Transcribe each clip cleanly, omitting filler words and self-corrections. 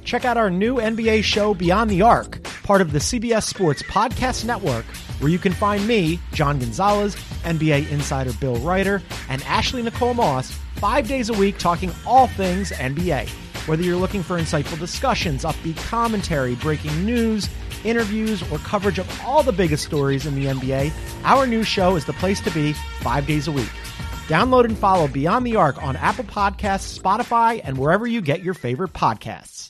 Check out our new NBA show, Beyond the Arc, part of the CBS Sports Podcast Network, where you can find me, John Gonzalez, NBA insider Bill Ryder, and Ashley Nicole Moss 5 days a week talking all things NBA. Whether you're looking for insightful discussions, upbeat commentary, breaking news, interviews, or coverage of all the biggest stories in the NBA, our new show is the place to be 5 days a week. Download and follow Beyond the Arc on Apple Podcasts, Spotify, and wherever you get your favorite podcasts.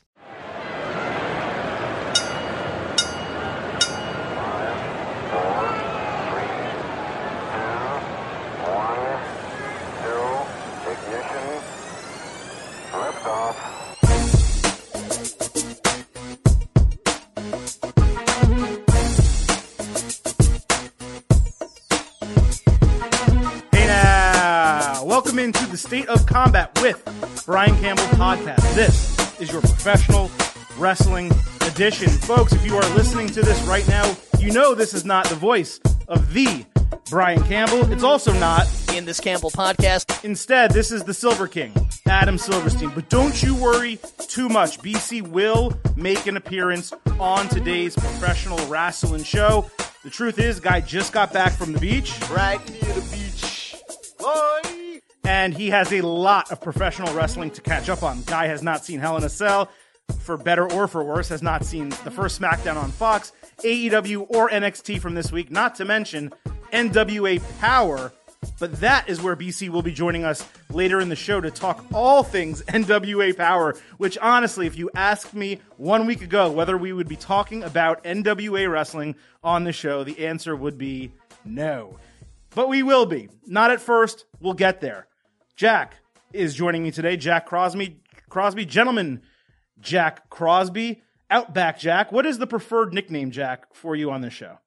Welcome into the State of Combat with Brian Campbell podcast. This is your professional wrestling edition. Folks, if you are listening to this right now, you know this is not the voice of the Brian Campbell. It's also not in this Campbell podcast. Instead, this is the Silver King, Adam Silverstein. But don't you worry too much. BC will make an appearance on today's professional wrestling show. The truth is, guy just got back from the beach. Right near the beach. Boy. And he has a lot of professional wrestling to catch up on. Guy has not seen Hell in a Cell, for better or for worse, has not seen the first SmackDown on Fox, AEW, or NXT from this week, not to mention NWA Power. But that is where BC will be joining us later in the show to talk all things NWA Power, which honestly, if you asked me 1 week ago whether we would be talking about NWA wrestling on the show, the answer would be no. But we will be. Not at first. We'll get there. Jack is joining me today. Jack Crosby, gentleman Jack Crosby, Outback Jack. What is the preferred nickname, Jack, for you on this show?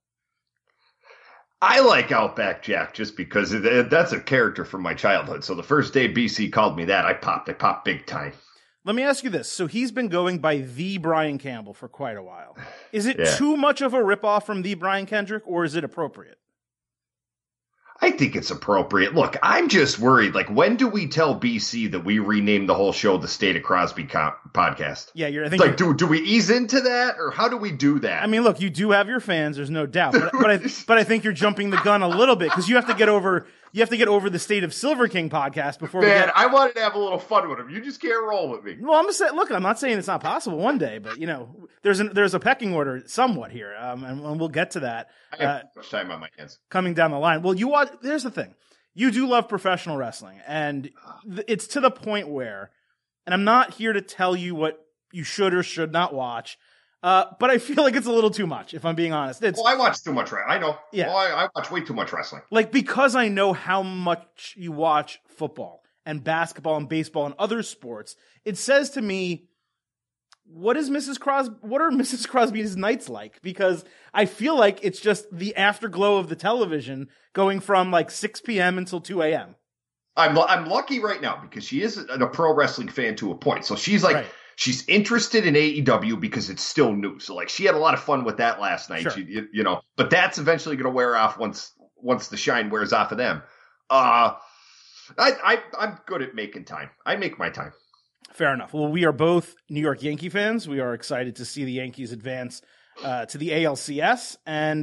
I like Outback Jack just because that's a character from my childhood. So the first day BC called me that, I popped big time. Let me ask you this. So he's been going by the Brian Campbell for quite a while. Is it too much of a ripoff from the Brian Kendrick, or is it appropriate? I think it's appropriate. Look, I'm just worried. Like, when do we tell BC that we rename the whole show the State of Crosby podcast? Yeah, I think do we ease into that, or how do we do that? I mean, look, you do have your fans. There's no doubt, but I think you're jumping the gun a little bit because you have to get over the State of Silver King podcast before. I wanted to have a little fun with him. You just can't roll with me. Well, I'm just saying. Look, I'm not saying it's not possible one day, but there's a pecking order somewhat here, and we'll get to that. I have too much time on my hands coming down the line. Well, here's the thing. You do love professional wrestling, and it's to the point where, and I'm not here to tell you what you should or should not watch, but I feel like it's a little too much, if I'm being honest. I watch too much wrestling. I know. Yeah. I watch way too much wrestling. Like, because I know how much you watch football and basketball and baseball and other sports, it says to me, what are Mrs. Crosby's nights like? Because I feel like it's just the afterglow of the television going from like 6 p.m. until 2 a.m. I'm lucky right now because she is a pro wrestling fan to a point. So she's like, She's interested in AEW because it's still new. So like she had a lot of fun with that last night, sure. But that's eventually going to wear off once the shine wears off of them. I'm good at making time. I make my time. Fair enough. Well, we are both New York Yankee fans. We are excited to see the Yankees advance to the ALCS. And,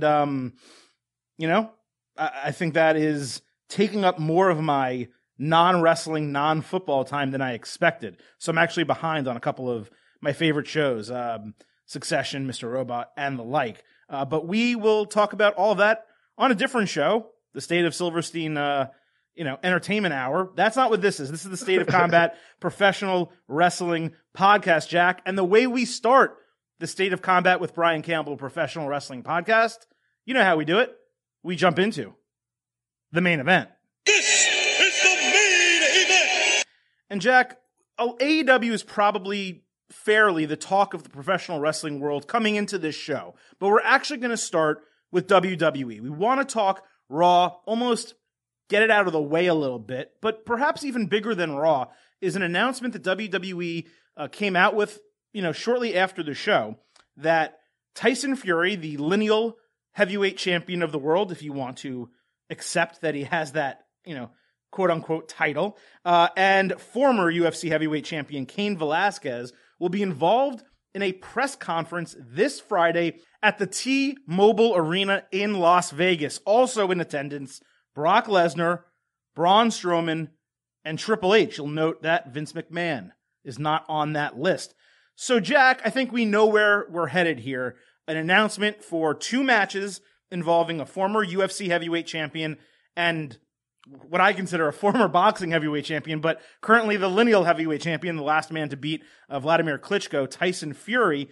I think that is taking up more of my non-wrestling, non-football time than I expected. So I'm actually behind on a couple of my favorite shows, Succession, Mr. Robot, and the like. But we will talk about all of that on a different show, the State of Silverstein Entertainment Hour. That's not what this is. This is the State of Combat Professional Wrestling Podcast, Jack. And the way we start the State of Combat with Brian Campbell Professional Wrestling Podcast, you know how we do it. We jump into the main event. This is the main event! And Jack, AEW is probably fairly the talk of the professional wrestling world coming into this show. But we're actually going to start with WWE. We want to talk Raw, almost get it out of the way a little bit, but perhaps even bigger than Raw is an announcement that WWE came out with, shortly after the show, that Tyson Fury, the lineal heavyweight champion of the world, if you want to accept that he has that, quote unquote title, and former UFC heavyweight champion Cain Velasquez will be involved in a press conference this Friday at the T-Mobile Arena in Las Vegas. Also in attendance, Brock Lesnar, Braun Strowman, and Triple H. You'll note that Vince McMahon is not on that list. So, Jack, I think we know where we're headed here. An announcement for 2 matches involving a former UFC heavyweight champion and what I consider a former boxing heavyweight champion, but currently the lineal heavyweight champion, the last man to beat Vladimir Klitschko, Tyson Fury.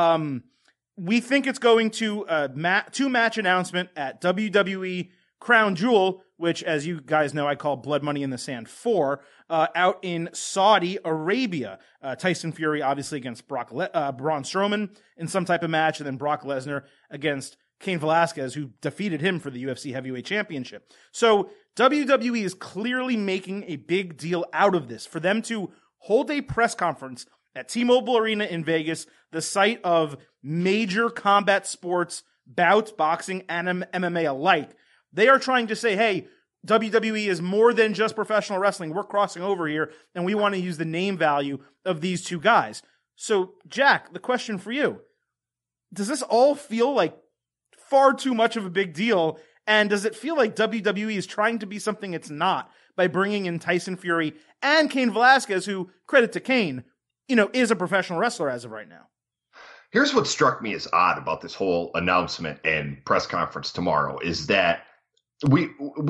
We think it's going to a 2-match announcement at WWE Crown Jewel, which, as you guys know, I call Blood Money in the Sand 4, out in Saudi Arabia. Tyson Fury, obviously, against Braun Strowman in some type of match, and then Brock Lesnar against Cain Velasquez, who defeated him for the UFC Heavyweight Championship. So WWE is clearly making a big deal out of this. For them to hold a press conference at T-Mobile Arena in Vegas, the site of major combat sports, bouts, boxing, and MMA alike, they are trying to say, hey, WWE is more than just professional wrestling. We're crossing over here, and we want to use the name value of these 2 guys. So, Jack, the question for you, does this all feel like far too much of a big deal? And does it feel like WWE is trying to be something it's not by bringing in Tyson Fury and Cain Velasquez, who, credit to Cain, is a professional wrestler as of right now? Here's what struck me as odd about this whole announcement and press conference tomorrow is that we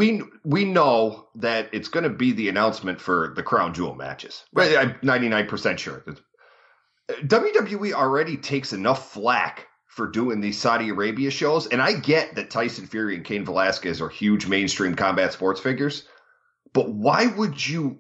know that it's going to be the announcement for the Crown Jewel matches. Right? I'm 99% sure. WWE already takes enough flack for doing these Saudi Arabia shows. And I get that Tyson Fury and Cain Velasquez are huge mainstream combat sports figures, but why would you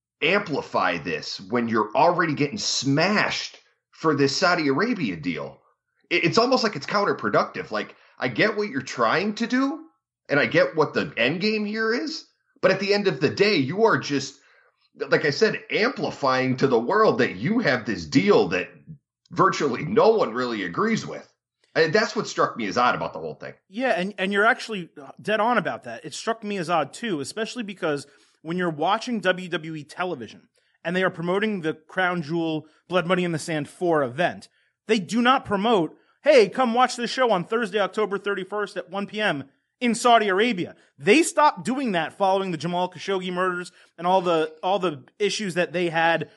amplify this when you're already getting smashed for this Saudi Arabia deal? It's almost like it's counterproductive. Like, I get what you're trying to do, and I get what the end game here is, but at the end of the day, you are just, like I said, amplifying to the world that you have this deal that virtually no one really agrees with. And that's what struck me as odd about the whole thing. Yeah, and you're actually dead on about that. It struck me as odd too, especially because when you're watching WWE television and they are promoting the Crown Jewel Blood Money in the Sand 4 event, they do not promote, hey, come watch this show on Thursday, October 31st at 1 p.m. in Saudi Arabia. They stopped doing that following the Jamal Khashoggi murders and all the issues that they had,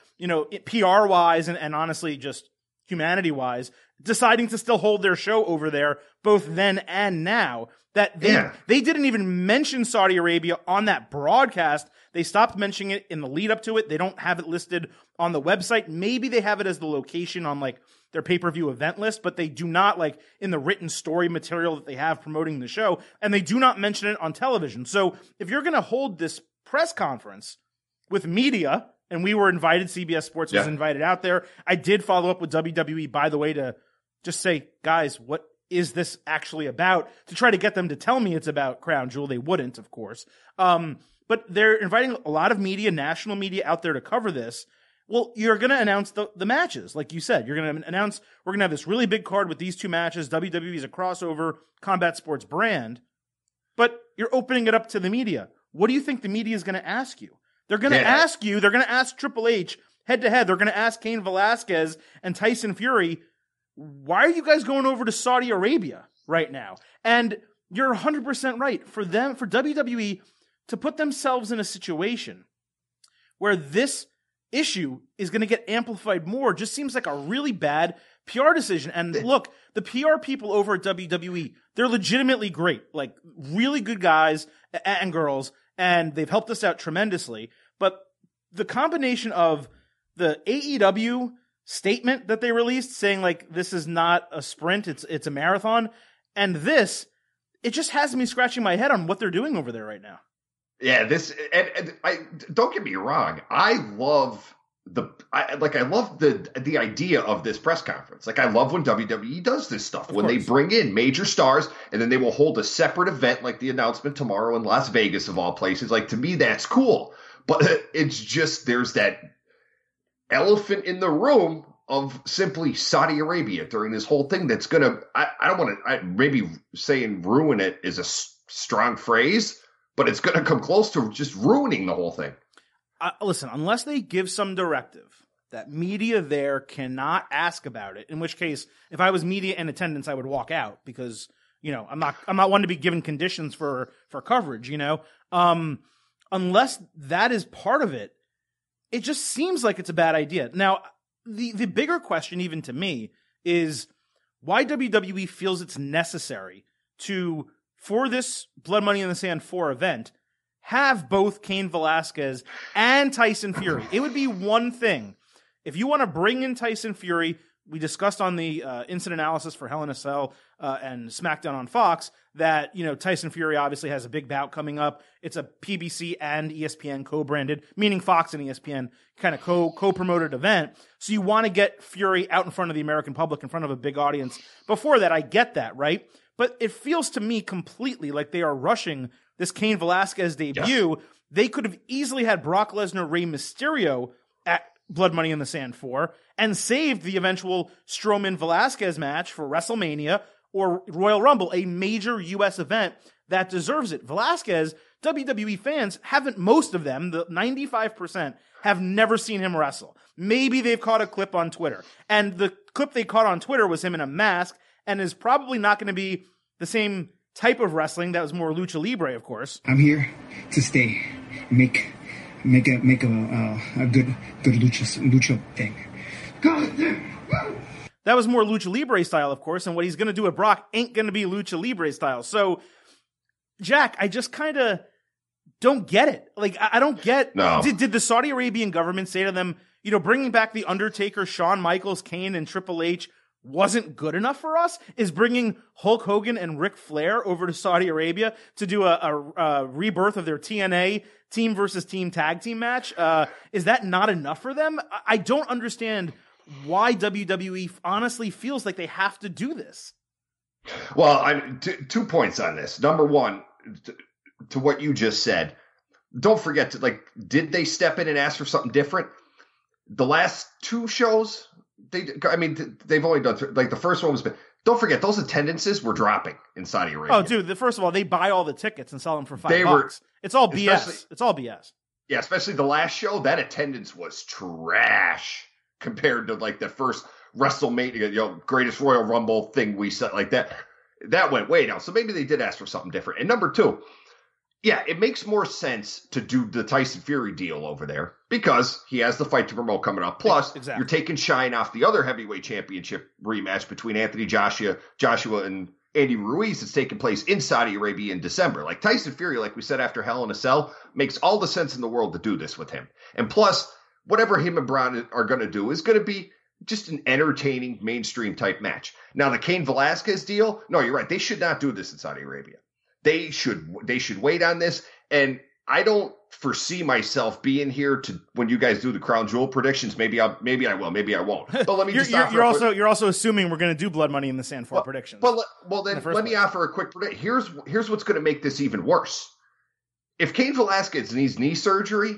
PR-wise and honestly just humanity-wise, deciding to still hold their show over there, both then and now, that they didn't even mention Saudi Arabia on that broadcast. They stopped mentioning it in the lead up to it. They don't have it listed on the website. Maybe they have it as the location on their pay-per-view event list, but they do not in the written story material that they have promoting the show, and they do not mention it on television. So if you're going to hold this press conference with media, and we were invited, CBS Sports was invited out there. I did follow up with WWE, by the way, to just say, guys, what is this actually about? To try to get them to tell me it's about Crown Jewel. They wouldn't, of course. But they're inviting a lot of media, national media out there to cover this. Well, you're going to announce the matches. Like you said, you're going to announce, we're going to have this really big card with these 2 matches. WWE is a crossover combat sports brand. But you're opening it up to the media. What do you think the media is going to ask you? They're going to ask you, they're going to ask Triple H head to head. They're going to ask Cain Velasquez and Tyson Fury, why are you guys going over to Saudi Arabia right now? And you're 100% right. For WWE to put themselves in a situation where this issue is going to get amplified more just seems like a really bad PR decision. And look, the PR people over at WWE, they're legitimately great, really good guys and girls, and they've helped us out tremendously. But the combination of the AEW statement that they released saying this is not a sprint, it's a marathon, and this, it just has me scratching my head on what they're doing over there right now. Yeah, and I don't get me wrong, I love the idea of this press conference. I love when WWE does this stuff, when they bring in major stars and then they will hold a separate event like the announcement tomorrow in Las Vegas of all places. To me, that's cool. But it's just, there's that elephant in the room of simply Saudi Arabia during this whole thing that's going to, I don't want to, maybe saying ruin it is a strong phrase, but it's going to come close to just ruining the whole thing. Listen, unless they give some directive that media there cannot ask about it. In which case, if I was media in attendance, I would walk out because, I'm not one to be given conditions for coverage, unless that is part of it. It just seems like it's a bad idea. Now, the bigger question even to me is why WWE feels it's necessary to, for this Blood Money in the Sand 4 event, have both Cain Velasquez and Tyson Fury. It would be one thing if you want to bring in Tyson Fury. We discussed on the incident analysis for Hell in a Cell and SmackDown on Fox that, Tyson Fury obviously has a big bout coming up. It's a PBC and ESPN co-branded, meaning Fox and ESPN kind of co-promoted event. So you want to get Fury out in front of the American public, in front of a big audience. Before that, I get that, right? But it feels to me completely like they are rushing this Cain Velasquez debut. Yes. They could have easily had Brock Lesnar, Rey Mysterio at Blood Money in the Sand 4 and saved the eventual Strowman Velasquez match for WrestleMania or Royal Rumble, a major U.S. event that deserves it. Velasquez, WWE fans haven't, most of them, the 95%, have never seen him wrestle. Maybe they've caught a clip on Twitter. And the clip they caught on Twitter was him in a mask and is probably not going to be the same type of wrestling. That was more Lucha Libre, of course. I'm here to stay, make a good lucha thing. That was more Lucha Libre style, of course, and what he's going to do at Brock ain't going to be Lucha Libre style. So, Jack, I just kind of don't get it. Like, I don't get. No. Did the Saudi Arabian government say to them, bringing back The Undertaker, Shawn Michaels, Kane, and Triple H wasn't good enough for us? Is bringing Hulk Hogan and Ric Flair over to Saudi Arabia to do a rebirth of their TNA team versus team tag team match? Is that not enough for them? I don't understand why WWE honestly feels like they have to do this. Well, 2 points on this. Number one, to what you just said, don't forget to, did they step in and ask for something different? The last 2 shows, they've only done the first one was, don't forget, those attendances were dropping in Saudi Arabia. Oh, dude, first of all, they buy all the tickets and sell them for $5. It's all BS. It's all BS. Yeah, especially the last show, that attendance was trash compared to the first WrestleMania, greatest Royal Rumble thing we set like that. That went way down. So maybe they did ask for something different. And number 2, yeah, it makes more sense to do the Tyson Fury deal over there because he has the fight to promote coming up. Plus, exactly. You're taking shine off the other heavyweight championship rematch between Anthony Joshua and Andy Ruiz that's taking place in Saudi Arabia in December. Tyson Fury, like we said after Hell in a Cell, makes all the sense in the world to do this with him. And plus, whatever him and Braun are going to do is going to be just an entertaining mainstream type match. Now, the Cain Velasquez deal, no, you're right. They should not do this in Saudi Arabia. They should wait on this. And I don't foresee myself being here to when you guys do the Crown Jewel predictions. Maybe I will, maybe I won't. But let me just you're also assuming we're going to do Blood Money in the Sand 4 predictions. Well, then let me offer a quick prediction. Here's what's going to make this even worse. If Cain Velasquez needs knee surgery,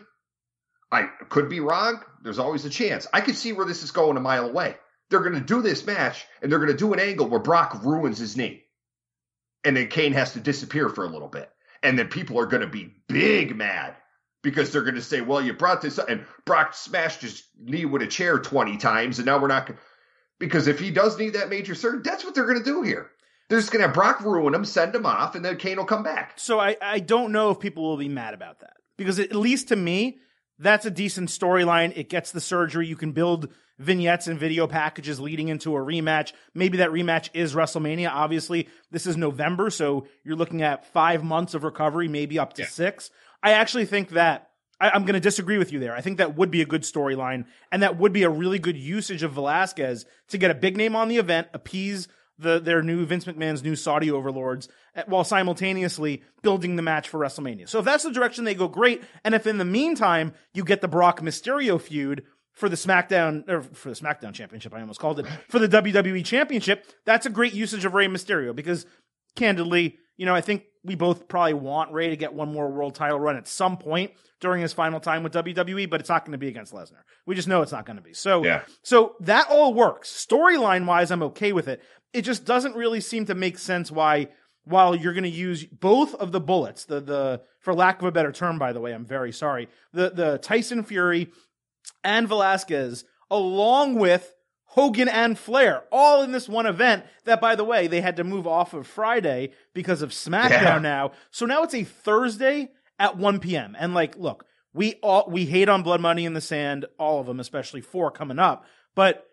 I could be wrong. There's always a chance. I could see where this is going a mile away. They're going to do this match, and they're going to do an angle where Brock ruins his knee. And then Cain has to disappear for a little bit. And then people are going to be big mad because they're going to say, well, you brought this up. And Brock smashed his knee with a chair 20 times, and now we're not – because if he does need that major surgery, that's what they're going to do here. They're just going to have Brock ruin him, send him off, and then Cain will come back. So I don't know if people will be mad about that. Because at least to me – that's a decent storyline. It gets the surgery. You can build vignettes and video packages leading into a rematch. Maybe that rematch is WrestleMania. Obviously, this is November, so you're looking at 5 months of recovery, maybe up to 6. I actually think that I'm going to disagree with you there. I think that would be a good storyline, and that would be a really good usage of Velasquez to get a big name on the event, appease their new Vince McMahon's new Saudi overlords, while simultaneously building the match for WrestleMania. So if that's the direction they go, great. And if in the meantime you get the Brock Mysterio feud for the SmackDown Championship, I almost called it, for the WWE Championship, that's a great usage of Rey Mysterio because, candidly, I think we both probably want Rey to get one more world title run at some point during his final time with WWE, but it's not going to be against Lesnar. We just know it's not going to be. So that all works. Storyline-wise, I'm okay with it. It just doesn't really seem to make sense why, while you're going to use both of the bullets, the for lack of a better term, by the way, I'm very sorry, the Tyson Fury and Velasquez along with Hogan and Flair, all in this one event that, by the way, they had to move off of Friday because of SmackDown now. So now it's a Thursday at 1 p.m. And like, look, we hate on Blood Money in the Sand, all of them, especially 4 coming up. But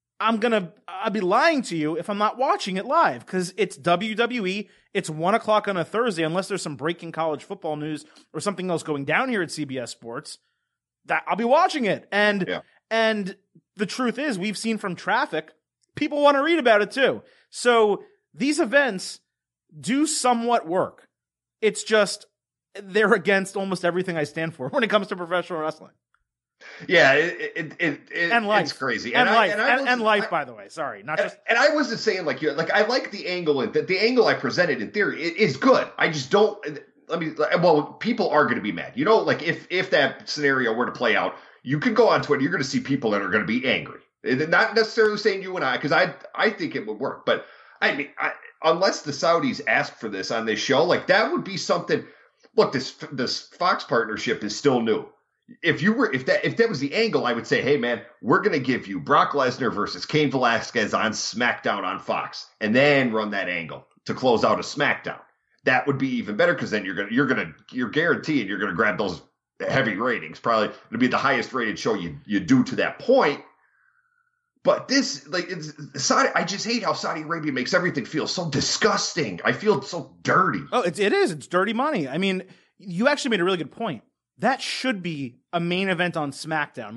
I'd be lying to you if I'm not watching it live, because it's WWE. It's 1 o'clock on a Thursday, unless there's some breaking college football news or something else going down here at CBS Sports, that I'll be watching it. And the truth is, we've seen from traffic, people want to read about it too. So these events do somewhat work. It's just, they're against almost everything I stand for when it comes to professional wrestling. Yeah, and life. It's crazy. And life, by the way. Sorry, not just. And I wasn't saying like you. Like I like the angle, and the angle I presented in theory is good. I just don't. Well, people are going to be mad. You know, like if that scenario were to play out, you could go on Twitter. You're going to see people that are going to be angry. Not necessarily saying you and I, because I think it would work. But I mean, unless the Saudis ask for this on this show, like that would be something. Look, this Fox partnership is still new. If that was the angle, I would say, hey man, we're going to give you Brock Lesnar versus Cain Velasquez on SmackDown on Fox, and then run that angle to close out a SmackDown. That would be even better, because then you're guaranteed you're going to grab those heavy ratings. Probably it'll be the highest rated show you do to that point. But this, I just hate how Saudi Arabia makes everything feel so disgusting. I feel so dirty. Oh, it is. It's dirty money. I mean, you actually made a really good point. That should be a main event on SmackDown.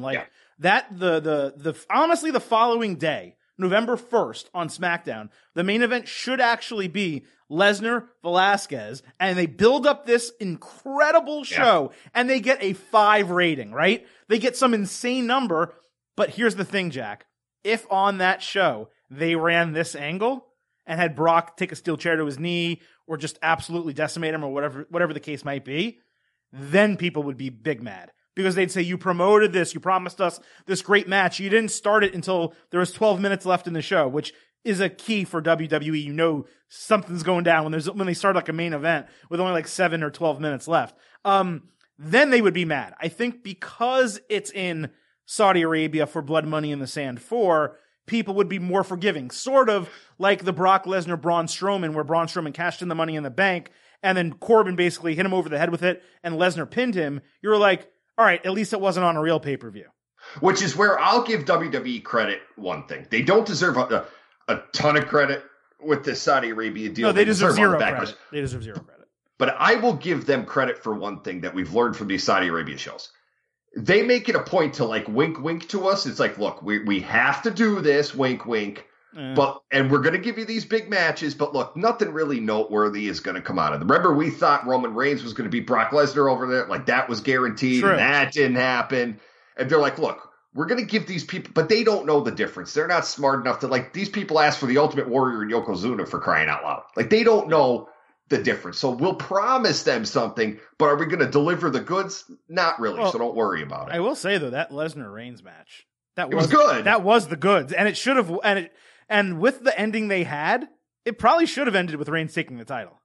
Honestly, the following day, November 1st on SmackDown, the main event should actually be Lesnar, Velasquez, and they build up this incredible show, and they get a 5 rating, right? They get some insane number, but here's the thing, Jack. If on that show they ran this angle and had Brock take a steel chair to his knee or just absolutely decimate him or whatever the case might be, then people would be big mad, because they'd say, you promoted this, you promised us this great match, you didn't start it until there was 12 minutes left in the show, which is a key for WWE. You know something's going down when they start like a main event with only like 7 or 12 minutes left. Then they would be mad. I think because it's in Saudi Arabia for Blood Money in the Sand 4, people would be more forgiving. Sort of like the Brock Lesnar Braun Strowman, where Braun Strowman cashed in the Money in the Bank, and then Corbin basically hit him over the head with it, and Lesnar pinned him. You're like, all right, at least it wasn't on a real pay-per-view. Which is where I'll give WWE credit one thing. They don't deserve a ton of credit with this Saudi Arabia deal. No, they deserve zero credit. They deserve zero credit. But I will give them credit for one thing that we've learned from these Saudi Arabia shows. They make it a point to like wink, wink to us. It's like, look, we have to do this, wink, wink. And we're going to give you these big matches, but look, nothing really noteworthy is going to come out of them. Remember, we thought Roman Reigns was going to beat Brock Lesnar over there. Like that was guaranteed. True. And that didn't happen. And they're like, look, we're going to give these people, but they don't know the difference. They're not smart enough to, like, these people asked for the Ultimate Warrior and Yokozuna, for crying out loud. Like, they don't know the difference. So we'll promise them something, but are we going to deliver the goods? Not really. Well, so don't worry about it. I will say though, that Lesnar Reigns match, it was good. That was the goods, and it should have. And with the ending they had, it probably should have ended with Reigns taking the title.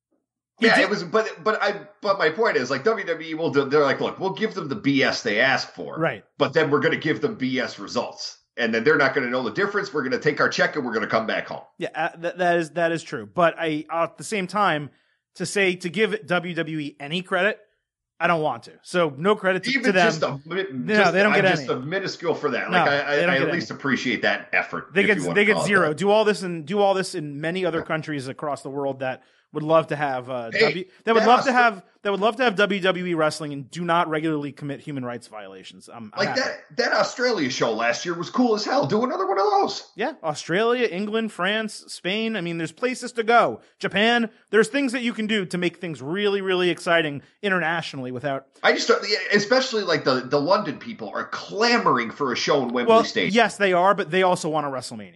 It was. But my point is, like, WWE will do. They're like, look, we'll give them the BS they ask for, right? But then we're going to give them BS results. And then they're not going to know the difference. We're going to take our check and we're going to come back home. Yeah, that is true. But at the same time, to give WWE any credit, I don't want to. So no credit to them. They don't get any. Just a minuscule for that. Like I at least appreciate that effort. They get zero. Do all this in many other countries across the world that would love to have that would love to have WWE wrestling and do not regularly commit human rights violations. That Australia show last year was cool as hell. Do another one of those. Yeah, Australia, England, France, Spain. I mean, there's places to go. Japan. There's things that you can do to make things really, really exciting internationally without. Especially like the London people are clamoring for a show in Wembley Stadium. Yes, they are, but they also want a WrestleMania.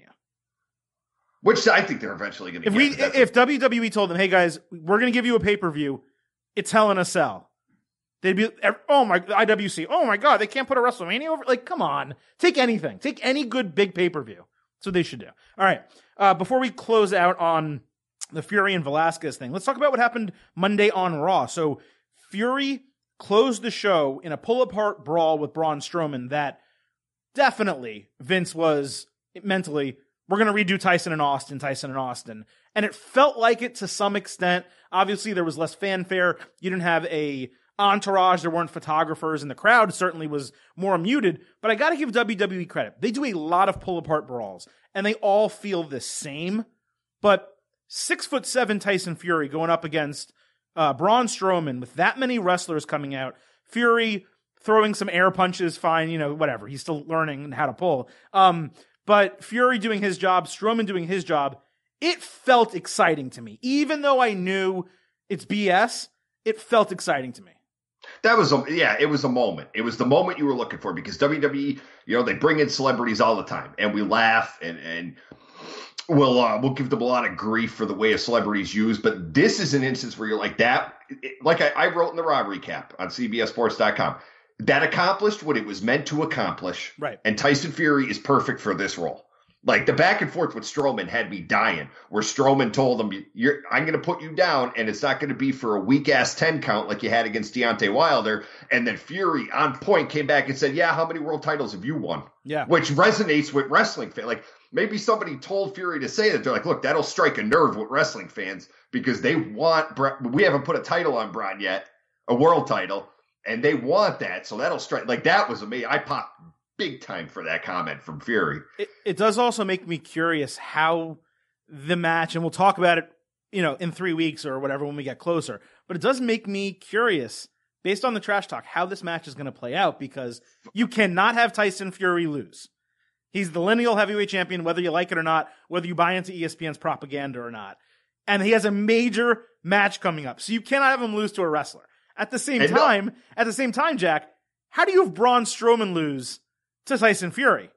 Which I think they're eventually going to get. If WWE told them, hey guys, we're going to give you a pay-per-view, it's Hell in a Cell. They'd be, IWC, oh my God, they can't put a WrestleMania over? Like, come on. Take anything. Take any good big pay-per-view. That's what they should do. All right. Before we close out on the Fury and Velasquez thing, let's talk about what happened Monday on Raw. So Fury closed the show in a pull-apart brawl with Braun Strowman that definitely Vince was mentally, we're going to redo Tyson and Austin. And it felt like it to some extent. Obviously, there was less fanfare. You didn't have a entourage. There weren't photographers, and the crowd certainly was more muted. But I got to give WWE credit. They do a lot of pull-apart brawls, and they all feel the same. But 6'7" Tyson Fury going up against Braun Strowman with that many wrestlers coming out. Fury throwing some air punches, fine, whatever. He's still learning how to pull. But Fury doing his job, Strowman doing his job. It felt exciting to me. Even though I knew it's BS, it felt exciting to me. It was a moment. It was the moment you were looking for because WWE, they bring in celebrities all the time and we laugh and we'll give them a lot of grief for the way a celebrity's used. But this is an instance where you're like that. Like I wrote in the Raw recap on CBSSports.com, that accomplished what it was meant to accomplish. Right. And Tyson Fury is perfect for this role. Like the back and forth with Strowman had me dying, where Strowman told him, I'm going to put you down, and it's not going to be for a weak-ass 10 count like you had against Deontay Wilder. And then Fury, on point, came back and said, yeah, how many world titles have you won? Yeah. Which resonates with wrestling fans. Like, maybe somebody told Fury to say that. They're like, look, that'll strike a nerve with wrestling fans because they want – we haven't put a title on Braun yet, a world title, and they want that. So that'll strike – like, that was amazing. I popped – big time for that comment from Fury. It does also make me curious how the match, and we'll talk about it, in 3 weeks or whatever when we get closer, but it does make me curious, based on the trash talk, how this match is going to play out, because you cannot have Tyson Fury lose. He's the lineal heavyweight champion, whether you like it or not, whether you buy into ESPN's propaganda or not. And he has a major match coming up. So you cannot have him lose to a wrestler. At the same time, Jack, how do you have Braun Strowman lose to Tyson Fury?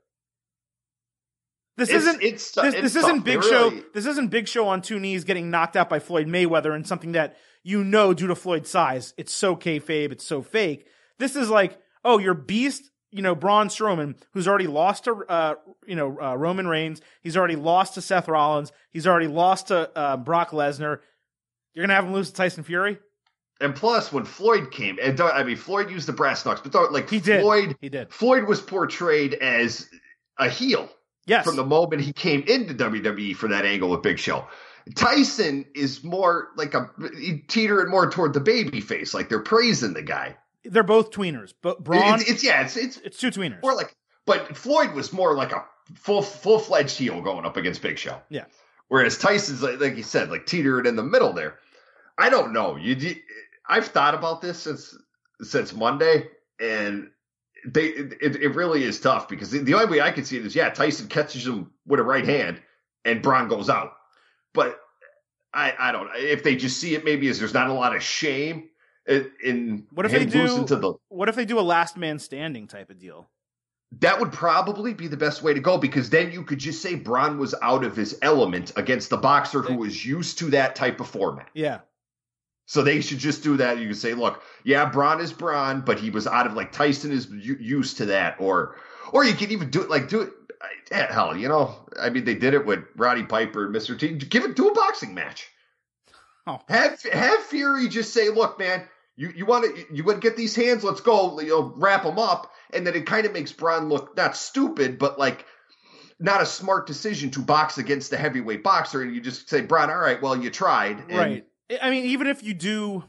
This isn't Big Show. This isn't Big Show on two knees getting knocked out by Floyd Mayweather and something that due to Floyd's size, it's so kayfabe, it's so fake. This is like, your beast, Braun Strowman, who's already lost to Roman Reigns. He's already lost to Seth Rollins. He's already lost to Brock Lesnar. You're gonna have him lose to Tyson Fury? And plus, when Floyd came, Floyd used the brass knucks, but he did. Floyd was portrayed as a heel. Yes. From the moment he came into WWE for that angle with Big Show. Tyson is more like teetering more toward the baby face, like they're praising the guy. They're both tweeners, but Braun, it's two tweeners. More but Floyd was more like a full-fledged heel going up against Big Show. Yeah. Whereas Tyson's like you said, like teetering in the middle there. I don't know. I've thought about this since Monday, and it really is tough because the only way I can see it is, Tyson catches him with a right hand and Braun goes out. But I don't know. If they just see it maybe as there's not a lot of shame in what if they do a last man standing type of deal? That would probably be the best way to go because then you could just say Braun was out of his element against the boxer who was used to that type of format. Yeah. So they should just do that. You can say, look, Braun is Braun, but he was out of Tyson is used to that. Or you can even do it. Hell, they did it with Roddy Piper and Mr. T. Do a boxing match. Oh. Have Fury just say, look, man, you want to get these hands. Let's go, wrap them up. And then it kind of makes Braun look not stupid, but not a smart decision to box against the heavyweight boxer. And you just say, Braun, all right, well, you tried. And, right. I mean, even if you do,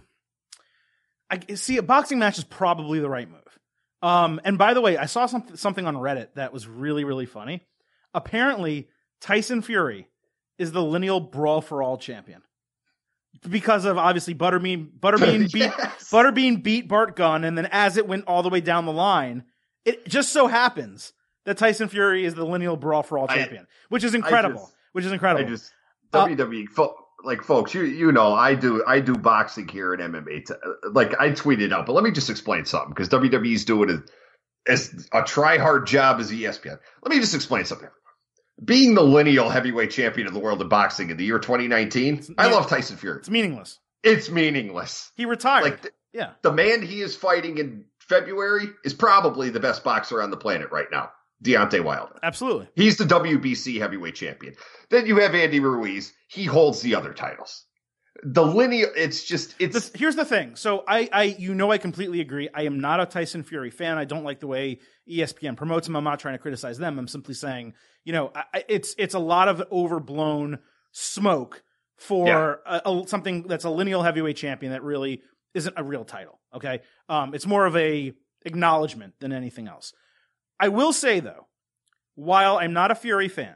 a boxing match is probably the right move. And by the way, I saw something on Reddit that was really, really funny. Apparently, Tyson Fury is the lineal Brawl for All champion because of obviously Butterbean beat Bart Gunn, and then as it went all the way down the line, it just so happens that Tyson Fury is the lineal Brawl for All champion, which is incredible. WWE. Folks, I do boxing here at MMA. I tweeted out, but let me just explain something because WWE's doing it as a try-hard job as ESPN. Let me just explain something. Being the lineal heavyweight champion of the world of boxing in the year 2019, I love Tyson Fury. It's meaningless. It's meaningless. He retired. The man he is fighting in February is probably the best boxer on the planet right now. Deontay Wilder. Absolutely. He's the WBC heavyweight champion. Then you have Andy Ruiz. He holds the other titles. the linear, it's here's the thing. So I completely agree. I am not a Tyson Fury fan. I don't like the way ESPN promotes him. I'm not trying to criticize them. I'm simply saying, it's a lot of overblown smoke for something that's a lineal heavyweight champion that really isn't a real title. Okay. It's more of a acknowledgement than anything else. I will say though, while I'm not a Fury fan,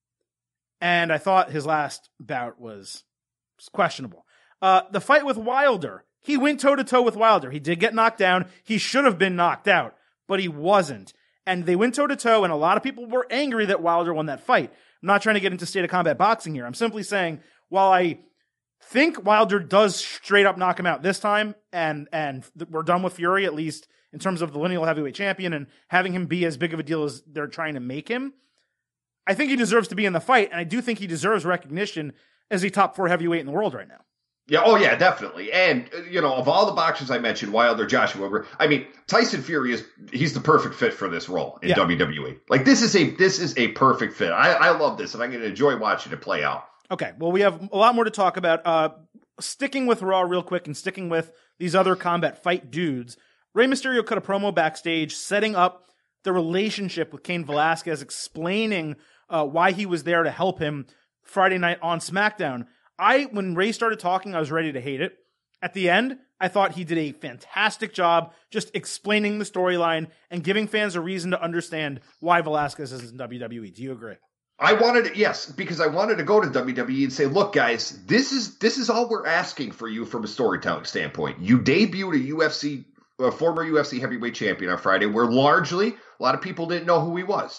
and I thought his last bout was questionable. The fight with Wilder, he went toe-to-toe with Wilder. He did get knocked down. He should have been knocked out, but he wasn't. And they went toe-to-toe, and a lot of people were angry that Wilder won that fight. I'm not trying to get into state of combat boxing here. I'm simply saying, while I think Wilder does straight up knock him out this time, and we're done with Fury, at least in terms of the lineal heavyweight champion, and having him be as big of a deal as they're trying to make him, I think he deserves to be in the fight, and I do think he deserves recognition as a top 4 heavyweight in the world right now. Yeah, oh yeah, definitely. And, of all the boxers I mentioned, Wilder, Joshua, Tyson Fury he's the perfect fit for this role in WWE. Like, this is a perfect fit. I love this, and I'm going to enjoy watching it play out. Okay, well, we have a lot more to talk about. Sticking with Raw real quick and sticking with these other combat fight dudes, Rey Mysterio cut a promo backstage setting up the relationship with Cain Velasquez, explaining why he was there to help him Friday night on SmackDown. When Ray started talking, I was ready to hate it. At the end, I thought he did a fantastic job just explaining the storyline and giving fans a reason to understand why Velasquez is in WWE. Do you agree? Yes, because I wanted to go to WWE and say, look, guys, this is all we're asking for you from a storytelling standpoint. You debuted a former UFC heavyweight champion on Friday, where largely a lot of people didn't know who he was.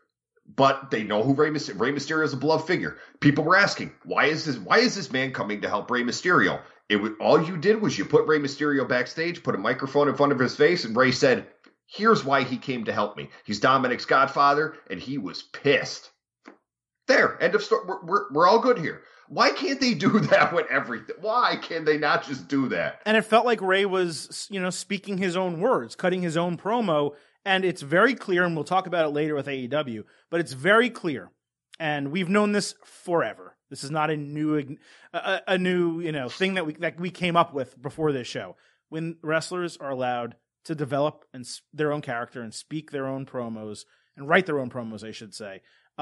But they know who Rey Mysterio is, a beloved figure. People were asking, why is this man coming to help Rey Mysterio? All you did was you put Rey Mysterio backstage, put a microphone in front of his face, and Rey said, here's why he came to help me. He's Dominic's godfather, and he was pissed. There, end of story. We're all good here. Why can't they do that with everything? Why can they not just do that? And it felt like Rey was, speaking his own words, cutting his own promo. And it's very clear, and we'll talk about it later with AEW, but it's very clear, and we've known this forever. This is not a new thing that we came up with before this show. When wrestlers are allowed to develop their own character and speak their own promos and write their own promos, I should say,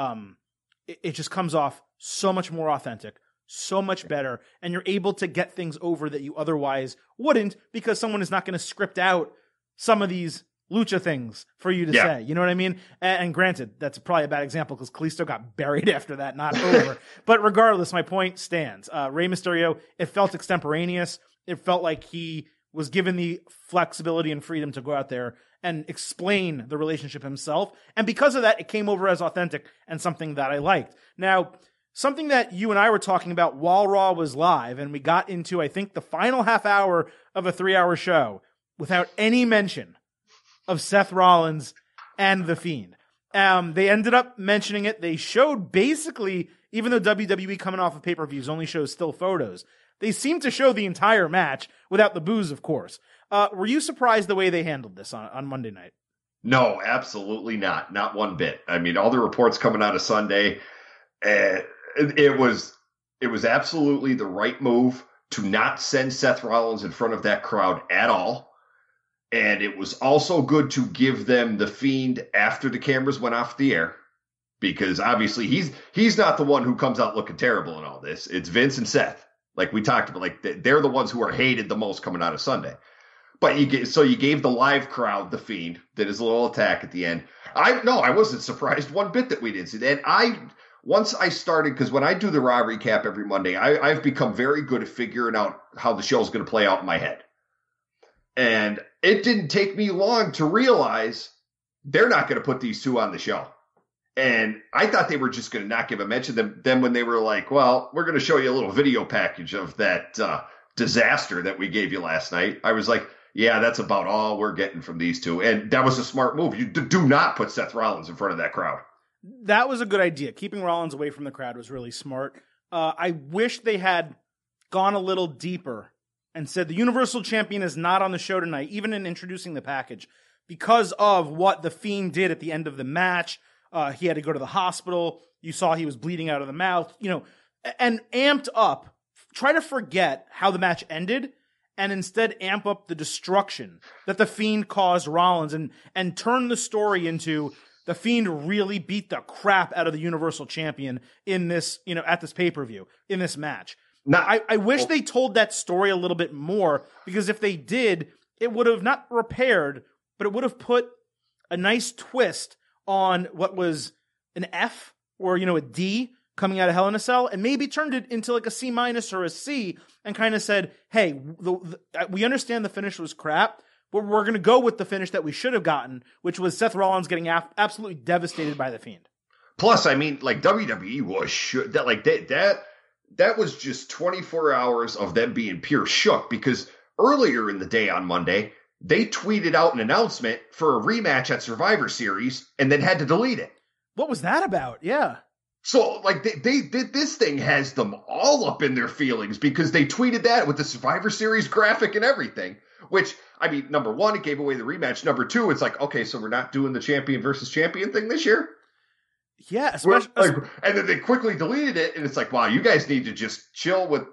it just comes off so much more authentic, so much better, and you're able to get things over that you otherwise wouldn't, because someone is not going to script out some of these lucha things for you to say. You know what I mean? And granted, that's probably a bad example because Kalisto got buried after that, not over. But regardless, my point stands. Rey Mysterio, it felt extemporaneous. It felt like he was given the flexibility and freedom to go out there and explain the relationship himself. And because of that, it came over as authentic and something that I liked. Now, something that you and I were talking about while Raw was live, and we got into, I think, the final half hour of a 3-hour show without any mention of Seth Rollins and The Fiend. They ended up mentioning it. They showed basically, even though WWE coming off of pay-per-views only shows still photos, they seemed to show the entire match without the booze, of course. Were you surprised the way they handled this on Monday night? No, absolutely not. Not one bit. I mean, all the reports coming out of Sunday, it was absolutely the right move to not send Seth Rollins in front of that crowd at all. And it was also good to give them The Fiend after the cameras went off the air, because obviously he's not the one who comes out looking terrible in all this. It's Vince and Seth, like we talked about. Like they're the ones who are hated the most coming out of Sunday. But you gave the live crowd The Fiend, did his little attack at the end. I wasn't surprised one bit that we didn't see that. Once I started, because when I do the Raw recap every Monday, I've become very good at figuring out how the show's going to play out in my head. And it didn't take me long to realize they're not going to put these two on the show. And I thought they were just going to not give a mention. Then when they were like, well, we're going to show you a little video package of that disaster that we gave you last night, I was like, yeah, that's about all we're getting from these two. And that was a smart move. You do not put Seth Rollins in front of that crowd. That was a good idea. Keeping Rollins away from the crowd was really smart. I wish they had gone a little deeper and said the Universal Champion is not on the show tonight, even in introducing the package, because of what The Fiend did at the end of the match. He had to go to the hospital. You saw he was bleeding out of the mouth, and amped up try to forget how the match ended and instead amp up the destruction that The Fiend caused Rollins and turn the story into The Fiend really beat the crap out of the Universal Champion in this, at this pay-per-view, in this match. I wish they told that story a little bit more, because if they did, it would have not repaired, but it would have put a nice twist on what was an F or, a D coming out of Hell in a Cell, and maybe turned it into like a C- or a C, and kind of said, hey, we understand the finish was crap, but we're going to go with the finish that we should have gotten, which was Seth Rollins getting absolutely devastated by The Fiend. Plus, I mean, like, WWE was that was just 24 hours of them being pure shook, because earlier in the day on Monday, they tweeted out an announcement for a rematch at Survivor Series and then had to delete it. What was that about? Yeah. So, like, they did, this thing has them all up in their feelings, because they tweeted that with the Survivor Series graphic and everything, which, I mean, number one, it gave away the rematch. Number two, it's like, okay, so we're not doing the champion versus champion thing this year? Yeah. Especially, and then they quickly deleted it, and it's like, wow, you guys need to just chill with...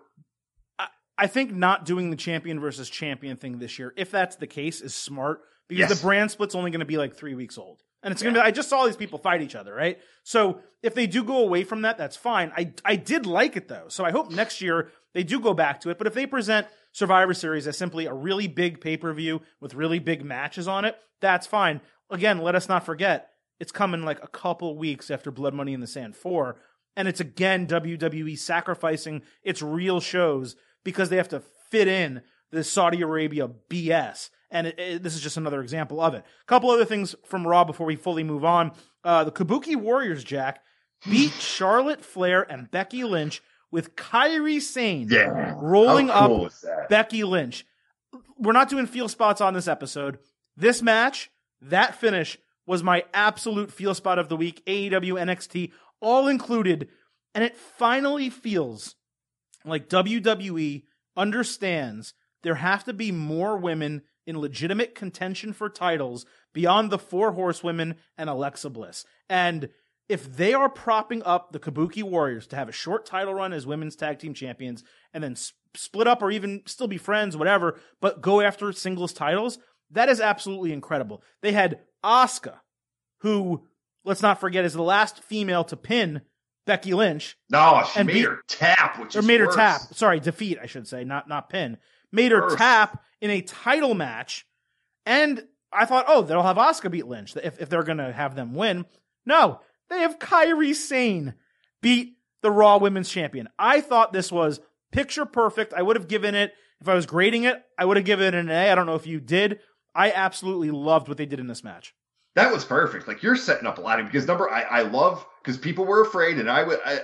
I think not doing the champion versus champion thing this year, if that's the case, is smart, because the brand split's only going to be like 3 weeks old. And it's going to be, I just saw these people fight each other, right? So if they do go away from that, that's fine. I did like it, though. So I hope next year they do go back to it. But if they present Survivor Series as simply a really big pay-per-view with really big matches on it, that's fine. Again, let us not forget, it's coming like a couple weeks after Blood Money in the Sand 4. And it's again WWE sacrificing its real shows because they have to fit in the Saudi Arabia BS. And this is just another example of it. A couple other things from Raw before we fully move on. The Kabuki Warriors, Jack, beat Charlotte Flair and Becky Lynch with Kairi Sane rolling up Becky Lynch. We're not doing feel spots on this episode. This match, that finish, was my absolute feel spot of the week. AEW, NXT, all included. And it finally feels like WWE understands there have to be more women in legitimate contention for titles beyond the 4 horsewomen and Alexa Bliss. And if they are propping up the Kabuki Warriors to have a short title run as women's tag team champions and then split up or even still be friends, whatever, but go after singles titles, that is absolutely incredible. They had Asuka, who, let's not forget, is the last female to pin Becky Lynch. No, she made her tap, which is made worse. her tap. Sorry, defeat, I should say, not pin. Made her tap in a title match, and I thought, oh, they'll have Asuka beat Lynch if they're going to have them win. No, they have Kairi Sane beat the Raw Women's Champion. I thought this was picture perfect. I would have given it, if I was grading it, I would have given it an A. I don't know if you did. I absolutely loved what they did in this match. That was perfect. Like, you're setting up a lot of, because I love, because people were afraid, and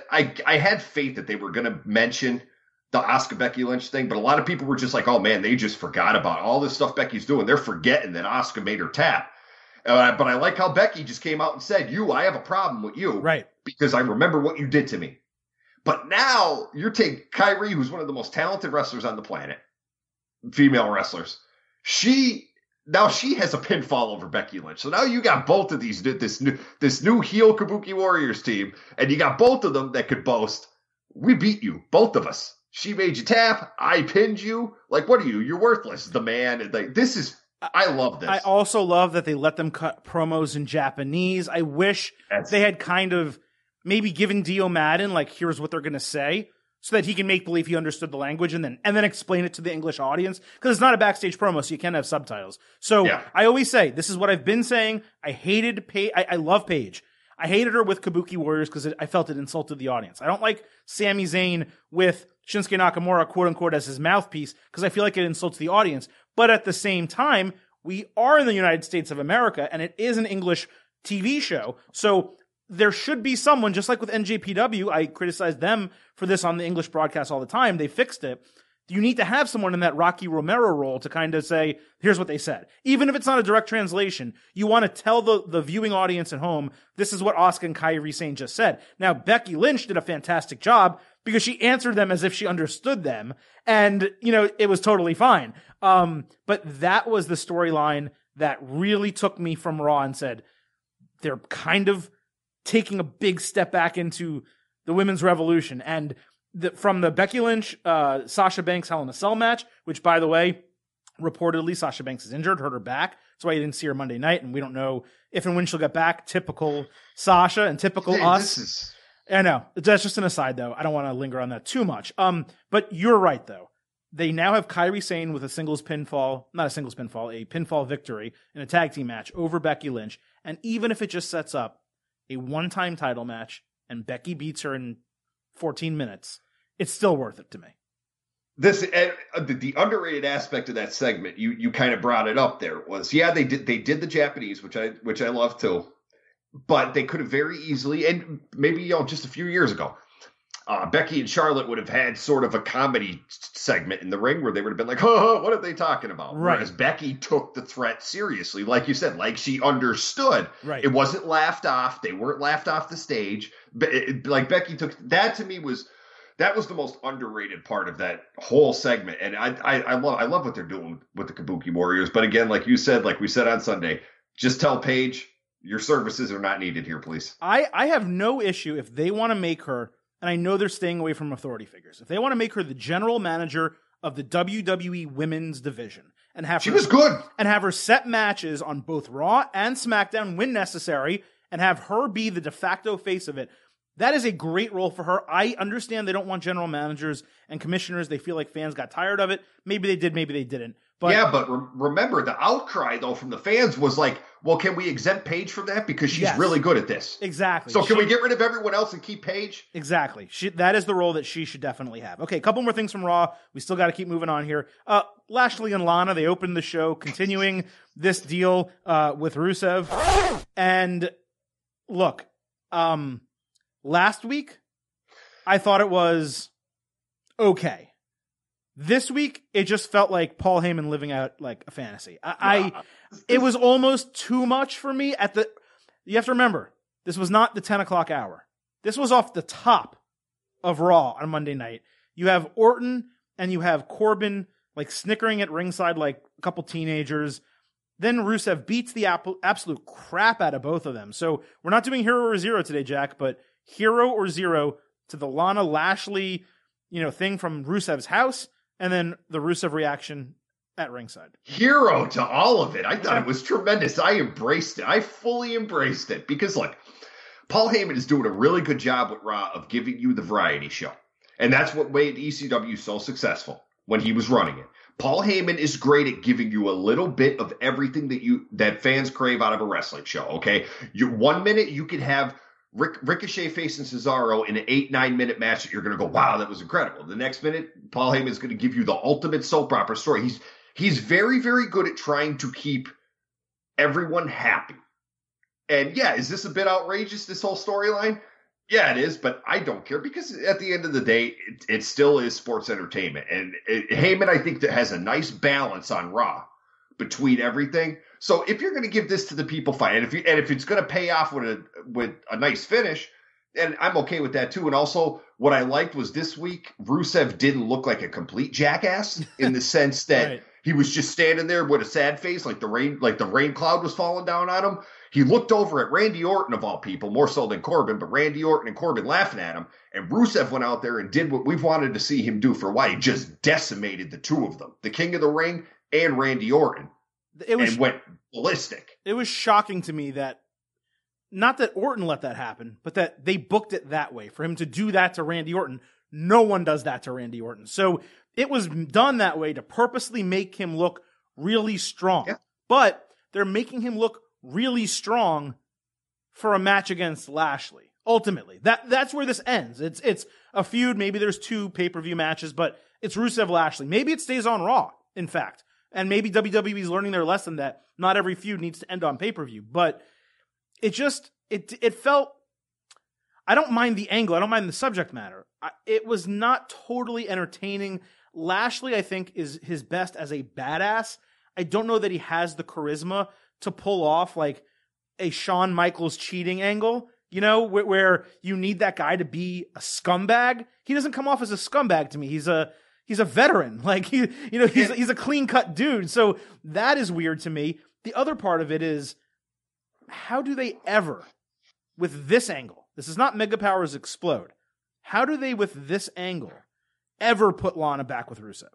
I had faith that they were going to mention the Asuka Becky Lynch thing, but a lot of people were just like, oh man, they just forgot about all this stuff Becky's doing. They're forgetting that Asuka made her tap. But I like how Becky just came out and said, I have a problem with you. Right. Because I remember what you did to me. But now you're taking Kairi, who's one of the most talented wrestlers on the planet, female wrestlers. She has a pinfall over Becky Lynch. So now you got both of these, this new heel Kabuki Warriors team, and you got both of them that could boast, we beat you, both of us. She made you tap. I pinned you. Like, what are you? You're worthless. The man. Like, I love this. I also love that they let them cut promos in Japanese. I wish they had kind of maybe given Dio Madden, like, here's what they're going to say, so that he can make believe he understood the language and then explain it to the English audience. Because it's not a backstage promo, so you can't have subtitles. So I always say, this is what I've been saying. I hated Paige. I love Paige. I hated her with Kabuki Warriors because I felt it insulted the audience. I don't like Sami Zayn with Shinsuke Nakamura, quote unquote, as his mouthpiece because I feel like it insults the audience. But at the same time, we are in the United States of America and it is an English TV show. So there should be someone, just like with NJPW, I criticize them for this on the English broadcast all the time. They fixed it. You need to have someone in that Rocky Romero role to kind of say, here's what they said. Even if it's not a direct translation, you want to tell the viewing audience at home, this is what Asuka and Kairi Sane just said. Now, Becky Lynch did a fantastic job because she answered them as if she understood them. And, it was totally fine. But that was the storyline that really took me from Raw and said, they're kind of taking a big step back into the women's revolution. And from the Becky Lynch, Sasha Banks Hell in a Cell match, which, by the way, reportedly Sasha Banks is injured, hurt her back. That's why you didn't see her Monday night, and we don't know if and when she'll get back. Typical Sasha and typical us. I know. That's just an aside, though. I don't want to linger on that too much. But you're right, though. They now have Kairi Sane with a pinfall victory in a tag team match over Becky Lynch. And even if it just sets up a one-time title match and Becky beats her in 14 minutes, it's still worth it to me. The underrated aspect of that segment, you kind of brought it up there, was they did the Japanese, which I love too, but they could have very easily, and maybe just a few years ago, Becky and Charlotte would have had sort of a comedy segment in the ring where they would have been like, what are they talking about? Right. Whereas Becky took the threat seriously, like you said, like she understood. Right. It wasn't laughed off. They weren't laughed off the stage. Like Becky took that, to me that was the most underrated part of that whole segment. And I love what they're doing with the Kabuki Warriors. But again, like you said, like we said on Sunday, just tell Paige your services are not needed here, please. I have no issue if they want to make her, and I know they're staying away from authority figures, if they want to make her the general manager of the WWE women's division and have she was good and have her set matches on both Raw and SmackDown when necessary and have her be the de facto face of it. That is a great role for her. I understand they don't want general managers and commissioners. They feel like fans got tired of it. Maybe they did, maybe they didn't. But yeah, but remember, the outcry, though, from the fans was like, well, can we exempt Paige from that? Because she's really good at this. Exactly. So can we get rid of everyone else and keep Paige? Exactly. That is the role that she should definitely have. Okay, a couple more things from Raw. We still got to keep moving on here. Lashley and Lana, they opened the show continuing this deal with Rusev. And look, last week, I thought it was okay. This week, it just felt like Paul Heyman living out like a fantasy. It was almost too much for me. You have to remember, this was not the 10 o'clock hour. This was off the top of Raw on Monday night. You have Orton and you have Corbin like snickering at ringside like a couple teenagers. Then Rusev beats the absolute crap out of both of them. So we're not doing hero or zero today, Jack, but hero or zero to the Lana Lashley, thing from Rusev's house. And then the Rusev reaction at ringside. Hero to all of it. I thought it was tremendous. I embraced it. I fully embraced it. Because, look, Paul Heyman is doing a really good job with Raw of giving you the variety show. And that's what made ECW so successful when he was running it. Paul Heyman is great at giving you a little bit of everything that fans crave out of a wrestling show, okay? 1 minute you could have Ricochet facing Cesaro in an 8-9 minute match that you're going to go, wow, that was incredible. The next minute, Paul Heyman is going to give you the ultimate soap opera story. He's very, very good at trying to keep everyone happy. And yeah, is this a bit outrageous, this whole storyline? Yeah, it is, but I don't care because at the end of the day, it still is sports entertainment. And Heyman, I think, that has a nice balance on Raw between everything. So if you're going to give this to the people, fine. And if it's going to pay off with a nice finish, and I'm okay with that too. And also, what I liked was this week, Rusev didn't look like a complete jackass in the sense that right. He was just standing there with a sad face, like the rain cloud was falling down on him. He looked over at Randy Orton, of all people, more so than Corbin, but Randy Orton and Corbin laughing at him. And Rusev went out there and did what we've wanted to see him do for a while. He just decimated the two of them, the King of the Ring and Randy Orton. And went ballistic. It was shocking to me that, not that Orton let that happen, but that they booked it that way. For him to do that to Randy Orton, no one does that to Randy Orton. So it was done that way to purposely make him look really strong. Yeah. But they're making him look really strong for a match against Lashley. Ultimately, that's where this ends. It's a feud. Maybe there's 2 pay-per-view matches, but it's Rusev Lashley. Maybe it stays on Raw, in fact. And maybe WWE's learning their lesson that not every feud needs to end on pay-per-view. But it felt, I don't mind the angle. I don't mind the subject matter. It was not totally entertaining. Lashley, I think, is his best as a badass. I don't know that he has the charisma to pull off like a Shawn Michaels cheating angle, where you need that guy to be a scumbag. He doesn't come off as a scumbag to me. He's a veteran. Like he's a clean cut dude. So that is weird to me. The other part of it is, how do they ever, with this angle, this is not Mega Powers Explode. How do they, with this angle, ever put Lana back with Rusev?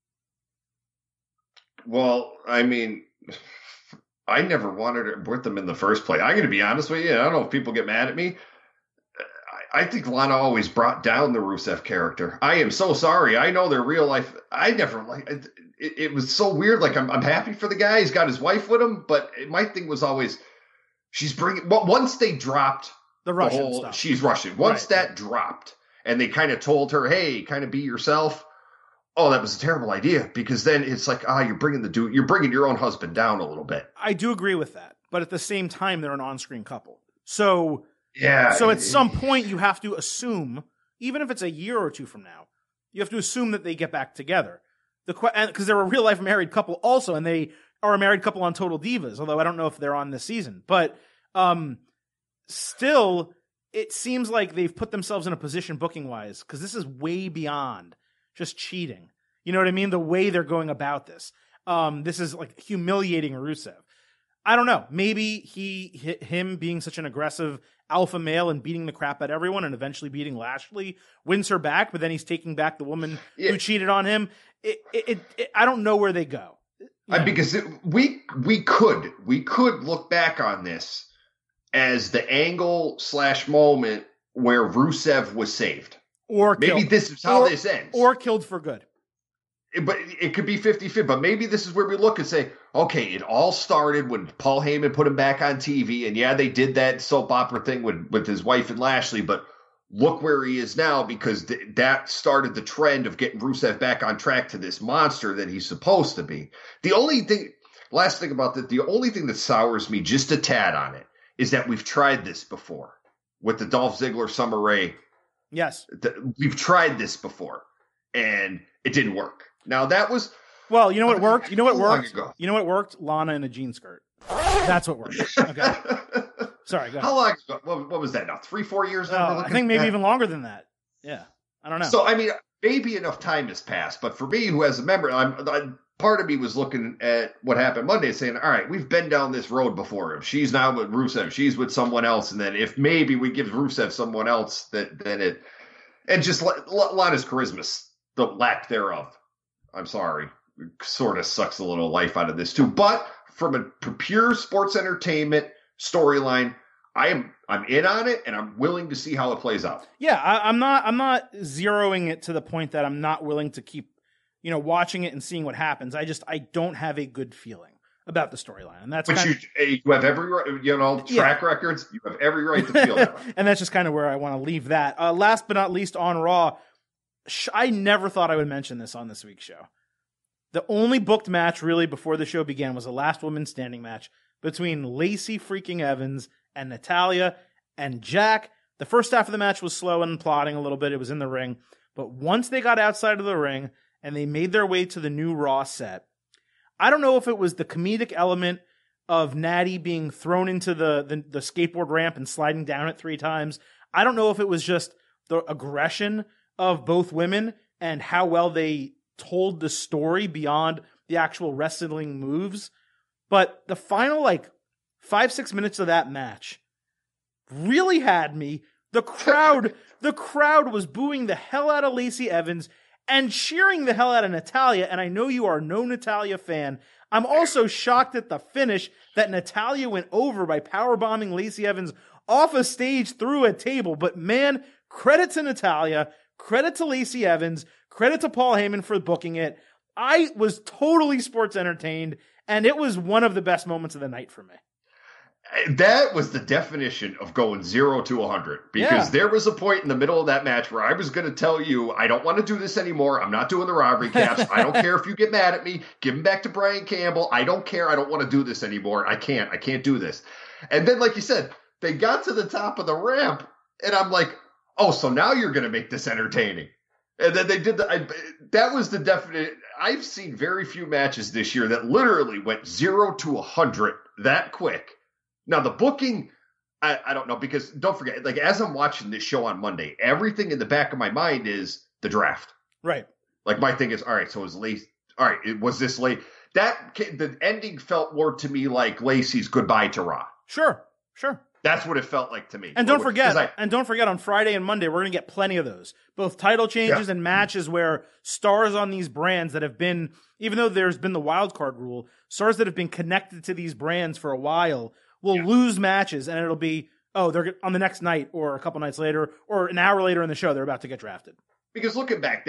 Well, I mean, I never wanted it with them in the first place. I'm going to be honest with you. I don't know if people get mad at me. I think Lana always brought down the Rusev character. I am so sorry. I know their real life. I never like it. It was so weird. Like, I'm happy for the guy. He's got his wife with him. But my thing was always, she's bringing. Well, once they dropped the Russian stuff, she's Russian. Once that dropped, and they kind of told her, "Hey, kind of be yourself." Oh, that was a terrible idea, because then it's like, you're bringing your own husband down a little bit. I do agree with that, but at the same time, they're an on-screen couple. So yeah. So at some point, you have to assume, even if it's a year or two from now, you have to assume that they get back together. Because they're a real-life married couple also, and they are a married couple on Total Divas, although I don't know if they're on this season. But still, it seems like they've put themselves in a position booking-wise, because this is way beyond just cheating. You know what I mean? The way they're going about this. This is like humiliating Rusev. I don't know. Maybe him being such an aggressive alpha male and beating the crap out of everyone and eventually beating Lashley wins her back, but then he's taking back the woman who cheated on him. I don't know where they go. Because we could look back on this as the angle / moment where Rusev was saved. Or maybe killed. This is how this ends. Or killed for good. But it could be 50-50. But maybe this is where we look and say, okay, it all started when Paul Heyman put him back on TV. And yeah, they did that soap opera thing with his wife and Lashley. But look where he is now, because that started the trend of getting Rusev back on track to this monster that he's supposed to be. Last thing about that, the only thing that sours me just a tad on it is that we've tried this before with the Dolph Ziggler Summer Rae. Yes. We've tried this before, and it didn't work. Now that was... Well, you know what worked? You know what worked? Ago? You know what worked? Lana in a jean skirt. That's what worked. Okay. Sorry, go ahead. How long ago? What was that now? 3-4 years now? I think maybe even longer than that. Yeah. I don't know. So, I mean, maybe enough time has passed, but for me, who has a memory, part of me was looking at what happened Monday saying, all right, we've been down this road before. If she's now with Rusev, she's with someone else, and then if maybe we give Rusev someone else, and just Lana's charisma, the lack thereof, I'm sorry, sort of sucks a little life out of this too. But from a pure sports entertainment storyline, I'm in on it, and I'm willing to see how it plays out. Yeah, I'm not zeroing it to the point that I'm not willing to keep, watching it and seeing what happens. I don't have a good feeling about the storyline, and that's. But you have every right, track records. You have every right to feel that way. And that's just kind of where I want to leave that. Last but not least, on Raw, I never thought I would mention this on this week's show. The only booked match really before the show began was a last woman standing match between Lacey freaking Evans and Natalya and Jack. The first half of the match was slow and plodding a little bit. It was in the ring. But once they got outside of the ring and they made their way to the new Raw set, I don't know if it was the comedic element of Natty being thrown into the skateboard ramp and sliding down it 3 times. I don't know if it was just the aggression of both women and how well they told the story beyond the actual wrestling moves. But the final 5-6 minutes of that match really had me. The crowd was booing the hell out of Lacey Evans and cheering the hell out of Natalya. And I know you are no Natalya fan. I'm also shocked at the finish that Natalya went over by powerbombing Lacey Evans off a stage through a table. But man, credit to Natalya, credit to Lacey Evans, credit to Paul Heyman for booking it. I was totally sports entertained, and it was one of the best moments of the night for me. That was the definition of going 0 to 100, because there was a point in the middle of that match where I was going to tell you, I don't want to do this anymore. I'm not doing the Raw recaps. I don't care if you get mad at me. Give him back to Brian Campbell. I don't care. I don't want to do this anymore. I can't do this. And then, like you said, they got to the top of the ramp, and I'm like, oh, so now you're going to make this entertaining. And then they did that was the definite. I've seen very few matches this year that literally went 0 to 100 that quick. Now, the booking, I don't know, because don't forget, as I'm watching this show on Monday, everything in the back of my mind is the draft. Right. My thing is, all right, so it was late. All right, was this late? The ending felt more to me like Lacey's goodbye to Raw. Sure. That's what it felt like to me. And don't forget, on Friday and Monday, we're going to get plenty of those. Both title changes and matches where stars on these brands that have been, even though there's been the wild card rule, stars that have been connected to these brands for a while will lose matches, and it'll be, they're on the next night or a couple nights later or an hour later in the show, they're about to get drafted. Because looking back,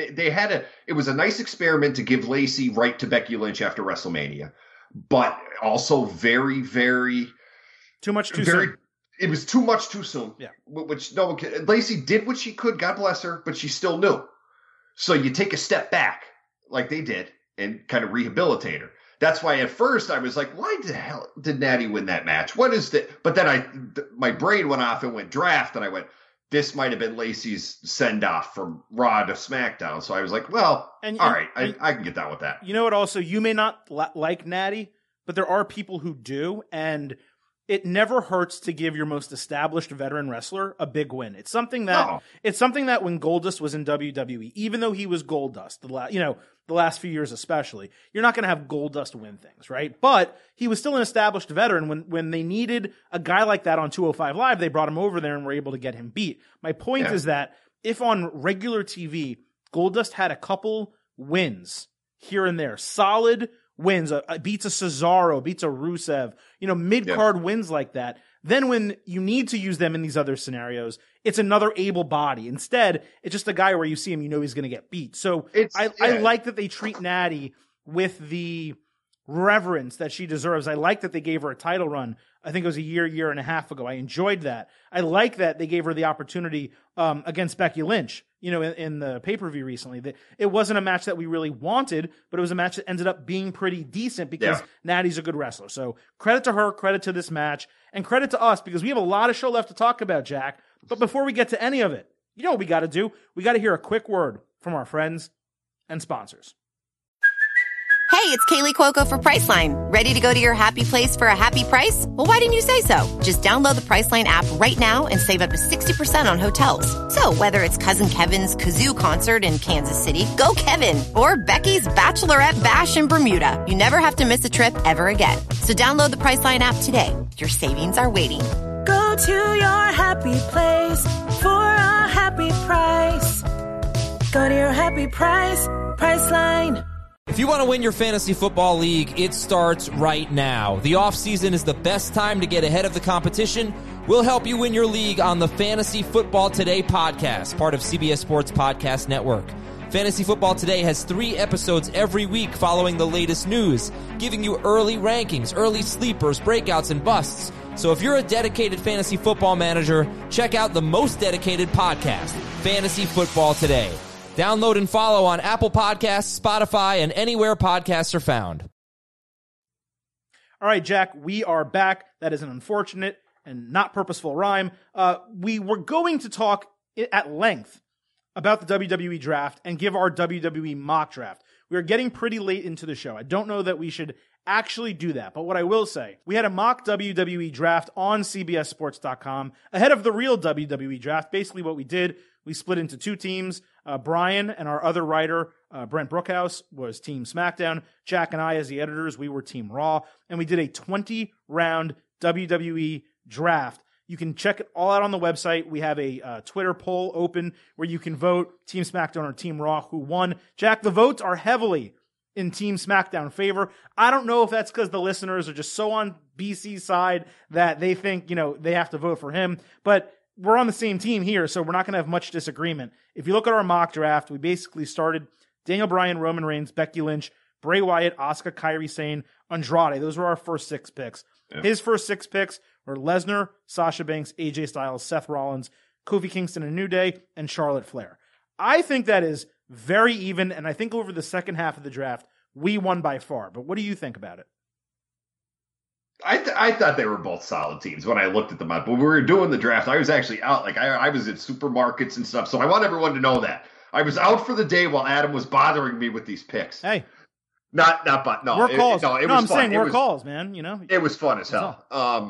it was a nice experiment to give Lacey right to Becky Lynch after WrestleMania, but also very, very too much too soon. It was too much too soon. Yeah. Which no one can. Lacey did what she could, God bless her, but she still knew. So you take a step back, like they did, and kind of rehabilitate her. That's why at first I was like, why the hell did Natty win that match? What is that? But then my brain went off and went draft, and I went, this might have been Lacey's send-off from Raw to SmackDown. So I was like, well, all right, I can get down with that. You know what also? You may not like Natty, but there are people who do, and it never hurts to give your most established veteran wrestler a big win. It's something that when Goldust was in WWE, even though he was Goldust, the last few years especially, you're not going to have Goldust win things, right? But he was still an established veteran. When they needed a guy like that on 205 Live, they brought him over there and were able to get him beat. My point is that if on regular TV, Goldust had a couple wins here and there, solid wins, beats a Cesaro, beats a Rusev, mid-card wins like that. Then when you need to use them in these other scenarios, it's another able body. Instead, it's just a guy where you see him, he's going to get beat. So I like that they treat Natty with the reverence that she deserves. I like that they gave her a title run. I think it was a year and a half ago. I enjoyed that. I like that they gave her the opportunity against Becky Lynch, in the pay-per-view recently. It wasn't a match that we really wanted, but it was a match that ended up being pretty decent because Natty's a good wrestler. So credit to her, credit to this match, and credit to us because we have a lot of show left to talk about, Jack. But before we get to any of it, you know what we got to do? We got to hear a quick word from our friends and sponsors. Hey, it's Kaylee Cuoco for Priceline. Ready to go to your happy place for a happy price? Well, why didn't you say so? Just download the Priceline app right now and save up to 60% on hotels. So whether it's Cousin Kevin's Kazoo Concert in Kansas City, go Kevin, or Becky's Bachelorette Bash in Bermuda, you never have to miss a trip ever again. So download the Priceline app today. Your savings are waiting. Go to your happy place for a happy price. Go to your happy price, Priceline. If you want to win your fantasy football league, it starts right now. The offseason is the best time to get ahead of the competition. We'll help you win your league on the Fantasy Football Today podcast, part of CBS Sports Podcast Network. Fantasy Football Today has 3 episodes every week following the latest news, giving you early rankings, early sleepers, breakouts, and busts. So if you're a dedicated fantasy football manager, check out the most dedicated podcast, Fantasy Football Today. Download and follow on Apple Podcasts, Spotify, and anywhere podcasts are found. All right, Jack, we are back. That is an unfortunate and not purposeful rhyme. We were going to talk at length about the WWE draft and give our WWE mock draft. We are getting pretty late into the show. I don't know that we should actually do that, but what I will say, we had a mock WWE draft on CBSSports.com ahead of the real WWE draft. Basically what we did, we split into 2 teams. Brian and our other writer, Brent Brookhouse, was Team SmackDown. Jack and I, as the editors, we were Team Raw. And we did a 20-round WWE draft. You can check it all out on the website. We have a Twitter poll open where you can vote Team SmackDown or Team Raw who won. Jack, the votes are heavily in Team SmackDown favor. I don't know if that's because the listeners are just so on BC's side that they think, they have to vote for him. But we're on the same team here, so we're not going to have much disagreement. If you look at our mock draft, we basically started Daniel Bryan, Roman Reigns, Becky Lynch, Bray Wyatt, Asuka, Kairi Sane, Andrade. Those were our first 6 picks. Yeah. His first 6 picks were Lesnar, Sasha Banks, AJ Styles, Seth Rollins, Kofi Kingston and New Day, and Charlotte Flair. I think that is very even, and I think over the second half of the draft, we won by far. But what do you think about it? I thought they were both solid teams when I looked at them up. When we were doing the draft, I was actually out. I was at supermarkets and stuff. So I want everyone to know that. I was out for the day while Adam was bothering me with these picks. Hey. No. Work calls. It was I'm fun. saying work calls, man. It was fun as hell.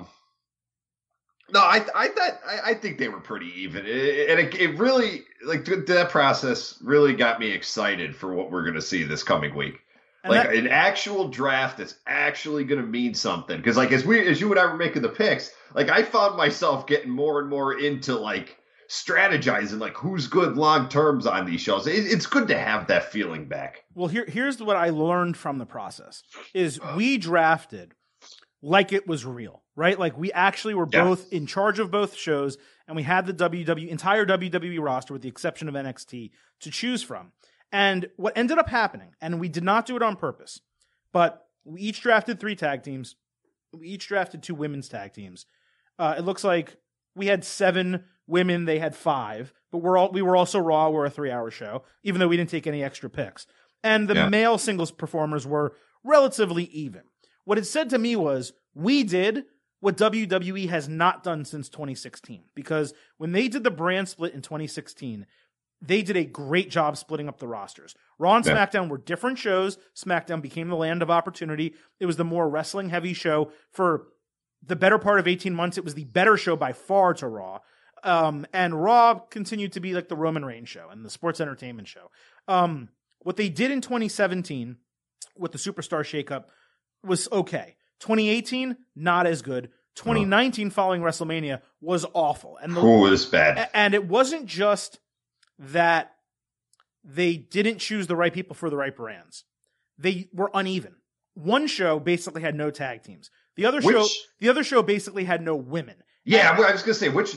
I think they were pretty even. And it really, that process really got me excited for what we're going to see this coming week. And like an actual draft that's actually going to mean something. Because like as you and I were making the picks, like I found myself getting more and more into like strategizing, like who's good long terms on these shows. It's good to have that feeling back. Well, here's what I learned from the process: is we drafted like it was real, right? Like we actually were both in charge of both shows, and we had the entire WWE roster with the exception of NXT to choose from. And what ended up happening, and we did not do it on purpose, but we each drafted 3 tag teams. We each drafted 2 women's tag teams. It looks like we had 7 women, they had 5, but we were also Raw. We're a 3-hour show, even though we didn't take any extra picks. And the male singles performers were relatively even. What it said to me was, we did what WWE has not done since 2016. Because when they did the brand split in 2016, they did a great job splitting up the rosters. Raw and SmackDown were different shows. SmackDown became the land of opportunity. It was the more wrestling-heavy show. For the better part of 18 months, it was the better show by far to Raw. And Raw continued to be like the Roman Reigns show and the sports entertainment show. What they did in 2017 with the Superstar Shakeup was okay. 2018, not as good. 2019, following WrestleMania, was awful. And it was bad. And it wasn't just that they didn't choose the right people for the right brands. They were uneven. One show basically had no tag teams. The other show basically had no women. Yeah, I was gonna say which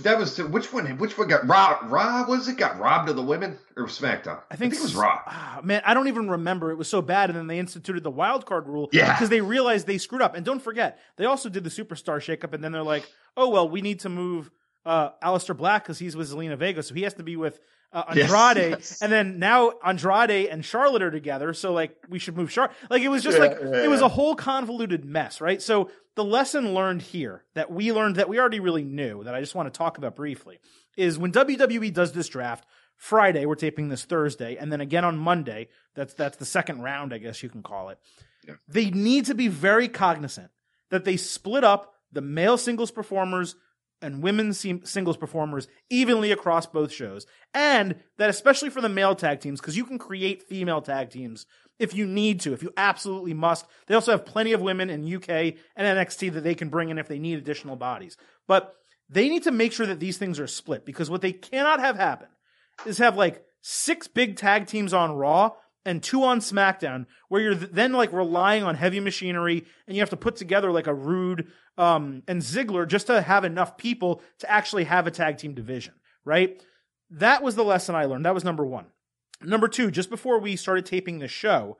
one got Raw was it got robbed of the women or SmackDown? I think it was Raw. Man, I don't even remember. It was so bad, and then they instituted the wild card rule because they realized they screwed up. And don't forget, they also did the Superstar Shakeup, and then they're like, oh well, we need to move Aleister Black because he's with Zelina Vega, so he has to be with Andrade. Yes. And then now Andrade and Charlotte are together, so like we should move Charlotte. Like it was just it was a whole convoluted mess, right? So the lesson learned here that we already really knew, that I just want to talk about briefly, is when WWE does this draft, Friday, we're taping this Thursday, and then again on Monday, that's the second round, I guess you can call it. Yeah. They need to be very cognizant that they split up the male singles performers and women's singles performers evenly across both shows. And that especially for the male tag teams, because you can create female tag teams if you need to, if you absolutely must. They also have plenty of women in UK and NXT that they can bring in if they need additional bodies. But they need to make sure that these things are split, because what they cannot have happen is have like 6 big tag teams on Raw and 2 on SmackDown, where you're then like relying on heavy machinery and you have to put together like a Rude and Ziggler just to have enough people to actually have a tag team division, right? That was the lesson I learned. That was number 1. Number 2, just before we started taping the show,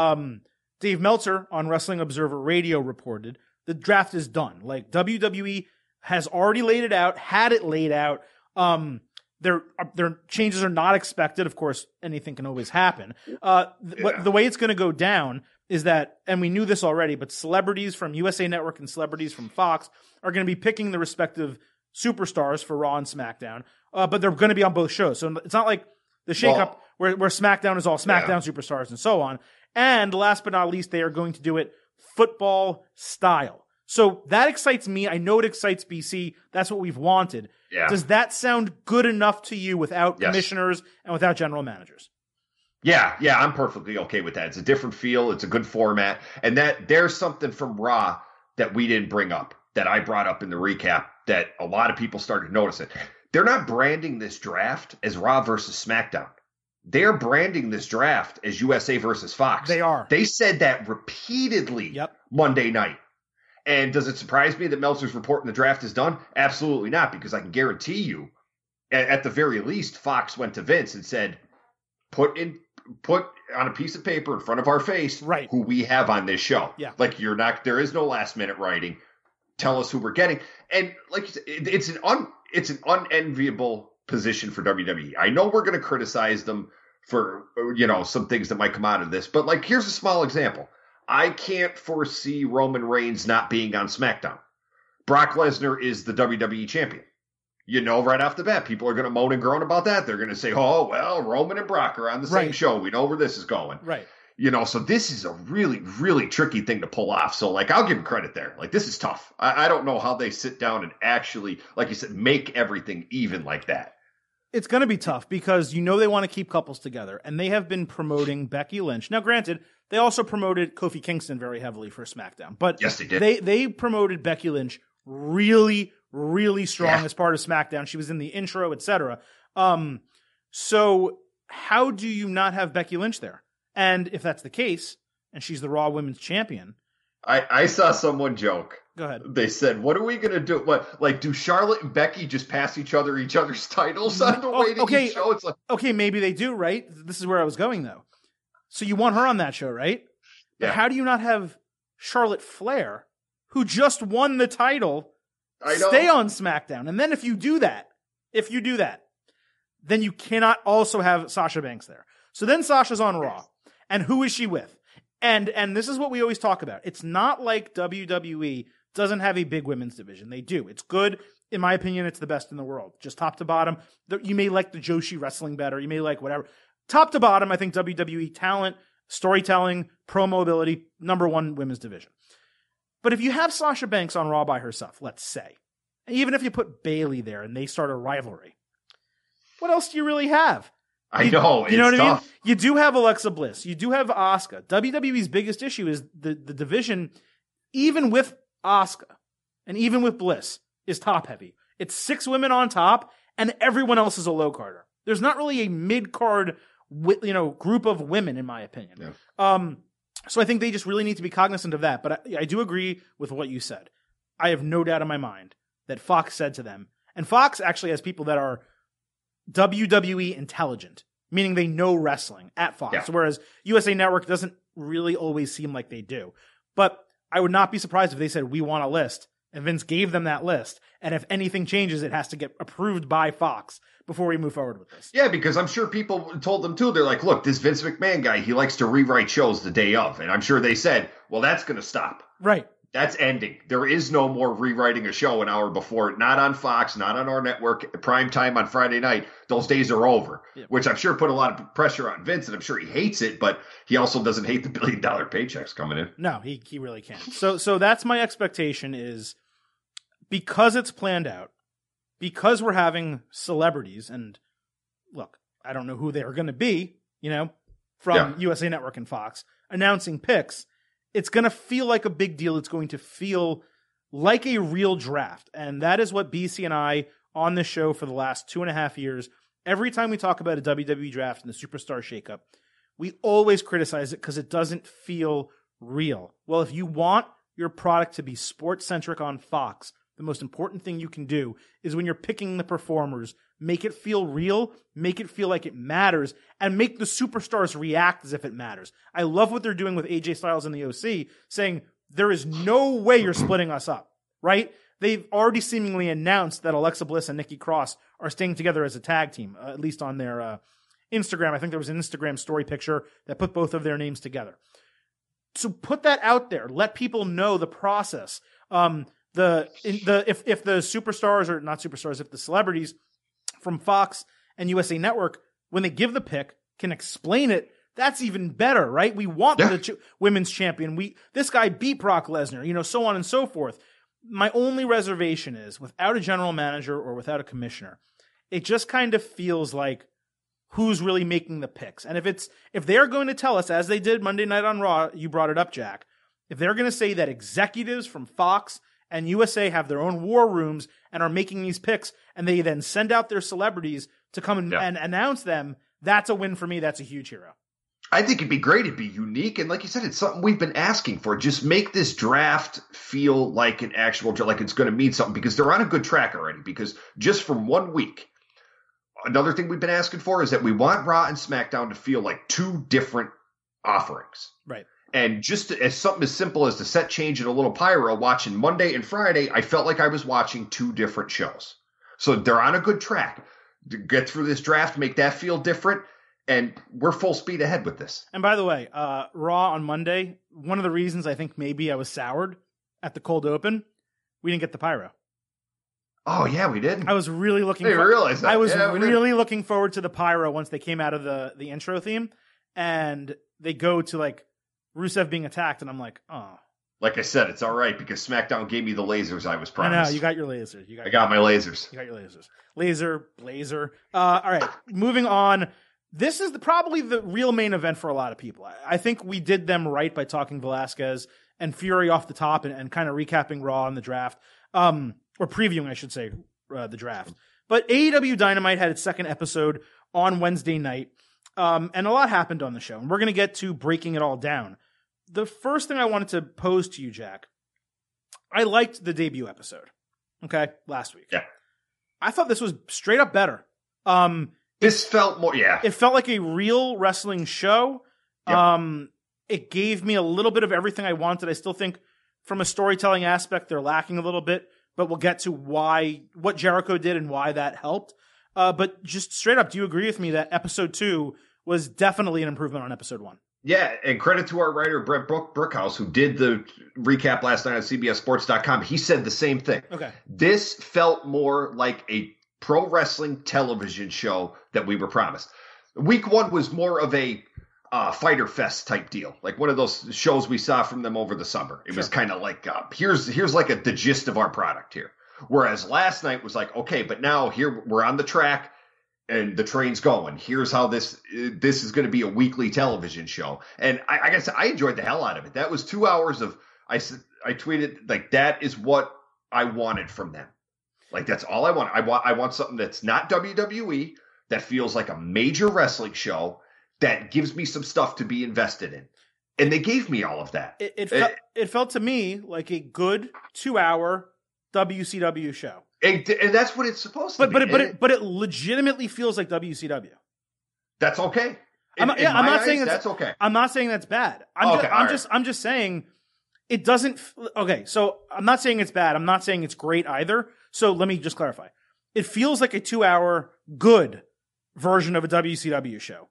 Dave Meltzer on Wrestling Observer Radio reported the draft is done. Like WWE has already laid it out, had it laid out. Their changes are not expected. Of course, anything can always happen. The way it's going to go down is that, and we knew this already, but celebrities from USA Network and celebrities from Fox are going to be picking the respective superstars for Raw and SmackDown, but they're going to be on both shows. So it's not like the shakeup where SmackDown is all SmackDown superstars and so on. And last but not least, they are going to do it football style. So that excites me. I know it excites BC. That's what we've wanted. Yeah. Does that sound good enough to you without commissioners and without general managers? Yeah, I'm perfectly okay with that. It's a different feel. It's a good format. And that there's something from Raw that we didn't bring up, that I brought up in the recap, that a lot of people started noticing. They're not branding this draft as Raw versus SmackDown. They're branding this draft as USA versus Fox. They are. They said that repeatedly Monday night. And does it surprise me that Meltzer's reporting the draft is done? Absolutely not, because I can guarantee you, at the very least, Fox went to Vince and said, put on a piece of paper in front of our face who we have on this show. Yeah. Like there is no last minute writing. Tell us who we're getting. And like you said, it's an unenviable position for WWE. I know we're going to criticize them for, some things that might come out of this, but like, here's a small example. I can't foresee Roman Reigns not being on SmackDown. Brock Lesnar is the WWE champion. Right off the bat, people are going to moan and groan about that. They're going to say, oh, well, Roman and Brock are on the same show. We know where this is going. Right. So this is a really, really tricky thing to pull off. So, like, I'll give him credit there. Like, this is tough. I don't know how they sit down and actually, like you said, make everything even like that. It's going to be tough because they want to keep couples together, and they have been promoting Becky Lynch. Now, granted, they also promoted Kofi Kingston very heavily for SmackDown, but yes, they did. They promoted Becky Lynch really, really strong as part of SmackDown. She was in the intro, etc. So how do you not have Becky Lynch there? And if that's the case, and she's the Raw Women's Champion, I saw someone joke. Go ahead. They said, "What are we gonna do? What, like, do Charlotte and Becky just pass each other's titles on the way to each show?" It's like, okay, maybe they do, right? This is where I was going, though. So you want her on that show, right? But how do you not have Charlotte Flair, who just won the title, stay on SmackDown? And then if you do that, then you cannot also have Sasha Banks there. So then Sasha's on Raw, and who is she with? And this is what we always talk about. It's not like WWE doesn't have a big women's division. They do. It's good. In my opinion, it's the best in the world. Just top to bottom. You may like the Joshi wrestling better. You may like whatever. Top to bottom, I think WWE talent, storytelling, promo ability, number one women's division. But if you have Sasha Banks on Raw by herself, let's say, even if you put Bayley there and they start a rivalry, what else do you really have? I know. You know what I mean? You do have Alexa Bliss. You do have Asuka. WWE's biggest issue is the division, even with Asuka and even with Bliss, is top heavy. It's 6 women on top, and everyone else is a low carder. There's not really a mid card, group of women, in my opinion. Yeah. So I think they just really need to be cognizant of that. But I do agree with what you said. I have no doubt in my mind that Fox said to them, and Fox actually has people that are WWE intelligent, meaning they know wrestling at Fox, whereas USA Network doesn't really always seem like they do. But I would not be surprised if they said, we want a list, and Vince gave them that list. And if anything changes, it has to get approved by Fox before we move forward with this. Yeah, because I'm sure people told them too. They're like, look, this Vince McMahon guy, he likes to rewrite shows the day of. And I'm sure they said, well, that's going to stop. Right. That's ending. There is no more rewriting a show an hour before. Not on Fox, not on our network, prime time on Friday night. Those days are over, which I'm sure put a lot of pressure on Vince, and I'm sure he hates it, but he also doesn't hate the $1 billion paychecks coming in. No, he really can't. So that's my expectation is, because it's planned out, because we're having celebrities, and look, I don't know who they are going to be, from USA Network and Fox, announcing picks. It's going to feel like a big deal. It's going to feel like a real draft. And that is what BC and I on this show for the last 2.5 years, every time we talk about a WWE draft and the superstar shakeup, we always criticize it because it doesn't feel real. Well, if you want your product to be sports-centric on Fox, the most important thing you can do is when you're picking the performers, make it feel real, make it feel like it matters, and make the superstars react as if it matters. I love what they're doing with AJ Styles and the OC, saying there is no way you're splitting us up, right? They've already seemingly announced that Alexa Bliss and Nikki Cross are staying together as a tag team, at least on their Instagram. I think there was an Instagram story picture that put both of their names together. So put that out there. Let people know the process. If the superstars, or not superstars, if the celebrities from Fox and USA Network, when they give the pick, can explain it, that's even better, right? We want the women's champion. This guy beat Brock Lesnar, so on and so forth. My only reservation is, without a general manager or without a commissioner, it just kind of feels like who's really making the picks. And if they're going to tell us, as they did Monday Night on Raw, you brought it up, Jack, if they're going to say that executives from Fox and USA have their own war rooms and are making these picks, and they then send out their celebrities to come and announce them, that's a win for me. That's a huge hero. I think it'd be great. It'd be unique. And like you said, it's something we've been asking for. Just make this draft feel like an actual draft, like it's going to mean something, because they're on a good track already. Because just from 1 week, another thing we've been asking for is that we want Raw and SmackDown to feel like 2 different offerings. Right. And just as something as simple as the set change and a little pyro, watching Monday and Friday, I felt like I was watching 2 different shows. So they're on a good track. To get through this draft, make that feel different. And we're full speed ahead with this. And by the way, Raw on Monday, one of the reasons I think maybe I was soured at the cold open, we didn't get the pyro. Oh, yeah, we did. I was really looking looking forward to the pyro once they came out of the intro theme, and they go to like Rusev being attacked, and I'm like, oh, Like I said, it's all right because SmackDown gave me the lasers I was promised. I know, you got your lasers. I got my lasers. You got your lasers. Blazer. All right, moving on. This is probably the real main event for a lot of people. I think we did them right by talking Velasquez and Fury off the top and kind of recapping Raw and the draft. Or previewing, I should say, the draft. But AEW Dynamite had its second episode on Wednesday night. And a lot happened on the show. And we're going to get to breaking it all down. The first thing I wanted to pose to you, Jack, I liked the debut episode. Okay? Last week. Yeah. I thought this was straight up better. This felt more, yeah. It felt like a real wrestling show. Yep. It gave me a little bit of everything I wanted. I still think from a storytelling aspect, they're lacking a little bit, but we'll get to what Jericho did and why that helped. But just straight up, do you agree with me that episode 2 was definitely an improvement on episode 1? Yeah, and credit to our writer, Brett Brookhouse, who did the recap last night on CBSSports.com. He said the same thing. Okay. This felt more like a pro wrestling television show that we were promised. Week 1 was more of a Fighter Fest type deal, like one of those shows we saw from them over the summer. It was kind of like, here's like the gist of our product here. Whereas last night was like, okay, but now here we're on the track and the train's going. Here's how this is going to be a weekly television show. And I guess I enjoyed the hell out of it. That was 2 hours of, I tweeted, like, that is what I wanted from them. Like, that's all I want. I want something that's not WWE, that feels like a major wrestling show, that gives me some stuff to be invested in. And they gave me all of that. It felt to me like a good 2-hour WCW show. And that's what it's supposed to be. But it legitimately feels like WCW. That's okay. I'm not saying that's okay. I'm not saying that's bad. I'm just saying it doesn't. Okay, so I'm not saying it's bad. I'm not saying it's great either. So let me just clarify. It feels like a 2-hour good version of a WCW show.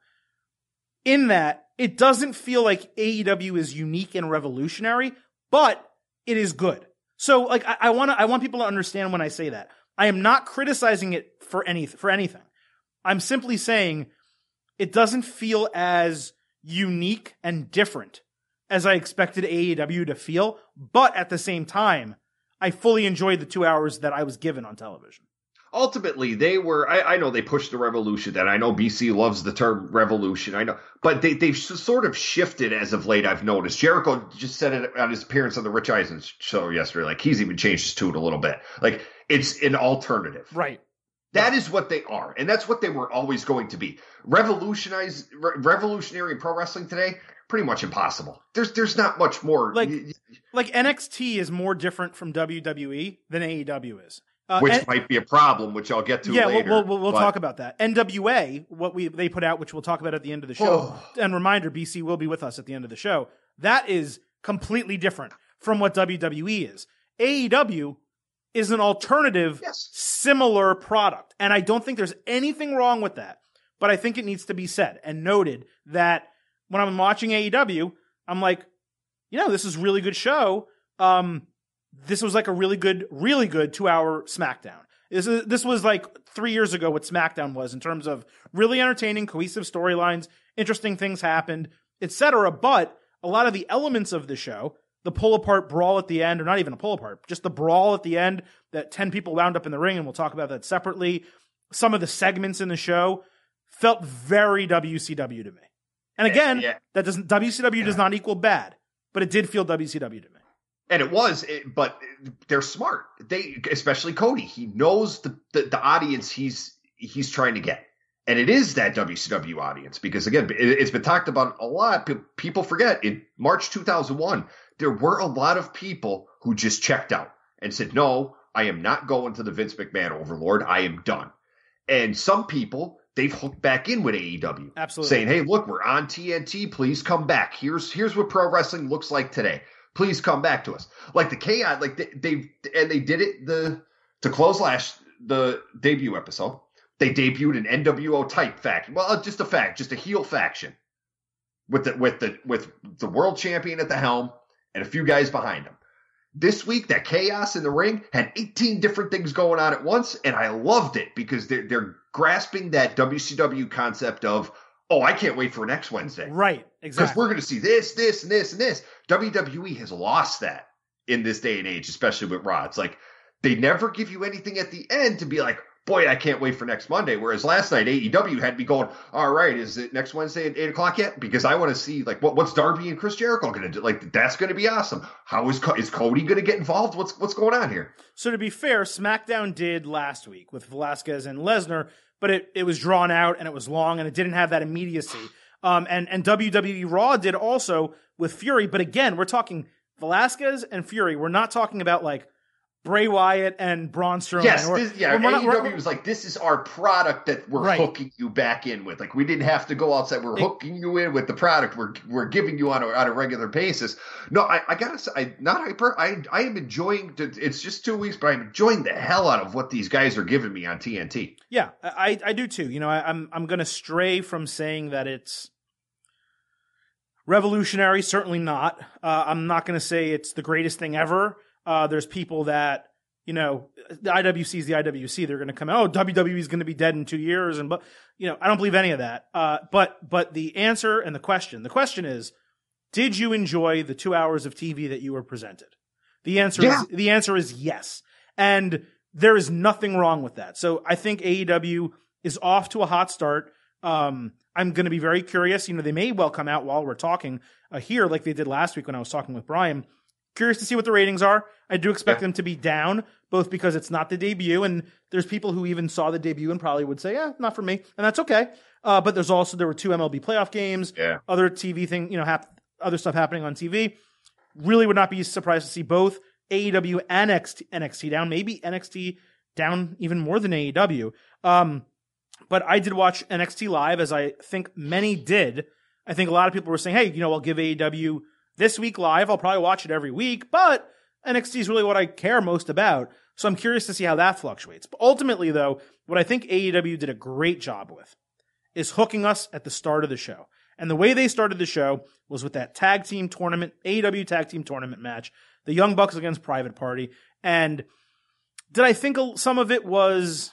In that it doesn't feel like AEW is unique and revolutionary, but it is good. So like I want people to understand when I say that. I am not criticizing it for anything. I'm simply saying it doesn't feel as unique and different as I expected AEW to feel, but at the same time, I fully enjoyed the 2 hours that I was given on television. Ultimately, they were, I know they pushed the revolution, and I know BC loves the term revolution, I know, but they've sort of shifted as of late, I've noticed. Jericho just said it on his appearance on the Rich Eisen show yesterday, like he's even changed his tune a little bit. Like, it's an alternative. Right. That is what they are, and that's what they were always going to be. Revolutionary pro wrestling today, pretty much impossible. There's not much more. Like NXT is more different from WWE than AEW is. Which might be a problem, which I'll get to later. Yeah, we'll talk about that. NWA, they put out, which we'll talk about at the end of the show. And reminder, BC will be with us at the end of the show. That is completely different from what WWE is. AEW is an alternative, similar product. And I don't think there's anything wrong with that. But I think it needs to be said and noted that when I'm watching AEW, I'm like, this is a really good show. This was like a really good 2-hour SmackDown. This was like 3 years ago what SmackDown was in terms of really entertaining, cohesive storylines, interesting things happened, etc. But a lot of the elements of the show, the pull-apart brawl at the end, or not even a pull-apart, just the brawl at the end that 10 people wound up in the ring, and we'll talk about that separately. Some of the segments in the show felt very WCW to me. And again, WCW does not equal bad, but it did feel WCW to me. And it was, but they're smart. Especially Cody. He knows the audience he's trying to get. And it is that WCW audience because, again, it's been talked about a lot. People forget, in March 2001, there were a lot of people who just checked out and said, no, I am not going to the Vince McMahon overlord. I am done. And some people, they've hooked back in with AEW. Absolutely. Saying, hey, look, we're on TNT. Please come back. Here's what pro wrestling looks like today. Please come back to us. Like the chaos, like they did it to close the debut episode. They debuted an NWO type faction. Well, just a heel faction with the world champion at the helm and a few guys behind him. This week, that chaos in the ring had 18 different things going on at once, and I loved it because they're grasping that WCW concept of oh, I can't wait for next Wednesday. Right, Because exactly. we're going to see this, this, and this, and this. WWE has lost that in this day and age, especially with Raw. It's like they never give you anything at the end to be like, boy, I can't wait for next Monday. Whereas last night, AEW had me going, all right, is it next Wednesday at 8 o'clock yet? Because I want to see, like, what's Darby and Chris Jericho going to do? Like, that's going to be awesome. How is Cody going to get involved? What's going on here? So to be fair, SmackDown did last week with Velasquez and Lesnar, but it was drawn out and it was long and it didn't have that immediacy. And WWE Raw did also with Fury. But again, we're talking Velasquez and Fury. We're not talking about like Bray Wyatt and Braun Strowman. Yes, AEW was like, this is our product that we're hooking you back in with. Like, we didn't have to go outside. We're hooking you in with the product we're giving you on a regular basis. No, I gotta say, I am enjoying. It's just 2 weeks, but I'm enjoying the hell out of what these guys are giving me on TNT. Yeah, I do too. You know, I'm going to stray from saying that it's revolutionary. Certainly not. I'm not going to say it's the greatest thing ever. There's people that, you know, the IWC is the IWC. They're going to come out, oh, WWE is going to be dead in 2 years. But, you know, I don't believe any of that. But the answer and the question is, did you enjoy the 2 hours of TV that you were presented? The answer is yes. And there is nothing wrong with that. So I think AEW is off to a hot start. I'm going to be very curious. You know, they may well come out while we're talking here, like they did last week when I was talking with Brian. Curious to see what the ratings are. I do expect them to be down, both because it's not the debut, and there's people who even saw the debut and probably would say, yeah, not for me, and that's okay. But there were 2 MLB playoff games, other TV thing, you know, other stuff happening on TV. Really would not be surprised to see both AEW and NXT down, maybe NXT down even more than AEW. But I did watch NXT live, as I think many did. I think a lot of people were saying, hey, you know, I'll give AEW this week live. I'll probably watch it every week, but NXT is really what I care most about. So I'm curious to see how that fluctuates. But ultimately, though, what I think AEW did a great job with is hooking us at the start of the show. And the way they started the show was with that tag team tournament, AEW tag team tournament match, the Young Bucks against Private Party. And did I think some of it was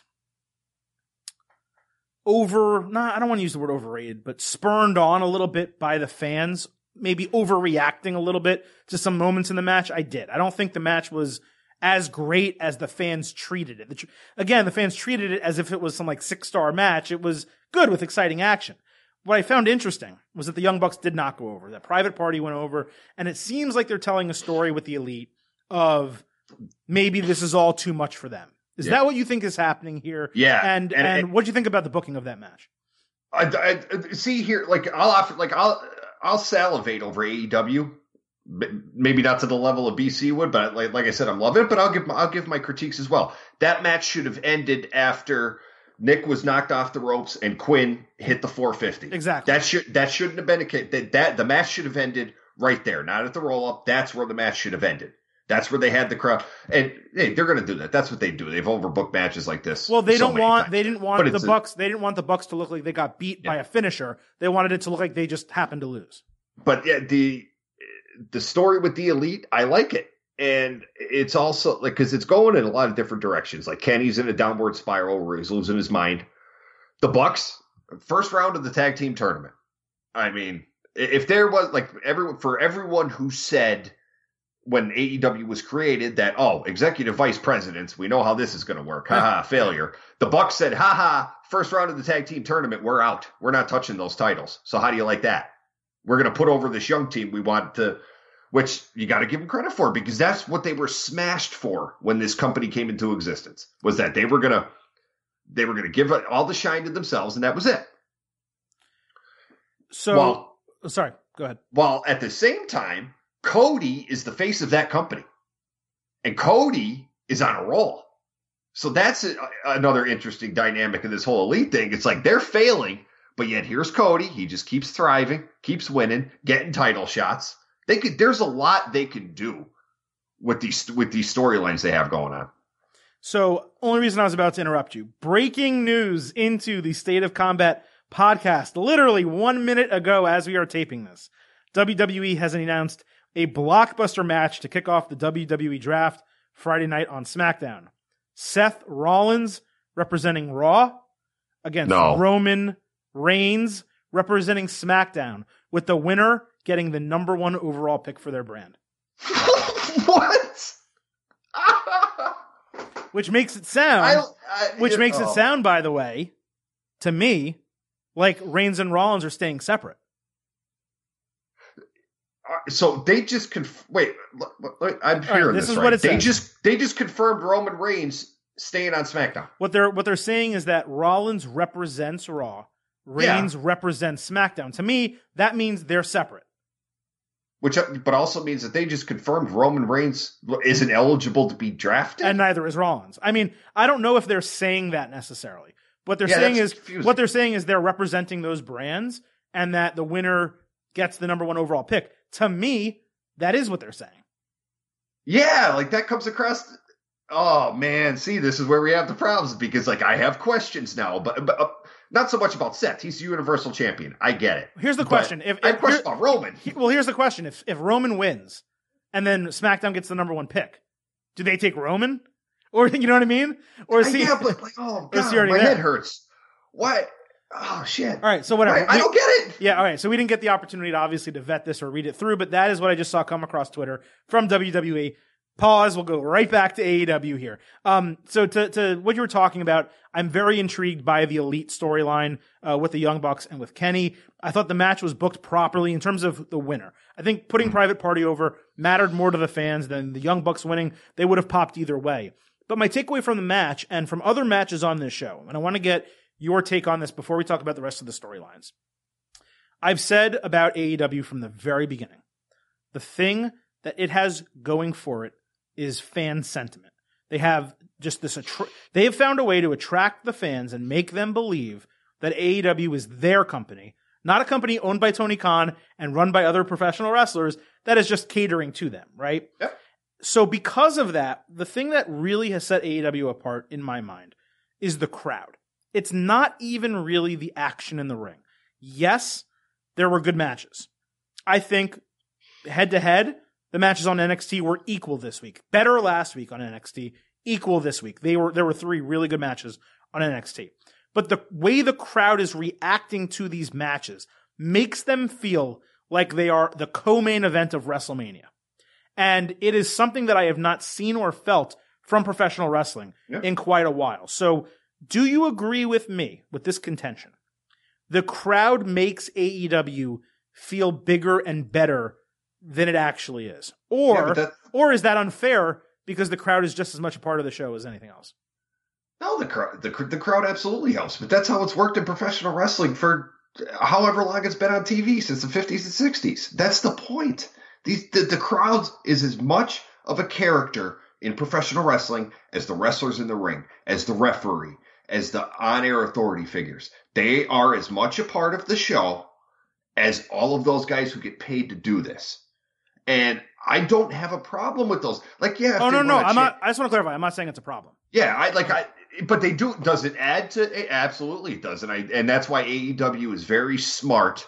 I don't want to use the word overrated, but spurned on a little bit by the fans, maybe overreacting a little bit to some moments in the match? I did. I don't think the match was as great as the fans treated it. Again, the fans treated it as if it was some like 6-star match. It was good with exciting action. What I found interesting was that the Young Bucks did not go over. That Private Party went over, and it seems like they're telling a story with the Elite of maybe this is all too much for them. Is that what you think is happening here? Yeah. And what do you think about the booking of that match? I see here, like I'll salivate over AEW, maybe not to the level of BC would, but like I said, I'm loving it. But I'll give my critiques as well. That match should have ended after Nick was knocked off the ropes and Quinn hit the 450. Exactly. That shouldn't have been a case. That the match should have ended right there, not at the roll up. That's where the match should have ended. That's where they had the crowd, and hey, they're going to do that. That's what they do. They've overbooked matches like this. Well, they didn't want the Bucks. They didn't want the Bucks to look like they got beat by a finisher. They wanted it to look like they just happened to lose. But the story with the Elite, I like it, and it's also like because it's going in a lot of different directions. Like Kenny's in a downward spiral where he's losing his mind. The Bucks, first round of the tag team tournament. I mean, if there was like everyone who said when AEW was created that, executive vice presidents, we know how this is going to work. Failure. The Bucks said, first round of the tag team tournament, we're out. We're not touching those titles. So how do you like that? We're going to put over this young team we want to, which you got to give them credit for because that's what they were smashed for when this company came into existence, was that they were going to give all the shine to themselves, and that was it. So, sorry, go ahead. While at the same time, Cody is the face of that company, and Cody is on a roll. So that's another interesting dynamic of this whole Elite thing. It's like they're failing, but yet here's Cody. He just keeps thriving, keeps winning, getting title shots. There's a lot they can do with these storylines they have going on. So, only reason I was about to interrupt you. Breaking news into the State of Combat podcast. Literally 1 minute ago as we are taping this, WWE has announced a blockbuster match to kick off the WWE draft Friday night on SmackDown. Seth Rollins representing Raw against Roman Reigns representing SmackDown, with the winner getting the number 1 overall pick for their brand. What? Which makes it sound, by the way, to me, like Reigns and Rollins are staying separate. So they just wait. I'm hearing this right. They just confirmed Roman Reigns staying on SmackDown. What they're saying is that Rollins represents Raw, Reigns represents SmackDown. To me, that means they're separate. But also means that they just confirmed Roman Reigns isn't eligible to be drafted, and neither is Rollins. I mean, I don't know if they're saying that necessarily. What they're saying is they're representing those brands, and that the winner gets the number 1 overall pick. To me, that is what they're saying. Yeah, like that comes across. Oh man, see, this is where we have the problems because like I have questions now, but not so much about Seth. He's the Universal Champion. I get it. Here's the question: I have questions about Roman. Well, here's the question: if Roman wins, and then SmackDown gets the number 1 pick, do they take Roman, or you know what I mean? Or is he? Yeah, but like, oh god, my head hurts. What? Oh shit! All right, so whatever. I don't get it. Yeah, all right. So we didn't get the opportunity to obviously to vet this or read it through, but that is what I just saw come across Twitter from WWE. Pause. We'll go right back to AEW here. So to what you were talking about, I'm very intrigued by the Elite storyline with the Young Bucks and with Kenny. I thought the match was booked properly in terms of the winner. I think putting Private Party over mattered more to the fans than the Young Bucks winning. They would have popped either way. But my takeaway from the match and from other matches on this show, and I want to get your take on this before we talk about the rest of the storylines. I've said about AEW from the very beginning, the thing that it has going for it is fan sentiment. They have just this, they have found a way to attract the fans and make them believe that AEW is their company, not a company owned by Tony Khan and run by other professional wrestlers that is just catering to them, right? Yep. So because of that, the thing that really has set AEW apart in my mind is the crowd. It's not even really the action in the ring. Yes, there were good matches. I think head to head, the matches on NXT were equal this week. Better last week on NXT, equal this week. There were 3 really good matches on NXT. But the way the crowd is reacting to these matches makes them feel like they are the co-main event of WrestleMania. And it is something that I have not seen or felt from professional wrestling in quite a while. So do you agree with me with this contention? The crowd makes AEW feel bigger and better than it actually is. Or is that unfair because the crowd is just as much a part of the show as anything else? No, the crowd absolutely helps, but that's how it's worked in professional wrestling for however long it's been on TV, since the 50s and 60s. That's the point. The crowd is as much of a character in professional wrestling as the wrestlers in the ring, as the referee, as the on-air authority figures. They are as much a part of the show as all of those guys who get paid to do this. And I don't have a problem with those. Like, yeah. Oh, no. I just want to clarify. I'm not saying it's a problem. Yeah, but they do. Does it add to? Absolutely, it does. And that's why AEW is very smart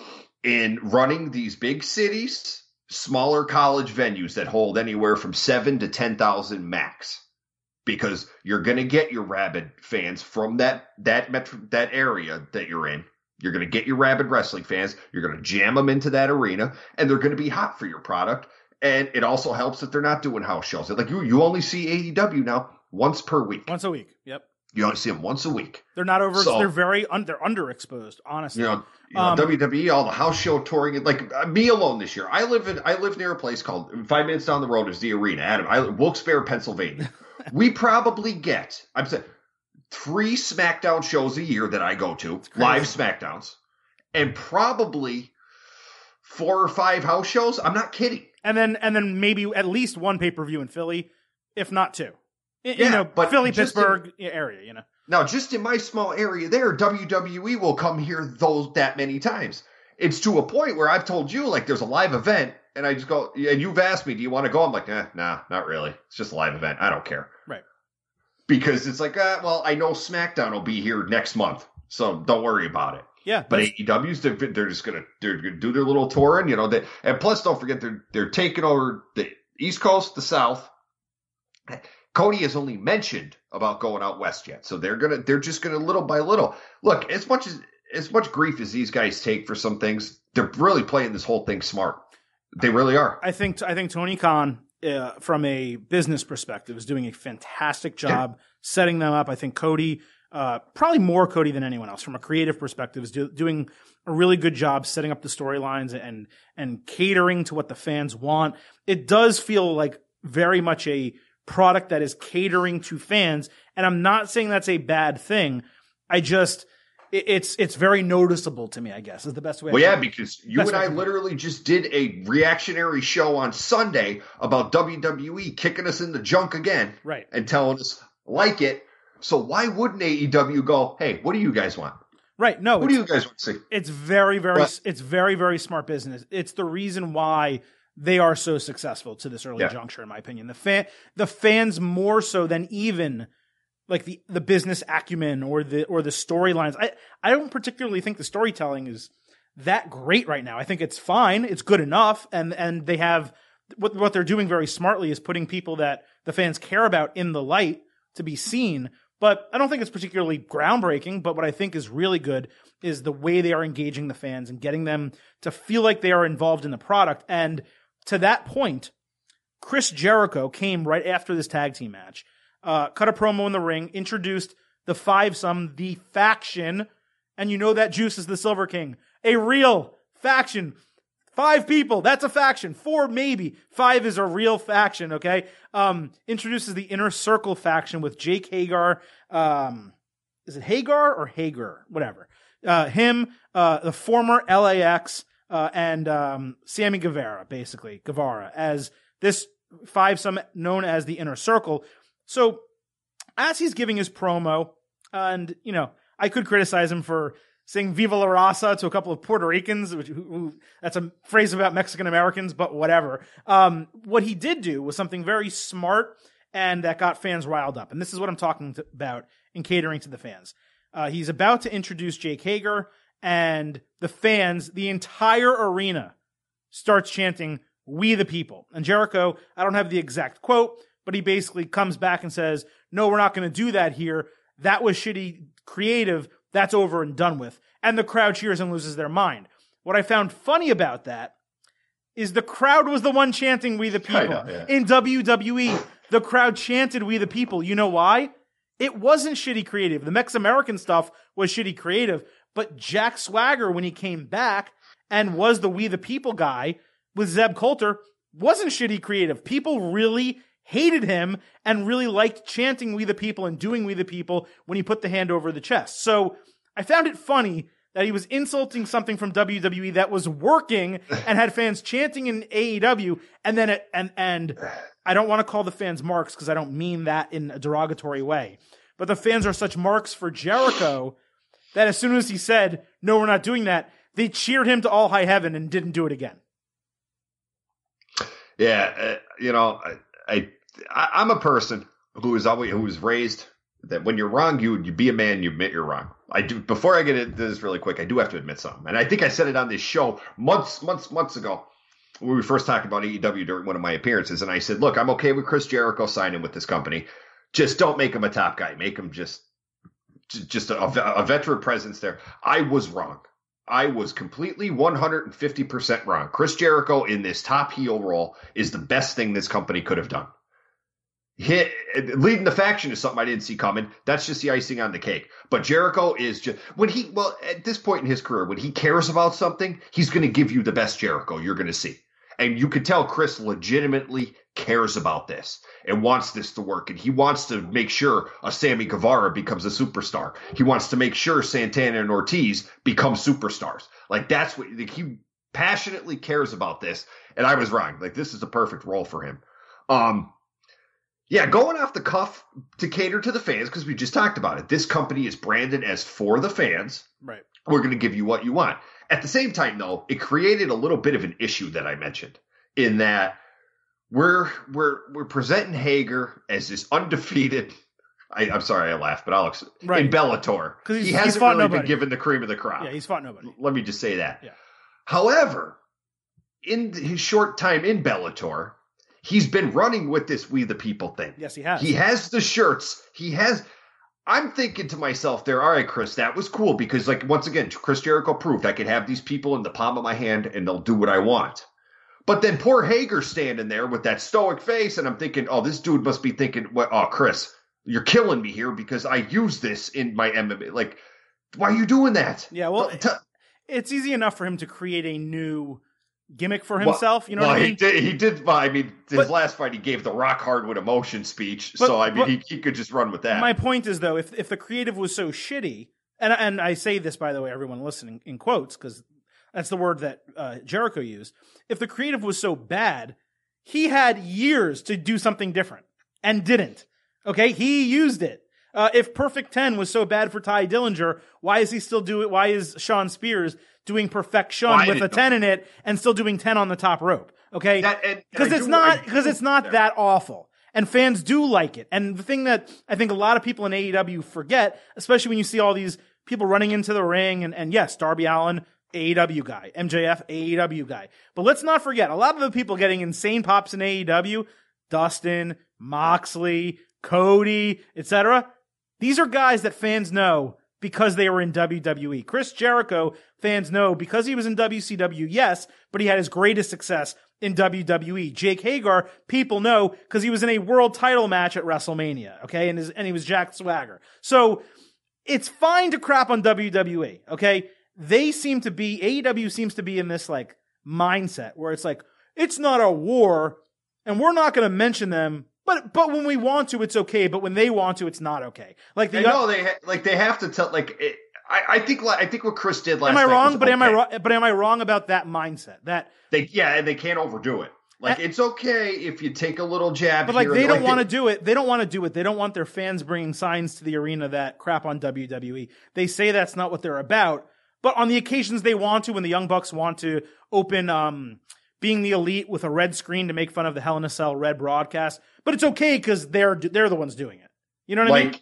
in running these big cities, smaller college venues that hold anywhere from 7,000 to 10,000 max, because you're going to get your rabid fans from that area that you're in. You're going to get your rabid wrestling fans. You're going to jam them into that arena, and they're going to be hot for your product. And it also helps that they're not doing house shows. Like you only see AEW now once per week. Once a week. Yep. You only see them once a week. They're not over. So, they're underexposed. Honestly, WWE, all the house show touring. Like me alone this year, I live near a place called 5 minutes down the road is the arena. Adam, Wilkes-Barre, Pennsylvania. We probably get, I'm saying, 3 SmackDown shows a year that I go to, live SmackDowns, and probably 4 or 5 house shows. I'm not kidding. And then maybe at least 1 pay-per-view in Philly, if not 2. But Philly, Pittsburgh area, Now, just in my small area there, WWE will come here that many times. It's to a point where I've told you, like, there's a live event, and I just go, and you've asked me, do you want to go? I'm like, nah, not really. It's just a live event. I don't care. Right. Because it's like, I know SmackDown will be here next month, so don't worry about it. Yeah. But AEW's, they're just going to do their little tour, and, and plus, don't forget, they're taking over the East Coast, the South. Cody has only mentioned about going out west yet, so they're just gonna little by little. Look, as much as much grief as these guys take for some things, they're really playing this whole thing smart. They really are. I think Tony Khan, from a business perspective, is doing a fantastic job setting them up. I think Cody, probably more Cody than anyone else, from a creative perspective, is doing a really good job setting up the storylines and catering to what the fans want. It does feel like very much a product that is catering to fans, and I'm not saying that's a bad thing. It's very noticeable to me, I guess, is the best way. Well, yeah, because you and I literally just did a reactionary show on Sunday about WWE kicking us in the junk again, right, and telling us like it. So why wouldn't AEW go, hey, what do you guys want? Right. No. What do you guys want to see? It's very, very smart business. It's the reason why they are so successful to this early juncture, in my opinion. The fans more so than even like the business acumen or the storylines. I don't particularly think the storytelling is that great right now. I think it's fine. It's good enough. And they have what they're doing very smartly is putting people that the fans care about in the light to be seen. But I don't think it's particularly groundbreaking. But what I think is really good is the way they are engaging the fans and getting them to feel like they are involved in the product. And to that point, Chris Jericho came right after this tag team match, cut a promo in the ring, introduced the Fivesome, the faction, and you know that Juice is the Silver King. A real faction. 5 people, that's a faction. 4 maybe. 5 is a real faction, okay? Introduces the Inner Circle faction with Jake Hager. Is it Hagar or Hager? Whatever. Him, the former LAX, and Sammy Guevara, basically. Guevara, as this Fivesome known as the Inner Circle. So, as he's giving his promo, and, you know, I could criticize him for saying Viva la Raza to a couple of Puerto Ricans, who that's a phrase about Mexican Americans, but whatever. What he did do was something very smart and that got fans riled up. And this is what I'm talking about in catering to the fans. He's about to introduce Jake Hager, and the fans, the entire arena, starts chanting, "We the people." And Jericho, I don't have the exact quote, but he basically comes back and says, "No, we're not going to do that here. That was shitty creative. That's over and done with." And the crowd cheers and loses their mind. What I found funny about that is the crowd was the one chanting "We the people." Know, yeah. In WWE, the crowd chanted "We the people." You know why? It wasn't shitty creative. The Mex-American stuff was shitty creative. But Jack Swagger, when he came back and was the "We the people" guy with Zeb Coulter, wasn't shitty creative. People really hated him and really liked chanting "We the people" and doing "We the people" when he put the hand over the chest. So I found it funny that he was insulting something from WWE that was working and had fans chanting in AEW, and then and I don't want to call the fans marks because I don't mean that in a derogatory way, but the fans are such marks for Jericho that as soon as he said, "No, we're not doing that," they cheered him to all high heaven and didn't do it again. Yeah, I'm a person who was raised that when you're wrong, you be a man, you admit you're wrong. I do. Before I get into this really quick, I do have to admit something, and I think I said it on this show months ago when we first talked about AEW during one of my appearances, and I said, "Look, I'm okay with Chris Jericho signing with this company. Just don't make him a top guy. Make him just a veteran presence there." I was wrong. I was completely 150% wrong. Chris Jericho in this top heel role is the best thing this company could have done. Leading the faction is something I didn't see coming. That's just the icing on the cake. But Jericho is just, at this point in his career, when he cares about something, he's going to give you the best Jericho you're going to see. And you could tell Chris legitimately cares about this and wants this to work. And he wants to make sure a Sammy Guevara becomes a superstar. He wants to make sure Santana and Ortiz become superstars. Like, that's what he passionately cares about this. And I was wrong. Like, this is a perfect role for him. Yeah, going off the cuff to cater to the fans, because we just talked about it. This company is branded as for the fans. Right. We're going to give you what you want. At the same time, though, it created a little bit of an issue that I mentioned in that we're presenting Hager as this undefeated. I'm sorry, I laughed, but Alex in Bellator, because he hasn't really been given the cream of the crop. Yeah, he's fought nobody. Let me just say that. Yeah. However, in his short time in Bellator, he's been running with this "We the People" thing. Yes, he has. He has the shirts. I'm thinking to myself there, all right, Chris, that was cool because, like, once again, Chris Jericho proved I could have these people in the palm of my hand and they'll do what I want. But then poor Hager's standing there with that stoic face, and I'm thinking, oh, this dude must be thinking, oh, Chris, you're killing me here because I use this in my MMA. Like, why are you doing that? Yeah, well, it's easy enough for him to create a new gimmick for himself. You know what I mean? He did. I mean, his last fight, he gave the Rock Hard with Emotion speech. So, I mean, he could just run with that. My point is, though, if the creative was so shitty, and I say this, by the way, everyone listening, in quotes, because that's the word that Jericho used. If the creative was so bad, he had years to do something different and didn't. Okay? He used it. If Perfect 10 was so bad for Ty Dillinger, why is he still doing? Why is Sean Spears doing Perfection with a 10 in it and still doing 10 on the top rope? Okay, because it's not that awful, and fans do like it. And the thing that I think a lot of people in AEW forget, especially when you see all these people running into the ring, and yes, Darby Allin, AEW guy, MJF, AEW guy, but let's not forget a lot of the people getting insane pops in AEW, Dustin, Moxley, Cody, etc. These are guys that fans know because they were in WWE. Chris Jericho, fans know because he was in WCW, yes, but he had his greatest success in WWE. Jake Hager, people know because he was in a world title match at WrestleMania, okay, and he was Jack Swagger. So it's fine to crap on WWE, okay? AEW seems to be in this like mindset where it's like, it's not a war, and we're not going to mention them. But when we want to, it's okay. But when they want to, it's not okay. Like they have to tell. Like I think what Chris did last. Am I wrong? But am I wrong about that mindset? That and they can't overdo it. Like it's okay if you take a little jab. But like they don't want to do it. They don't want to do it. They don't want their fans bringing signs to the arena that crap on WWE. They say that's not what they're about. But on the occasions they want to, when the Young Bucks want to open Being the Elite with a red screen to make fun of the Hell in a Cell red broadcast. But it's okay because they're the ones doing it. You know what I mean?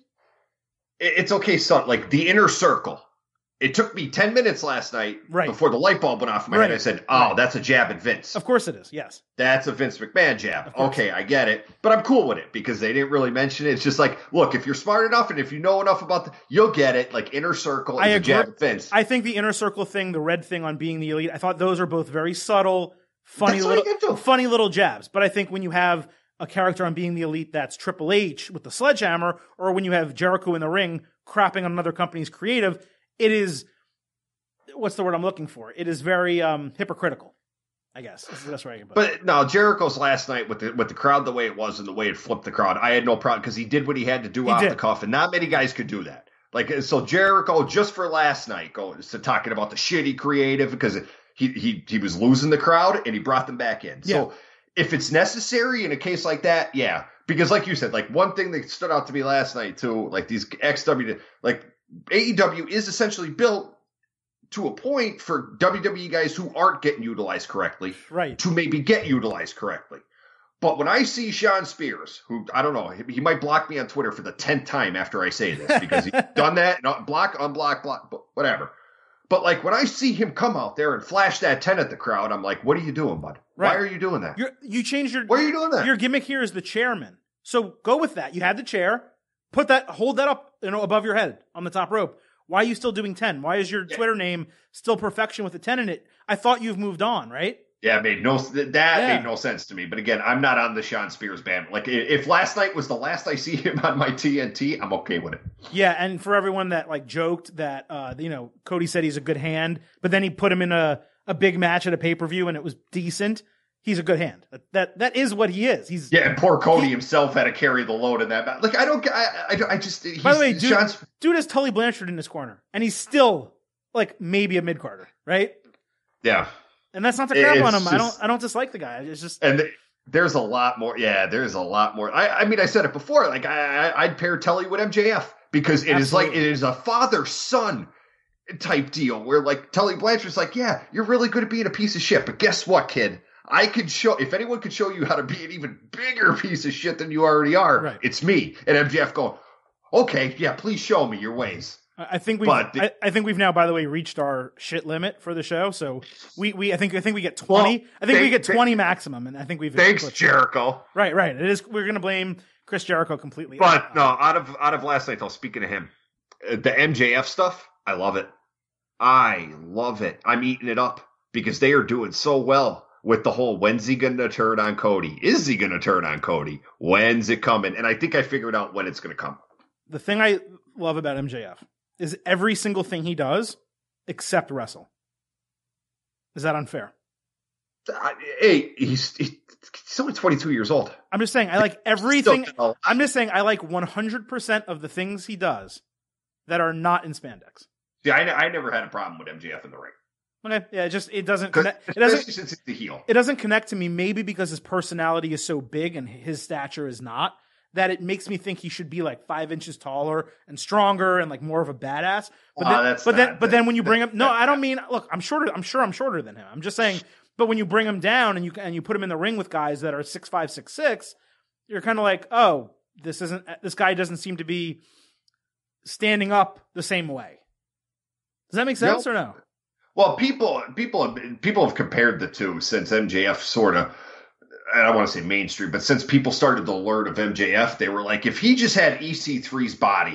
It's okay, son. Like the Inner Circle. It took me 10 minutes last night before the light bulb went off in my head. I said, that's a jab at Vince. Of course it is, yes. That's a Vince McMahon jab. Okay, I get it. But I'm cool with it because they didn't really mention it. It's just like, look, if you're smart enough and if you know enough about you'll get it. Like Inner Circle is a jab at Vince. I think the Inner Circle thing, the red thing on Being the Elite, I thought those are both very subtle, funny little jabs. But I think when you have a character on Being the Elite that's Triple H with the sledgehammer, or when you have Jericho in the ring crapping on another company's creative, it is, what's the word I'm looking for? It is very hypocritical, I guess. That's right. But no, Jericho's last night with the crowd the way it was and the way it flipped the crowd, I had no problem because he did what he had to do off the cuff, and not many guys could do that. Like, so Jericho, just for last night, goes to talking about the shitty creative because he was losing the crowd and he brought them back in. Yeah. So if it's necessary in a case like that, yeah. Because like you said, like one thing that stood out to me last night too, like these like AEW is essentially built to a point for WWE guys who aren't getting utilized correctly, right, to maybe get utilized correctly. But when I see Sean Spears, who, I don't know, he might block me on Twitter for the 10th time after I say this, because he's done that, block, unblock, block, whatever. But like when I see him come out there and flash that 10 at the crowd, I'm like, what are you doing, bud? Right. Why are you doing that? You changed your... Why are you doing that? Your gimmick here is the chairman. So go with that. You had the chair, hold that up, above your head on the top rope. Why are you still doing 10? Why is your Twitter name still Perfection with a 10 in it? I thought you've moved on, right? Yeah, made no sense to me. But again, I'm not on the Sean Spears band. Like, if last night was the last I see him on my TNT, I'm okay with it. Yeah, and for everyone that like joked that Cody said he's a good hand, but then he put him in a big match at a pay-per-view and it was decent. He's a good hand. That is what he is. And poor Cody himself had to carry the load in that match. Like, I just. By the way, dude has Tully Blanchard in his corner, and he's still like maybe a mid-carder, right? Yeah. And that's not to crap on him. I don't dislike the guy. It's just there's a lot more. Yeah, there's a lot more. I mean, I said it before. Like I'd pair Tully with MJF because it is a father-son type deal where like Tully Blanchard's like, yeah, you're really good at being a piece of shit, but guess what, kid? I could show, if anyone could show you how to be an even bigger piece of shit than you already are, It's me. And MJF going, okay, yeah, please show me your ways. I think we've now, by the way, reached our shit limit for the show. So I think we get 20. We get 20 maximum, and I think we've. Thanks, Jericho. Right. It is. We're going to blame Chris Jericho completely. But no, out of last night, though. Speaking of him, the MJF stuff, I love it. I'm eating it up because they are doing so well with the whole, when's he going to turn on Cody? Is he going to turn on Cody? When's it coming? And I think I figured out when it's going to come. The thing I love about MJF is every single thing he does except wrestle. Is that unfair? Hey, he's only 22 years old. I'm just saying I like everything. I'm just saying I like 100% of the things he does that are not in spandex. Yeah, I never had a problem with MJF in the ring. Okay, yeah, it doesn't connect. Especially since it's the heel. It doesn't connect to me. Maybe because his personality is so big and his stature is not. That it makes me think he should be like 5 inches taller and stronger and like more of a badass. But then when you bring him, no, I don't mean. Look, I'm shorter. I'm sure I'm shorter than him. I'm just saying. But when you bring him down and you put him in the ring with guys that are 6'5", 6'6", you're kind of like, oh, this guy doesn't seem to be standing up the same way. Does that make sense or no? Well, people have compared the two since MJF sort of. I don't want to say mainstream, but since people started to learn of MJF, they were like, if he just had EC3's body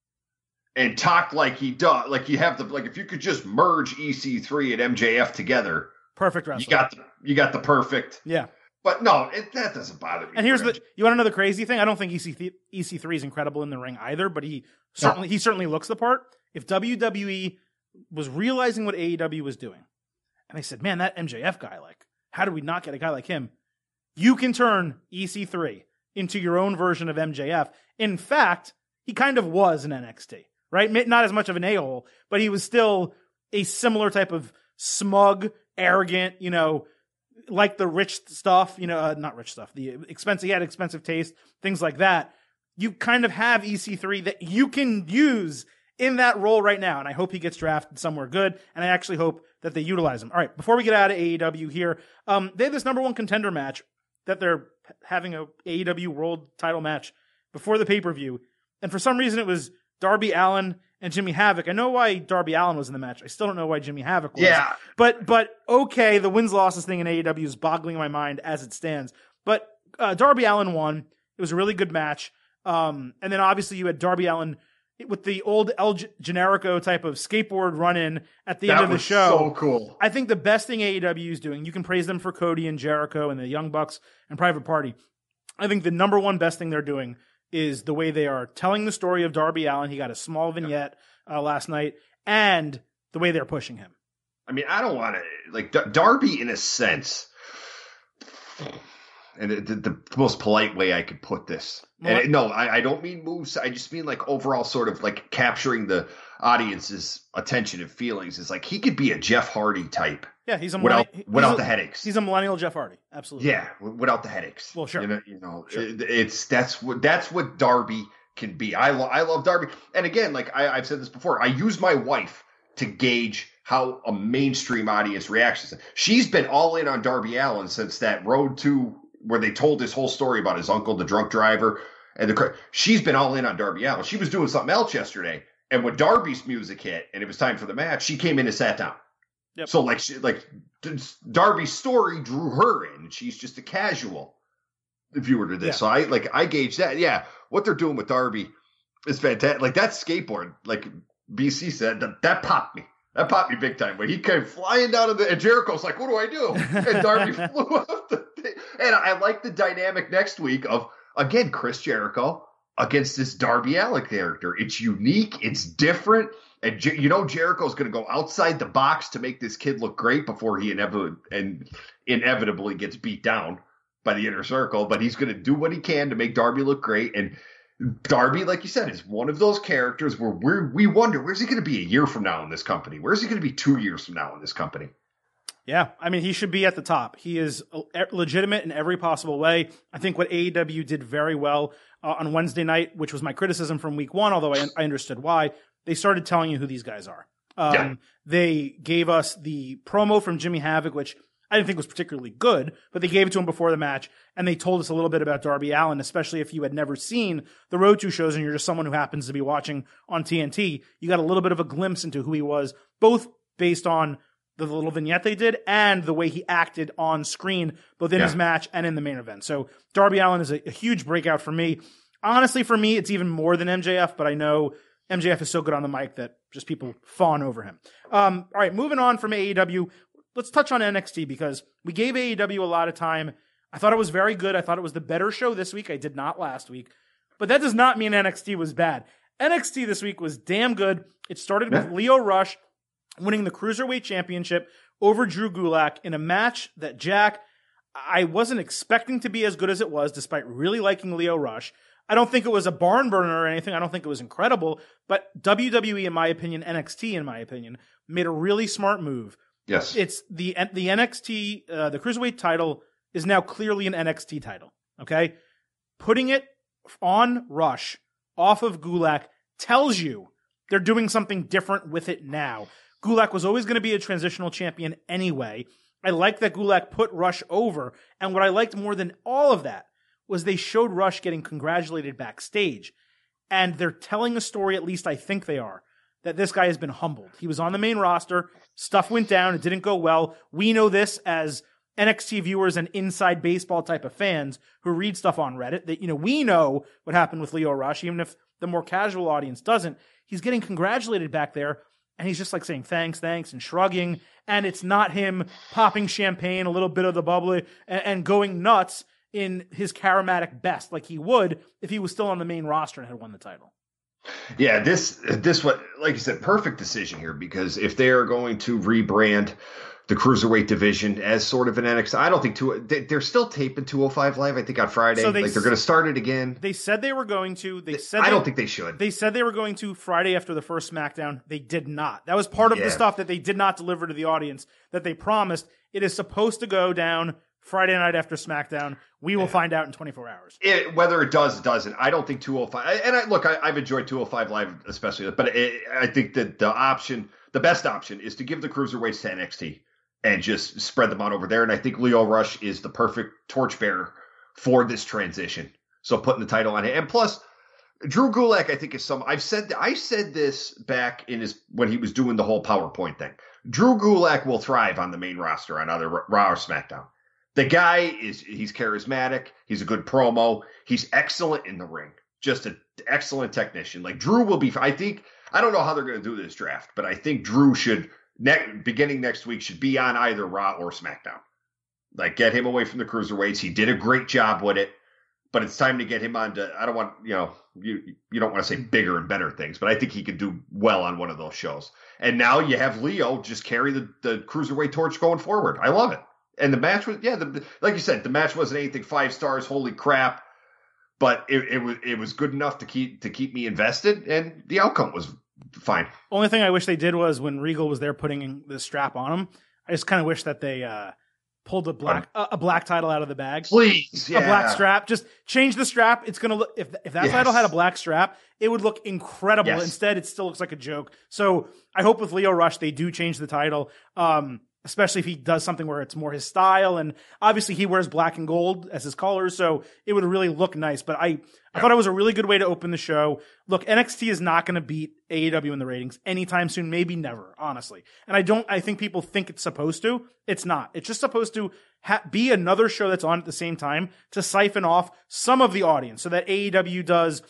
and talked like he does, like if you could just merge EC3 and MJF together, perfect wrestler. You got the perfect. Yeah. But no, that doesn't bother me. And you want to know the crazy thing? I don't think EC3 is incredible in the ring either, but he certainly looks the part. If WWE was realizing what AEW was doing, and they said, man, that MJF guy, like, how do we not get a guy like him? You can turn EC3 into your own version of MJF. In fact, he kind of was in NXT, right? Not as much of an a-hole, but he was still a similar type of smug, arrogant, like the rich stuff, not rich stuff, he had expensive taste, things like that. You kind of have EC3 that you can use in that role right now. And I hope he gets drafted somewhere good. And I actually hope that they utilize him. All right. Before we get out of AEW here, they have this number one contender match that they're having a AEW world title match before the pay-per-view. And for some reason it was Darby Allin and Jimmy Havoc. I know why Darby Allin was in the match. I still don't know why Jimmy Havoc was. Yeah. But okay, the wins-losses thing in AEW is boggling my mind as it stands. But Darby Allin won. It was a really good match. And then obviously you had Darby Allin with the old El Generico type of skateboard run-in at the end of the show. That was so cool. I think the best thing AEW is doing, you can praise them for Cody and Jericho and the Young Bucks and Private Party. I think the number one best thing they're doing is the way they are telling the story of Darby Allin. He got a small vignette last night, and the way they're pushing him. I mean, I don't want to, like, Darby in a sense, and the most polite way I could put this. And I don't mean moves. I just mean like overall sort of like capturing the audience's attention and feelings. Is like he could be a Jeff Hardy type. Yeah, he's without the headaches. He's a millennial Jeff Hardy. Absolutely. Yeah, without the headaches. Well, sure. Sure. That's what Darby can be. I love Darby. And again, like I've said this before, I use my wife to gauge how a mainstream audience reacts. She's been all in on Darby Allin since that Road to where they told this whole story about his uncle, the drunk driver, and she's been all in on Darby Allin. She was doing something else yesterday, and when Darby's music hit and it was time for the match, she came in and sat down. Yep. So Darby's story drew her in. She's just a casual viewer to this. Yeah. So I gauge that. Yeah, what they're doing with Darby is fantastic. Like that skateboard, like BC said, that popped me. That popped me big time. When he came flying down and Jericho's like, what do I do? And Darby flew off the thing. And I like the dynamic next week of, again, Chris Jericho against this Darby Allin character. It's unique. It's different. And Jericho's going to go outside the box to make this kid look great before he inevitably gets beat down by the Inner Circle. But he's going to do what he can to make Darby look great. And Darby, like you said, is one of those characters where we wonder, where's he going to be a year from now in this company? Where's he going to be 2 years from now in this company? Yeah, I mean, he should be at the top. He is legitimate in every possible way. I think what AEW did very well on Wednesday night, which was my criticism from week one, although I understood why, they started telling you who these guys are. They gave us the promo from Jimmy Havoc, which I didn't think was particularly good, but they gave it to him before the match, and they told us a little bit about Darby Allin, especially if you had never seen the Road to shows and you're just someone who happens to be watching on TNT. You got a little bit of a glimpse into who he was, both based on the little vignette they did and the way he acted on screen, both in his match and in the main event. So Darby Allin is a huge breakout for me. Honestly, for me, it's even more than MJF, but I know MJF is so good on the mic that just people fawn over him. All right, moving on from AEW, let's touch on NXT because we gave AEW a lot of time. I thought it was very good. I thought it was the better show this week. I did not last week. But that does not mean NXT was bad. NXT this week was damn good. It started with Lio Rush winning the Cruiserweight Championship over Drew Gulak in a match that, Jack, I wasn't expecting to be as good as it was, despite really liking Lio Rush. I don't think it was a barn burner or anything. I don't think it was incredible. But WWE, in my opinion, NXT, in my opinion, made a really smart move. Yes. It's the NXT, the Cruiserweight title is now clearly an NXT title. Okay? Putting it on Rush off of Gulak tells you they're doing something different with it now. Gulak was always going to be a transitional champion anyway. I like that Gulak put Rush over. And what I liked more than all of that was they showed Rush getting congratulated backstage. And they're telling a story, at least I think they are, that this guy has been humbled. He was on the main roster. Stuff went down. It didn't go well. We know this as NXT viewers and inside baseball type of fans who read stuff on Reddit that, we know what happened with Lio Rush, even if the more casual audience doesn't. He's getting congratulated back there. And he's just like saying thanks, and shrugging. And it's not him popping champagne, a little bit of the bubbly, and going nuts in his charismatic best, like he would if he was still on the main roster and had won the title. Yeah, this what, like you said, perfect decision here, because if they are going to rebrand the Cruiserweight division as sort of an NXT, I don't think they're still taping 205 Live, I think, on Friday. So they're going to start it again. They said they were going to. I don't think they should. They said they were going to Friday after the first SmackDown. They did not. That was part of the stuff that they did not deliver to the audience that they promised. It is supposed to go down Friday night after SmackDown. We will find out in 24 hours. Whether it does, doesn't. I don't think 205. And I've enjoyed 205 Live especially, but I think that the best option is to give the Cruiserweights to NXT and just spread them out over there. And I think Lio Rush is the perfect torchbearer for this transition. So putting the title on him. And plus, Drew Gulak, I think, is I said this back in when he was doing the whole PowerPoint thing. Drew Gulak will thrive on the main roster on either Raw or SmackDown. The guy he's charismatic. He's a good promo. He's excellent in the ring. Just an excellent technician. Like Drew will be, I don't know how they're going to do this draft, but I think Drew should, beginning next week, should be on either Raw or SmackDown. Like, get him away from the Cruiserweights. He did a great job with it, but it's time to get him on to, I don't want, you don't want to say bigger and better things, but I think he could do well on one of those shows. And now you have Lio just carry the Cruiserweight torch going forward. I love it. And the match was, like you said, the match wasn't anything 5 stars, holy crap, but it was good enough to keep me invested, and the outcome was fine. Only thing I wish they did was when Regal was there putting the strap on him, I just kind of wish that they pulled a black title out of the bag. Please, a black strap. Just change the strap. It's gonna look, if that title had a black strap, it would look incredible. Yes. Instead, it still looks like a joke. So I hope with Lio Rush they do change the title. Especially if he does something where it's more his style. And obviously he wears black and gold as his colors, so it would really look nice. But I thought it was a really good way to open the show. Look, NXT is not going to beat AEW in the ratings anytime soon, maybe never, honestly. And I think people think it's supposed to. It's not. It's just supposed to be another show that's on at the same time to siphon off some of the audience so that AEW does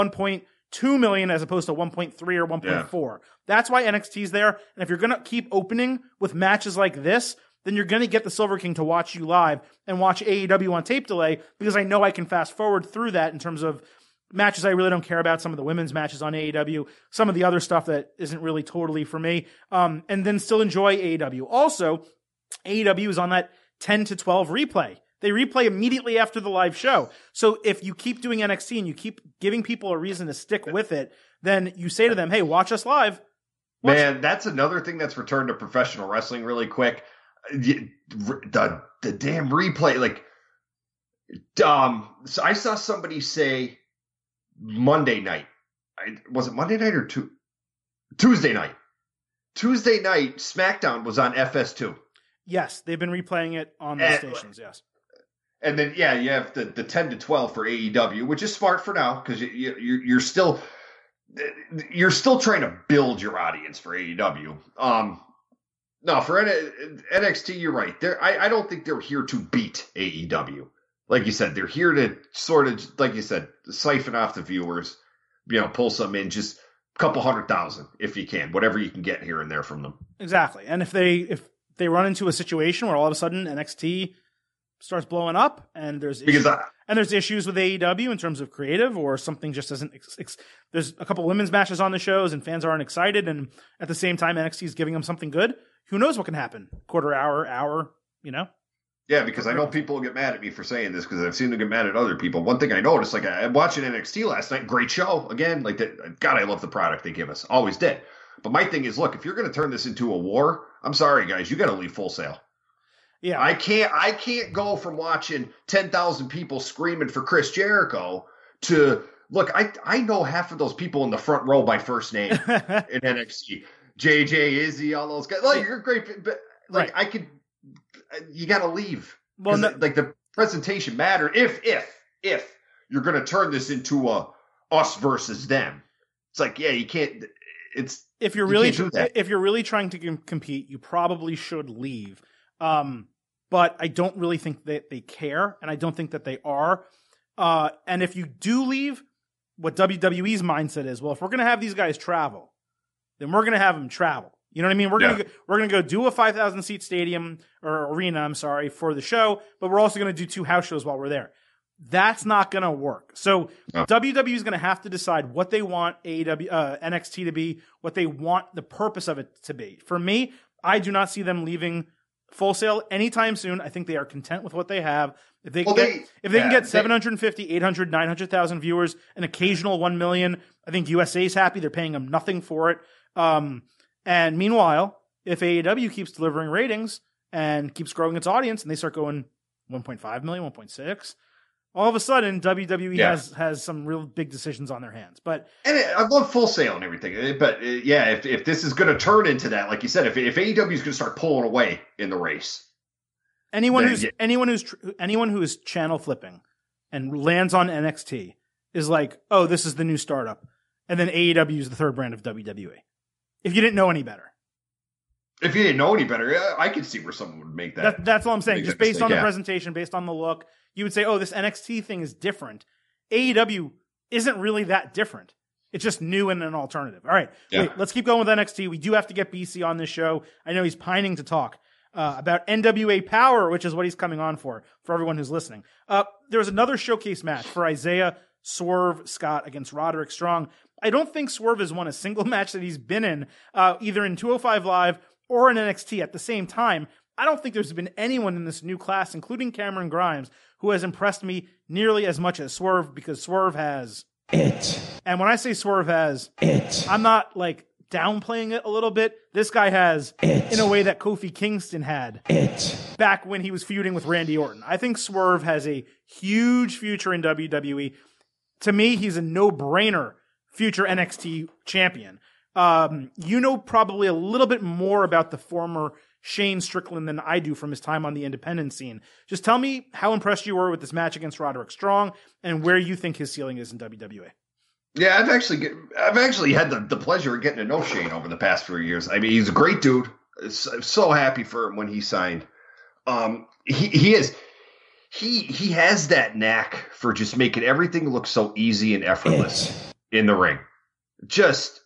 1.2 million as opposed to 1.3 or 1.4. Yeah. That's why NXT's there. And if you're going to keep opening with matches like this, then you're going to get the Silver King to watch you live and watch AEW on tape delay, because I know I can fast forward through that in terms of matches I really don't care about, some of the women's matches on AEW, some of the other stuff that isn't really totally for me, and then still enjoy AEW. Also, AEW is on that 10 to 12 replay. They replay immediately after the live show. So if you keep doing NXT and you keep giving people a reason to stick with it, then you say to them, hey, watch us live. Man, that's another thing that's returned to professional wrestling really quick. The damn replay. Like, so I saw somebody say Monday night. Was it Monday night or Tuesday night? Tuesday night, SmackDown was on FS2. Yes, they've been replaying it on the stations, yes. And then, you have the 10 to 12 for AEW, which is smart for now because you're still trying to build your audience for AEW. No, for NXT, you're right. I don't think they're here to beat AEW. Like you said, they're here to sort of, like you said, siphon off the viewers, pull some in, just a couple 100,000 if you can, whatever you can get here and there from them. Exactly. And if they run into a situation where all of a sudden NXT starts blowing up and there's issues with AEW in terms of creative, or something just doesn't there's a couple women's matches on the shows and fans aren't excited, and at the same time NXT is giving them something good, who knows what can happen? Quarter hour, Yeah, because I know people will get mad at me for saying this because I've seen them get mad at other people. One thing I noticed, like I'm watching NXT last night, great show again. Like that, God, I love the product they give us, always did. But my thing is, look, if you're going to turn this into a war, I'm sorry, guys, you got to leave Full Sail. Yeah, I can't go from watching 10,000 people screaming for Chris Jericho to look. I know half of those people in the front row by first name in NXT. JJ, Izzy, all those guys. Like, you're great, but like right. You got to leave. Well, like the presentation mattered. If you're going to turn this into a us versus them, it's like, yeah, you can't. If you're really trying to compete, you probably should leave. But I don't really think that they care, and I don't think that they are. And if you do leave, what WWE's mindset is, well, if we're going to have these guys travel, then we're going to have them travel. You know what I mean? We're going to go do a 5,000 seat stadium or arena, for the show, but we're also going to do 2 house shows while we're there. That's not going to work. So WWE is going to have to decide what they want NXT to be, what they want the purpose of it to be. For me, I do not see them leaving Full Sail anytime soon. I think they are content with what they have. If they can get 750, 800, 900,000 viewers, an occasional 1 million, I think USA's happy. They're paying them nothing for it. And meanwhile, if AEW keeps delivering ratings and keeps growing its audience and they start going 1.5 million, 1.6, all of a sudden WWE has some real big decisions on their hands. I love Full Sail and everything, but if this is going to turn into that, like you said, if AEW is going to start pulling away in the race, anyone who is channel flipping and lands on NXT is like, oh, this is the new startup, and then AEW is the third brand of WWE. If you didn't know any better. I could see where someone would make that. That's all I'm saying. Just based on the presentation, based on the look, you would say, oh, this NXT thing is different. AEW isn't really that different. It's just new and an alternative. All right. Yeah. Wait, let's keep going with NXT. We do have to get BC on this show. I know he's pining to talk about NWA Power, which is what he's coming on for everyone who's listening. There was another showcase match for Isaiah Swerve Scott against Roderick Strong. I don't think Swerve has won a single match that he's been in, either in 205 Live or in NXT at the same time. I don't think there's been anyone in this new class, including Cameron Grimes, who has impressed me nearly as much as Swerve, because Swerve has it. And when I say Swerve has it, I'm not like downplaying it a little bit. This guy has it in a way that Kofi Kingston had it back when he was feuding with Randy Orton. I think Swerve has a huge future in WWE. To me, he's a no-brainer future NXT champion. You know probably a little bit more about the former Shane Strickland than I do from his time on the independent scene. Just tell me how impressed you were with this match against Roderick Strong and where you think his ceiling is in WWE. Yeah, I've actually had the pleasure of getting to know Shane over the past few years. I mean, he's a great dude. So happy for him when he signed. He has that knack for just making everything look so easy and effortless in the ring. Just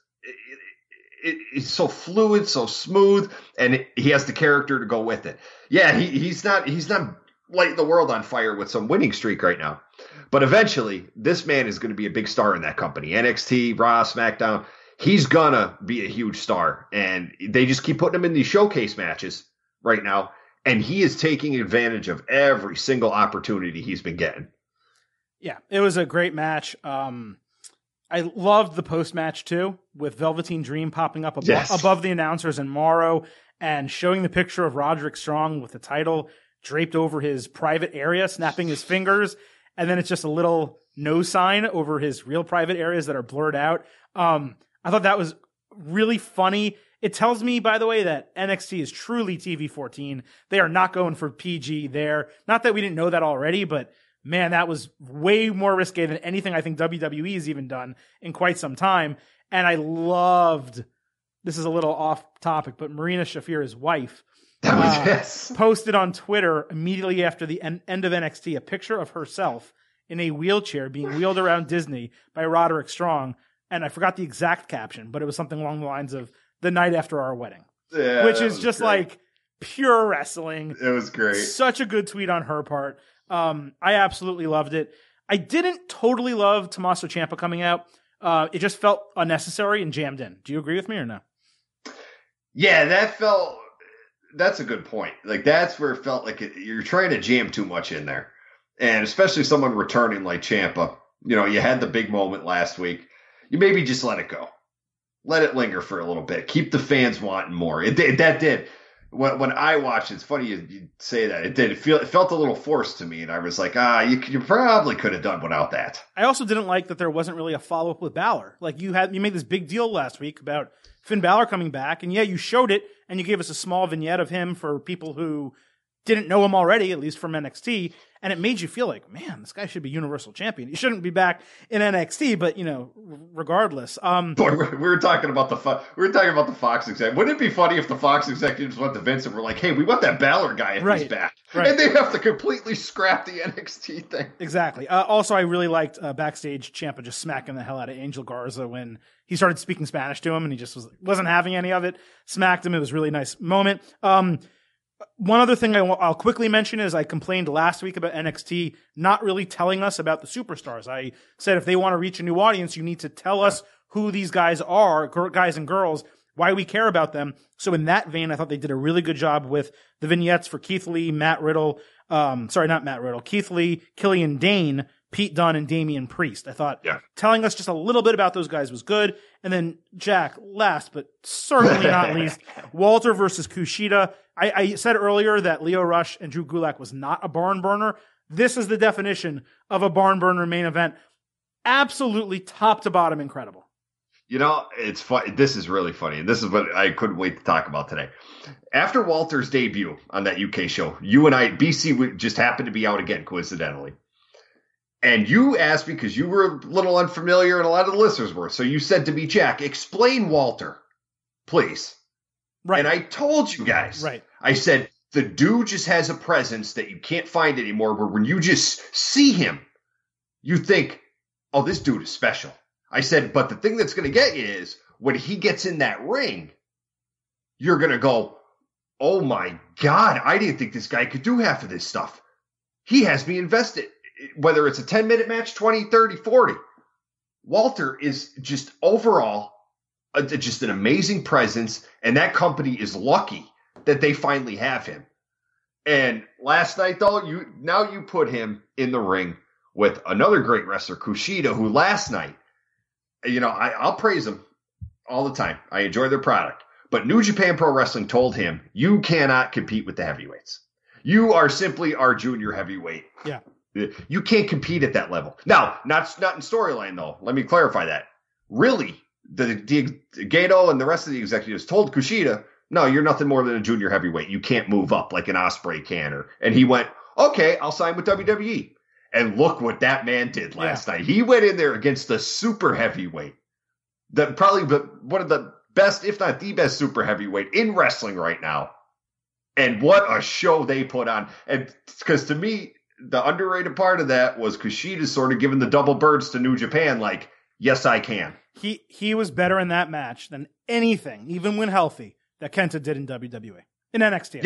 it's so fluid, so smooth, and he has the character to go with it. Yeah, he's not lighting the world on fire with some winning streak right now. But eventually, this man is going to be a big star in that company. NXT, Raw, SmackDown. He's going to be a huge star. And they just keep putting him in these showcase matches right now. And he is taking advantage of every single opportunity he's been getting. Yeah, it was a great match. I loved the post-match, too, with Velveteen Dream popping up above the announcers and Morrow and showing the picture of Roderick Strong with the title draped over his private area, snapping his fingers. And then it's just a little no sign over his real private areas that are blurred out. I thought that was really funny. It tells me, by the way, that NXT is truly TV-14. They are not going for PG there. Not that we didn't know that already, but man, that was way more risque than anything I think WWE has even done in quite some time. And I loved, this is a little off topic, but Marina Shafir's wife posted on Twitter immediately after the end of NXT a picture of herself in a wheelchair being wheeled around Disney by Roderick Strong. And I forgot the exact caption, but it was something along the lines of the night after our wedding, which is just great. Like pure wrestling. It was great. Such a good tweet on her part. I absolutely loved it. I didn't totally love Tommaso Ciampa coming out. It just felt unnecessary and jammed in. Do you agree with me or no? Yeah, that's a good point. Like, that's where it felt like you're trying to jam too much in there. And especially someone returning like Ciampa. You know, you had the big moment last week. You maybe just let it go. Let it linger for a little bit. Keep the fans wanting more. That did. When I watched, it's funny you say that. It did. It felt a little forced to me, and I was like, you probably could have done without that. I also didn't like that there wasn't really a follow-up with Balor. Like, you made this big deal last week about Finn Balor coming back, and yeah, you showed it, and you gave us a small vignette of him for people who didn't know him already, at least from NXT, and it made you feel like, man, this guy should be Universal Champion. He shouldn't be back in NXT, but regardless. Boy, we were talking about the Fox executive. Wouldn't it be funny if the Fox executives went to Vince and were like, "Hey, we want that Balor guy if he's back," and they have to completely scrap the NXT thing. Exactly. Also, I really liked backstage Ciampa just smacking the hell out of Angel Garza when he started speaking Spanish to him, and he just wasn't having any of it. Smacked him. It was a really nice moment. One other thing I'll quickly mention is I complained last week about NXT not really telling us about the superstars. I said if they want to reach a new audience, you need to tell us who these guys are, guys and girls, why we care about them. So in that vein, I thought they did a really good job with the vignettes for Keith Lee, Keith Lee, Killian Dane, Pete Dunne, and Damian Priest. I thought telling us just a little bit about those guys was good. And then Jack, last but certainly not least, Walter versus Kushida. I said earlier that Lio Rush and Drew Gulak was not a barn burner. This is the definition of a barn burner main event. Absolutely top to bottom incredible. It's fun. This is really funny. And this is what I couldn't wait to talk about today. After Walter's debut on that UK show, you and I, BC just happened to be out again, coincidentally. And you asked me, because you were a little unfamiliar and a lot of the listeners were. So you said to me, Jack, explain Walter, please. Right. And I told you guys. Right. I said, the dude just has a presence that you can't find anymore, where when you just see him, you think, oh, this dude is special. I said, but the thing that's going to get you is when he gets in that ring, you're going to go, oh my God, I didn't think this guy could do half of this stuff. He has me invested. Whether it's a 10-minute match, 20, 30, 40. Walter is just overall just an amazing presence, and that company is lucky that they finally have him. And last night, though, you put him in the ring with another great wrestler, Kushida, who last night, I'll praise him all the time. I enjoy their product. But New Japan Pro Wrestling told him, you cannot compete with the heavyweights. You are simply our junior heavyweight. Yeah. You can't compete at that level. Now, not in storyline, though. Let me clarify that. Really, the Gato and the rest of the executives told Kushida, no, you're nothing more than a junior heavyweight. You can't move up like an Ospreay can. And he went, okay, I'll sign with WWE. And look what that man did last night. He went in there against the super heavyweight. Probably one of the best, if not the best super heavyweight in wrestling right now. And what a show they put on. And because to me, the underrated part of that was Kushida sort of giving the double birds to New Japan, like, yes, I can. He was better in that match than anything, even when healthy, that Kenta did in WWE. In NXT,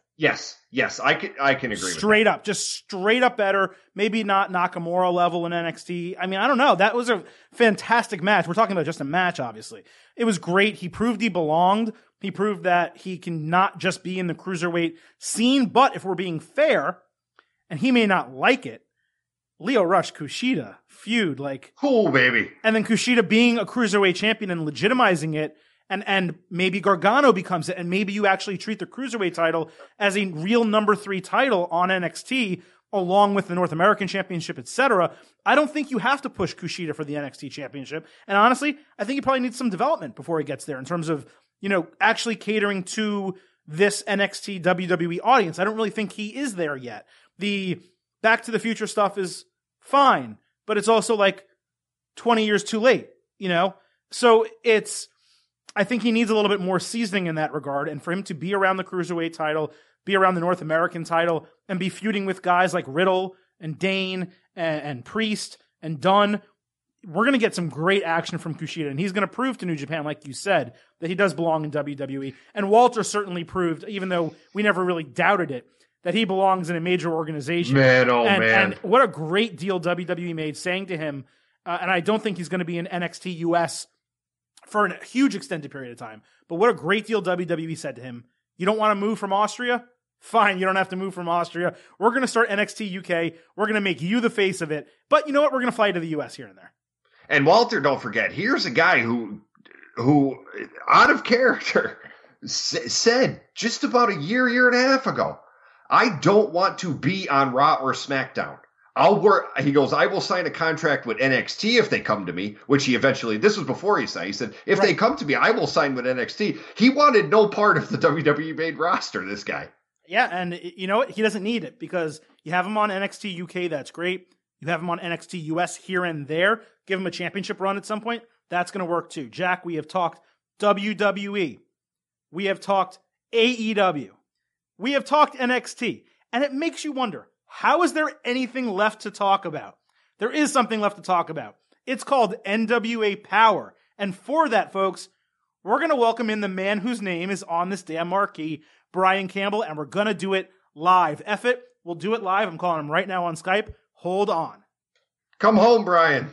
Yes. I can agree with that. Straight up better. Maybe not Nakamura level in NXT. I mean, I don't know. That was a fantastic match. We're talking about just a match, obviously. It was great. He proved he belonged. He proved that he can not just be in the cruiserweight scene, but if we're being fair, and he may not like it, Lio Rush, Kushida feud, like, cool, baby. And then Kushida being a cruiserweight champion and legitimizing it, and maybe Gargano becomes it, and maybe you actually treat the cruiserweight title as a real number 3 title on NXT, along with the North American Championship, etc. I don't think you have to push Kushida for the NXT Championship. And honestly, I think he probably needs some development before he gets there in terms of actually catering to this NXT WWE audience. I don't really think he is there yet. The Back to the Future stuff is fine, but it's also like 20 years too late, So I think he needs a little bit more seasoning in that regard. And for him to be around the Cruiserweight title, be around the North American title, and be feuding with guys like Riddle and Dane and Priest and Dunn, we're going to get some great action from Kushida. And he's going to prove to New Japan, like you said, that he does belong in WWE. And Walter certainly proved, even though we never really doubted it, that he belongs in a major organization. Man, man. And what a great deal WWE made, saying to him, and I don't think he's going to be in NXT US for a huge extended period of time, but what a great deal WWE said to him. You don't want to move from Austria? Fine, you don't have to move from Austria. We're going to start NXT UK. We're going to make you the face of it. But you know what? We're going to fly to the US here and there. And Walter, don't forget, here's a guy who out of character, said just about a year and a half ago, I don't want to be on Raw or SmackDown. I'll work. He goes, I will sign a contract with NXT if they come to me, which he eventually, this was before he signed. He said, if they come to me, I will sign with NXT. He wanted no part of the WWE main roster, this guy. Yeah, and you know what? He doesn't need it because you have him on NXT UK. That's great. You have him on NXT US here and there. Give him a championship run at some point. That's going to work too. Jack, we have talked WWE. We have talked AEW. We have talked NXT. And it makes you wonder, how is there anything left to talk about? There is something left to talk about. It's called NWA Power. And for that, folks, we're going to welcome in the man whose name is on this damn marquee, Brian Campbell, and we're going to do it live. Eff it, we'll do it live. I'm calling him right now on Skype. Hold on. Come home, Brian.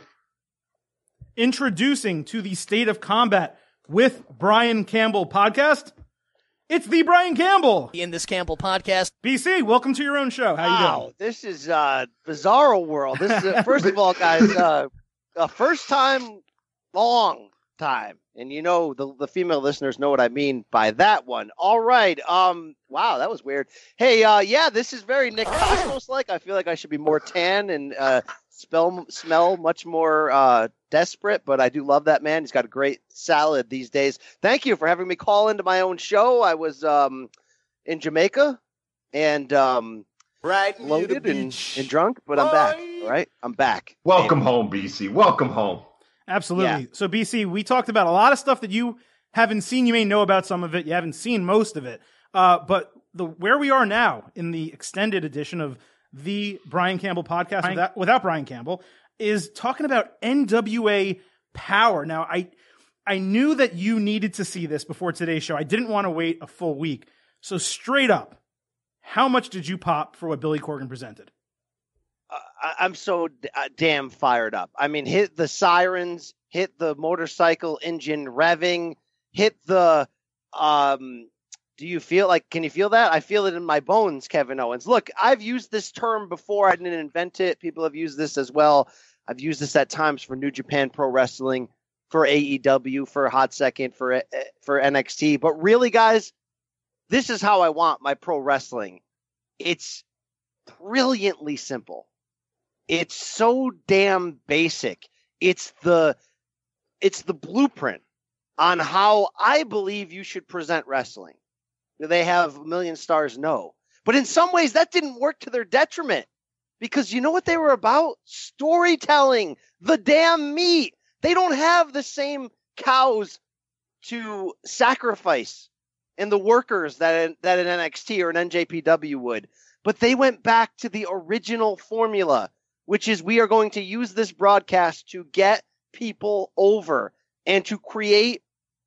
Introducing to the State of Combat with Brian Campbell podcast, it's the Brian Campbell. In this Campbell podcast. BC, welcome to your own show. How you doing? This is bizarro world. This is, first of all, guys, a first time, long time. And you know, the female listeners know what I mean by that one. All right. Wow, that was weird. Hey, yeah, this is very Nick Cosmos-like. I feel like I should be more tan and smell much more desperate, but I do love that man. He's got a great salad these days. Thank you for having me call into my own show. I was in Jamaica and loaded and drunk, but I'm back. All right, I'm back. Welcome home, BC. Welcome home. Absolutely. Yeah. So, BC, we talked about a lot of stuff that you haven't seen. You may know about some of it. You haven't seen most of it. But where we are now in the extended edition of the Brian Campbell podcast without Brian Campbell is talking about NWA Power. Now, I knew that you needed to see this before today's show. I didn't want to wait a full week. So straight up, how much did you pop for what Billy Corgan presented? I'm so damn fired up. I mean, hit the sirens, hit the motorcycle engine revving, hit the, can you feel that? I feel it in my bones, Kevin Owens. Look, I've used this term before. I didn't invent it. People have used this as well. I've used this at times for New Japan Pro Wrestling, for AEW, for a hot second, for NXT. But really, guys, this is how I want my pro wrestling. It's brilliantly simple. It's so damn basic. It's the blueprint on how I believe you should present wrestling. They have a million stars, no. But in some ways, that didn't work to their detriment. Because you know what they were about? Storytelling. The damn meat. They don't have the same cows to sacrifice and the workers that an NXT or an NJPW would. But they went back to the original formula, which is we are going to use this broadcast to get people over and to create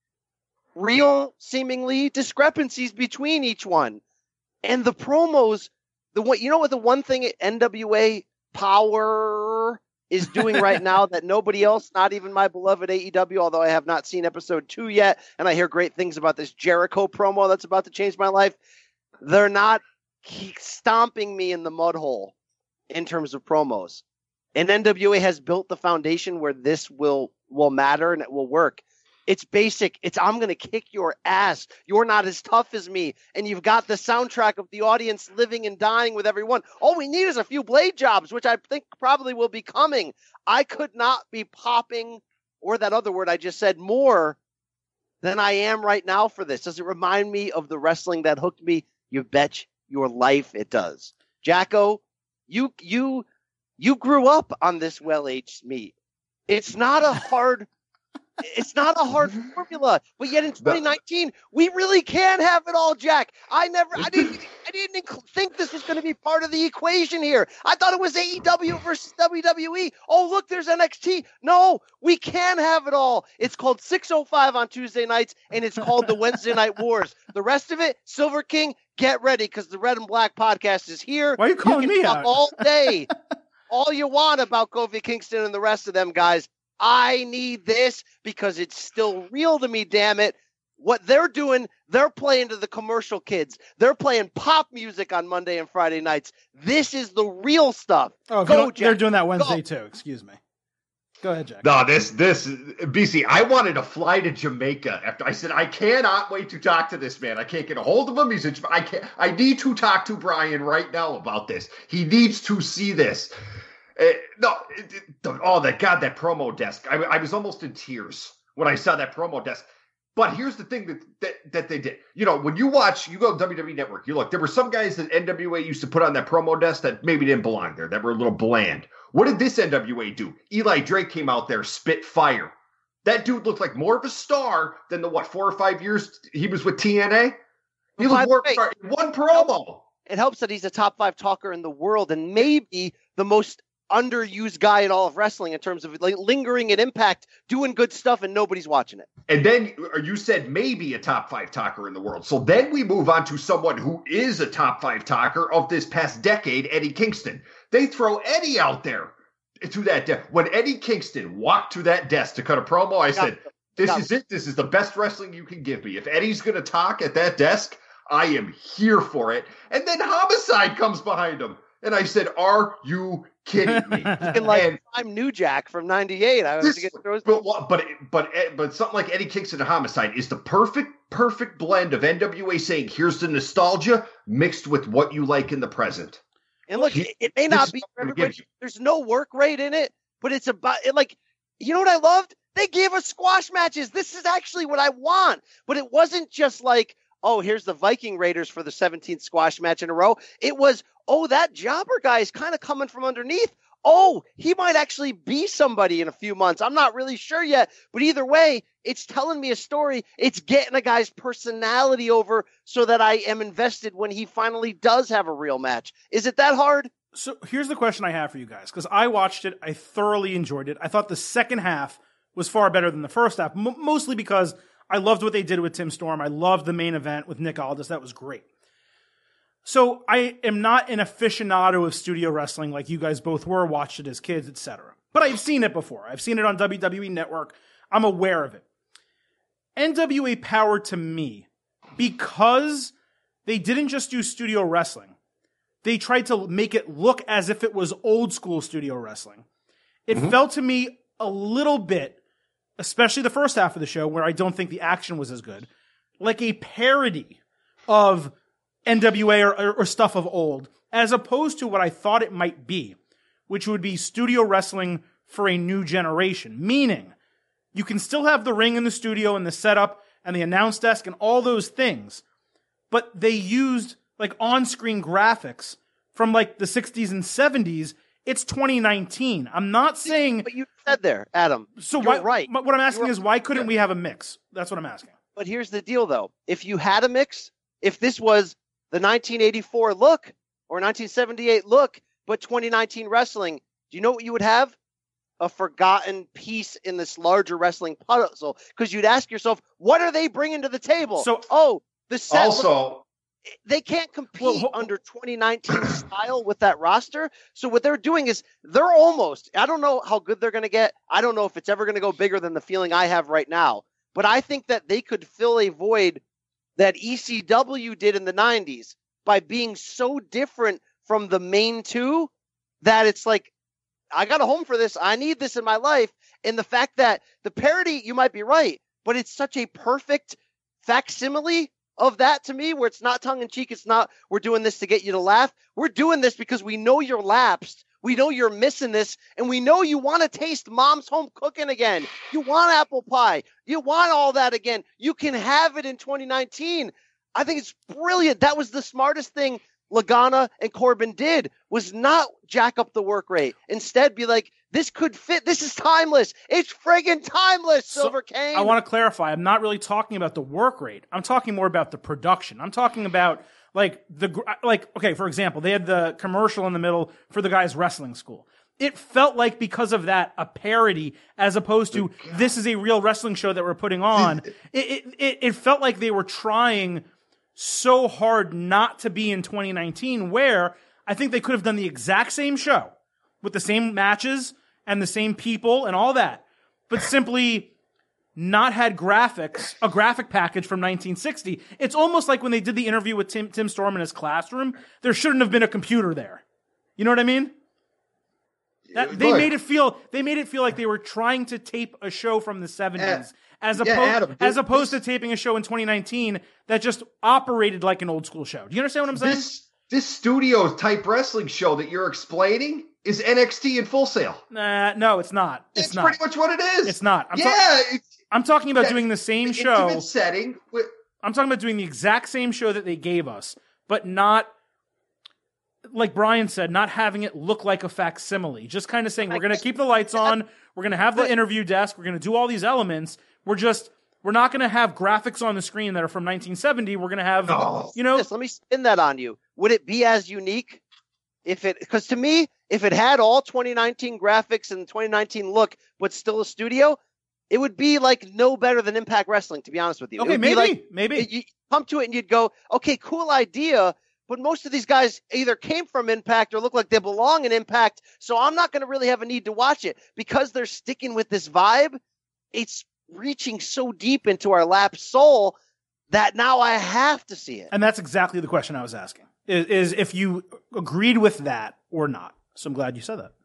real, seemingly, discrepancies between each one. And the promos, the one thing NWA Power is doing right now that nobody else, not even my beloved AEW, although I have not seen episode 2 yet, and I hear great things about this Jericho promo that's about to change my life, they're not stomping me in the mud hole in terms of promos. And NWA has built the foundation where this will matter and it will work. It's basic. It's I'm going to kick your ass. You're not as tough as me. And you've got the soundtrack of the audience living and dying with everyone. All we need is a few blade jobs, which I think probably will be coming. I could not be popping, or that other word I just said, more than I am right now for this. Does it remind me of the wrestling that hooked me? You bet your life it does. Jacko, you grew up on this well-aged meat. It's not a hard formula, but yet in 2019 we really can have it all, Jack. I didn't think this was going to be part of the equation here. I thought it was AEW versus WWE. Oh, look, there's NXT. No, we can have it all. It's called 605 on Tuesday nights, and it's called the Wednesday Night Wars. The rest of it, Silver King, get ready because the Red and Black podcast is here. Why are you calling me out all day? All you want about Kofi Kingston and the rest of them guys. I need this because it's still real to me, damn it. What they're doing, they're playing to the commercial kids. They're playing pop music on Monday and Friday nights. This is the real stuff. Oh, Jack. They're doing that Wednesday too. Excuse me. Go ahead, Jack. No, this BC. I wanted to fly to Jamaica after I said I cannot wait to talk to this man. I can't get a hold of him. I need to talk to Brian right now about this. He needs to see this. That promo desk. I was almost in tears when I saw that promo desk. But here's the thing that they did. You know, when you go WWE Network, you look, there were some guys that NWA used to put on that promo desk that maybe didn't belong there, that were a little bland. What did this NWA do? Eli Drake came out there, spit fire. That dude looked like more of a star than the 4 or 5 years he was with TNA. He looked more of a star in one promo. It helps that he's a top 5 talker in the world and maybe the most underused guy in all of wrestling in terms of lingering at Impact, doing good stuff, and nobody's watching it. And then you said maybe a top 5 talker in the world. So then we move on to someone who is a top 5 talker of this past decade, Eddie Kingston. They throw Eddie out there to that desk. When Eddie Kingston walked to that desk to cut a promo, I said, this is it. This is the best wrestling you can give me. If Eddie's going to talk at that desk, I am here for it. And then Homicide comes behind him. And I said, are you kidding me? I'm New Jack from '98. But something like Eddie Kingston and Homicide is the perfect blend of NWA saying, here's the nostalgia mixed with what you like in the present. And look, it may not be for everybody. There's no work rate in it, but it's about it. Like, you know what I loved? They gave us squash matches. This is actually what I want. But it wasn't just like, oh, here's the Viking Raiders for the 17th squash match in a row. It was, oh, that jobber guy is kind of coming from underneath. Oh, he might actually be somebody in a few months. I'm not really sure yet. But either way, it's telling me a story. It's getting a guy's personality over so that I am invested when he finally does have a real match. Is it that hard? So here's the question I have for you guys, because I watched it. I thoroughly enjoyed it. I thought the second half was far better than the first half, mostly because I loved what they did with Tim Storm. I loved the main event with Nick Aldis. That was great. So I am not an aficionado of studio wrestling like you guys both were, watched it as kids, etc. But I've seen it before. I've seen it on WWE Network. I'm aware of it. NWA Power to me, because they didn't just do studio wrestling. They tried to make it look as if it was old school studio wrestling. It felt to me a little bit, especially the first half of the show where I don't think the action was as good, like a parody of NWA or stuff of old, as opposed to what I thought it might be, which would be studio wrestling for a new generation. Meaning, you can still have the ring in the studio and the setup and the announce desk and all those things, but they used like on-screen graphics from like the 60s and 70s. It's 2019. I'm not saying... But you said there, Adam. So you're right. What I'm asking is, why couldn't we have a mix? That's what I'm asking. But here's the deal, though. If you had a mix, if this was the 1984 look or 1978 look, but 2019 wrestling, do you know what you would have? A forgotten piece in this larger wrestling puzzle. Because you'd ask yourself, what are they bringing to the table? So, the set also... They can't compete under 2019 style with that roster. So what they're doing is they're almost, I don't know how good they're going to get. I don't know if it's ever going to go bigger than the feeling I have right now. But I think that they could fill a void that ECW did in the 90s by being so different from the main two that it's like, I got a home for this. I need this in my life. And the fact that the parody, you might be right, but it's such a perfect facsimile of that to me, where it's not tongue in cheek. It's not, we're doing this to get you to laugh. We're doing this because we know you're lapsed. We know you're missing this, and we know you want to taste mom's home cooking again. You want apple pie. You want all that again. You can have it in 2019. I think it's brilliant. That was the smartest thing Lagana and Corbin did, was not jack up the work rate. Instead, be like, this could fit. This is timeless. It's friggin' timeless, Silver Kane. I want to clarify. I'm not really talking about the work rate. I'm talking more about the production. I'm talking about okay, for example, they had the commercial in the middle for the guys' wrestling school. It felt like, because of that, a parody as opposed to this is a real wrestling show that we're putting on. It felt like they were trying so hard not to be in 2019, where I think they could have done the exact same show with the same matches and the same people and all that, but simply not had graphics, a graphic package from 1960. It's almost like when they did the interview with Tim Storm in his classroom, there shouldn't have been a computer there. You know what I mean? They made it feel like they were trying to tape a show from the 70s as opposed to taping a show in 2019 that just operated like an old school show. Do you understand what I'm saying? This studio type wrestling show that you're explaining is NXT in Full Sail. No, it's not. It's not. Pretty much what it is. It's not. I'm talking about doing the same show. Setting. I'm talking about doing the exact same show that they gave us, but not, like Brian said, not having it look like a facsimile. Just kind of saying, we're going to keep the lights on. We're going to have the interview desk. We're going to do all these elements. We're not going to have graphics on the screen that are from 1970. We're going to have, let me spin that on you. Would it be as unique because to me, if it had all 2019 graphics and 2019 look, but still a studio, it would be like no better than Impact Wrestling, to be honest with you. Okay, maybe. You come to it and you'd go, okay, cool idea, but most of these guys either came from Impact or look like they belong in Impact, so I'm not going to really have a need to watch it. Because they're sticking with this vibe, it's reaching so deep into our lap soul that now I have to see it. And that's exactly the question I was asking, is if you agreed with that or not. So I'm glad you said that.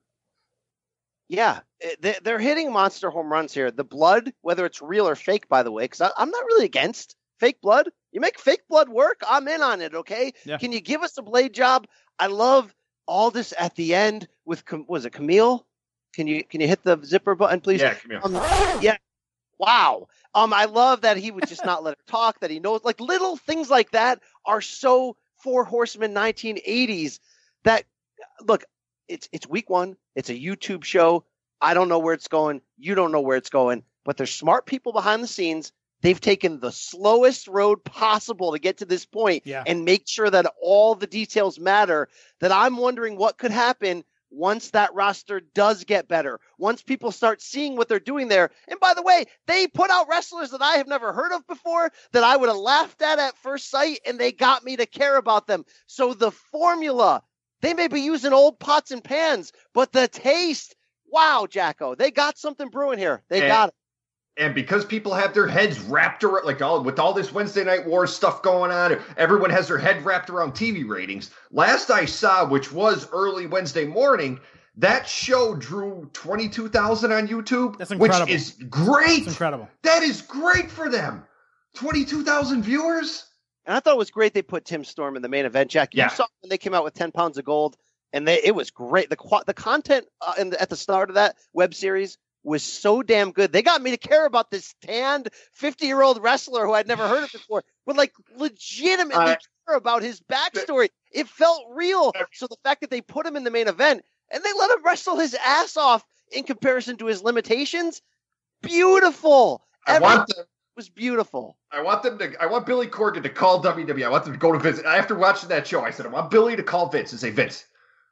Yeah, they're hitting monster home runs here. The blood, whether it's real or fake, by the way, because I'm not really against fake blood. You make fake blood work, I'm in on it, okay? Yeah. Can you give us a blade job? I love all this at the end with, was it Camille? Can you hit the zipper button, please? Yeah, Camille. Yeah. Wow. I love that he would just not let her talk, that he knows. Like, little things like that are so Four Horsemen 1980s that, look, it's week one. It's a YouTube show. I don't know where it's going. You don't know where it's going. But there's smart people behind the scenes. They've taken the slowest road possible to get to this point and make sure that all the details matter. That I'm wondering what could happen once that roster does get better. Once people start seeing what they're doing there. And by the way, they put out wrestlers that I have never heard of before, that I would have laughed at first sight, and they got me to care about them. So the formula, they may be using old pots and pans, but the taste, wow, Jacko, they got something brewing here. They got it. And because people have their heads wrapped around, with all this Wednesday Night Wars stuff going on, everyone has their head wrapped around TV ratings. Last I saw, which was early Wednesday morning, that show drew 22,000 on YouTube. That's incredible. Which is great. That's incredible. That is great for them. 22,000 viewers. And I thought it was great they put Tim Storm in the main event. Jack, you saw when they came out with 10 pounds of gold, and it was great. The content at the start of that web series was so damn good. They got me to care about this tanned 50-year-old wrestler who I'd never heard of before, but like legitimately care about his backstory. It felt real. So the fact that they put him in the main event and they let him wrestle his ass off in comparison to his limitations, beautiful. Was beautiful. I want Billy Corgan to call WWE. I want them to go to Vince. After watching that show, I said, I want Billy to call Vince and say, Vince,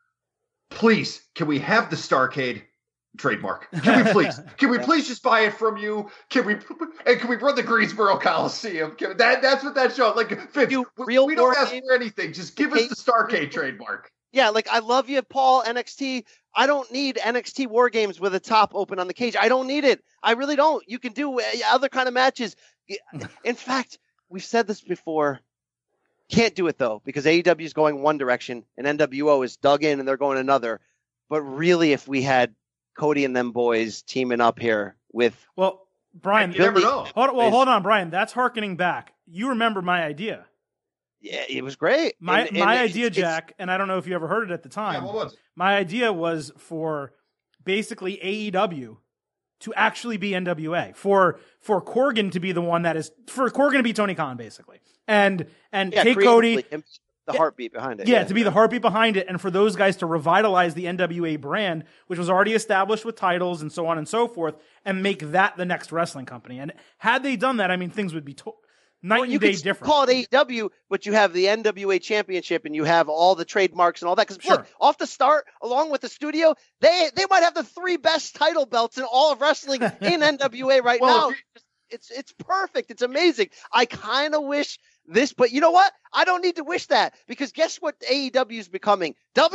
please, can we have the Starrcade trademark? Can we please just buy it from you? Can we run the Greensboro Coliseum? That's what that show, like, Vince, we don't ask for anything. Just give us the Starrcade trademark. Yeah, like, I love you, Paul, NXT. I don't need NXT War Games with a top open on the cage. I don't need it. I really don't. You can do other kind of matches. In fact, we've said this before. Can't do it, though, because AEW is going one direction and NWO is dug in and they're going another. But really, if we had Cody and them boys teaming up here with... Well, Brian, you never know. Hold on, Brian. That's hearkening back. You remember my idea. Yeah, it was great. My And idea, it's- Jack, and I don't know if you ever heard it at the time. Yeah, what was it? My idea was for basically AEW to actually be NWA, for Corgan to be the one that is, for Corgan to be Tony Khan, basically, and take Cody. creatively, the heartbeat behind it. Yeah, to be the heartbeat behind it, and for those guys to revitalize the NWA brand, which was already established with titles and so on and so forth, and make that the next wrestling company. And had they done that, I mean, things would be night and you day could different. call it AEW, but you have the NWA championship and you have all the trademarks and all that. Because Sure. look, off the start, along with the studio, they might have the 3 best title belts in all of wrestling in NWA right now. It's perfect. It's amazing. I kind of wish this, but you know what? I don't need to wish that, because guess what AEW is becoming?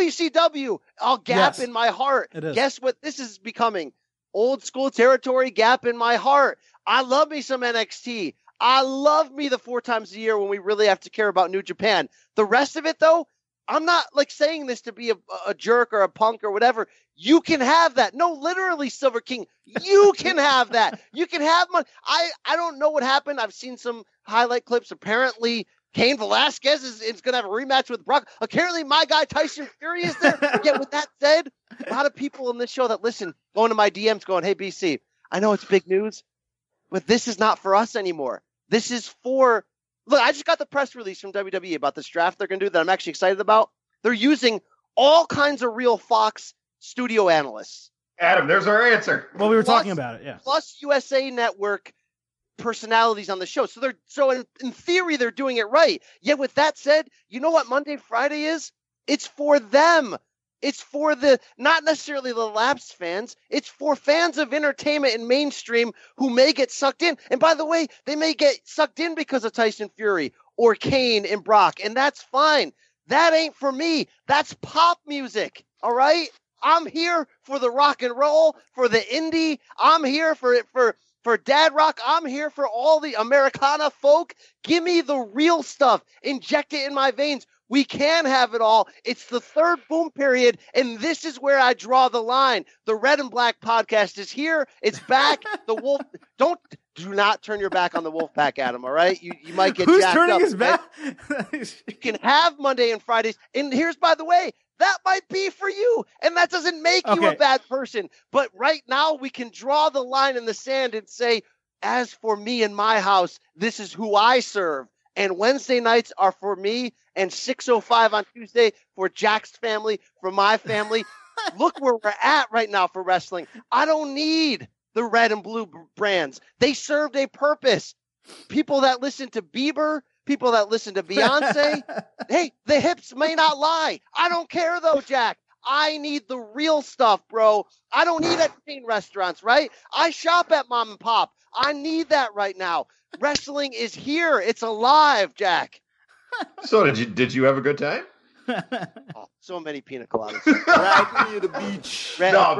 WCW. I'll gap Yes. in my heart. It is. Guess what this is becoming? Old school territory, gap in my heart. I love me some NXT. I love me the 4 times a year when we really have to care about New Japan. The rest of it, though, I'm not like saying this to be a jerk or a punk or whatever. You can have that. No, literally, Silver King, you can have that. You can have money. I don't know what happened. I've seen some highlight clips. Apparently, Cain Velasquez is going to have a rematch with Brock. Apparently, my guy Tyson Fury is there. Yet, with that said, a lot of people in this show that listen, going to my DMs going, hey, BC, I know it's big news, but this is not for us anymore. This is for, look, I just got the press release from WWE about this draft they're going to do that I'm actually excited about. They're using all kinds of real Fox studio analysts. Adam, there's our answer. Well, we were talking about it, yeah. Plus USA Network personalities on the show. So in theory, they're doing it right. Yet with that said, you know what Monday, Friday is? It's for them. It's for not necessarily the lapsed fans. It's for fans of entertainment and mainstream who may get sucked in. And by the way, they may get sucked in because of Tyson Fury or Kane and Brock. And that's fine. That ain't for me. That's pop music. All right. I'm here for the rock and roll, for the indie. I'm here for dad rock. I'm here for all the Americana folk. Give me the real stuff. Inject it in my veins. We can have it all. It's the third boom period, and this is where I draw the line. The Red and Black podcast is here. It's back. The Wolf. Do not turn your back on the Wolfpack, Adam. All right, you might get Who's jacked turning up, his back? You can have Monday and Fridays, and here's, by the way, that might be for you, and that doesn't make you a Okay. bad person. But right now, we can draw the line in the sand and say, as for me and my house, this is who I serve. And Wednesday nights are for me, and 6:05 on Tuesday for Jack's family, for my family. Look where we're at right now for wrestling. I don't need the red and blue brands. They served a purpose. People that listen to Bieber, people that listen to Beyonce, hey, the hips may not lie. I don't care though, Jack. I need the real stuff, bro. I don't need at chain restaurants, right? I shop at mom and pop. I need that right now. Wrestling is here. It's alive, Jack. So did you have a good time? Oh, so many pina coladas. Drag me to the beach. No,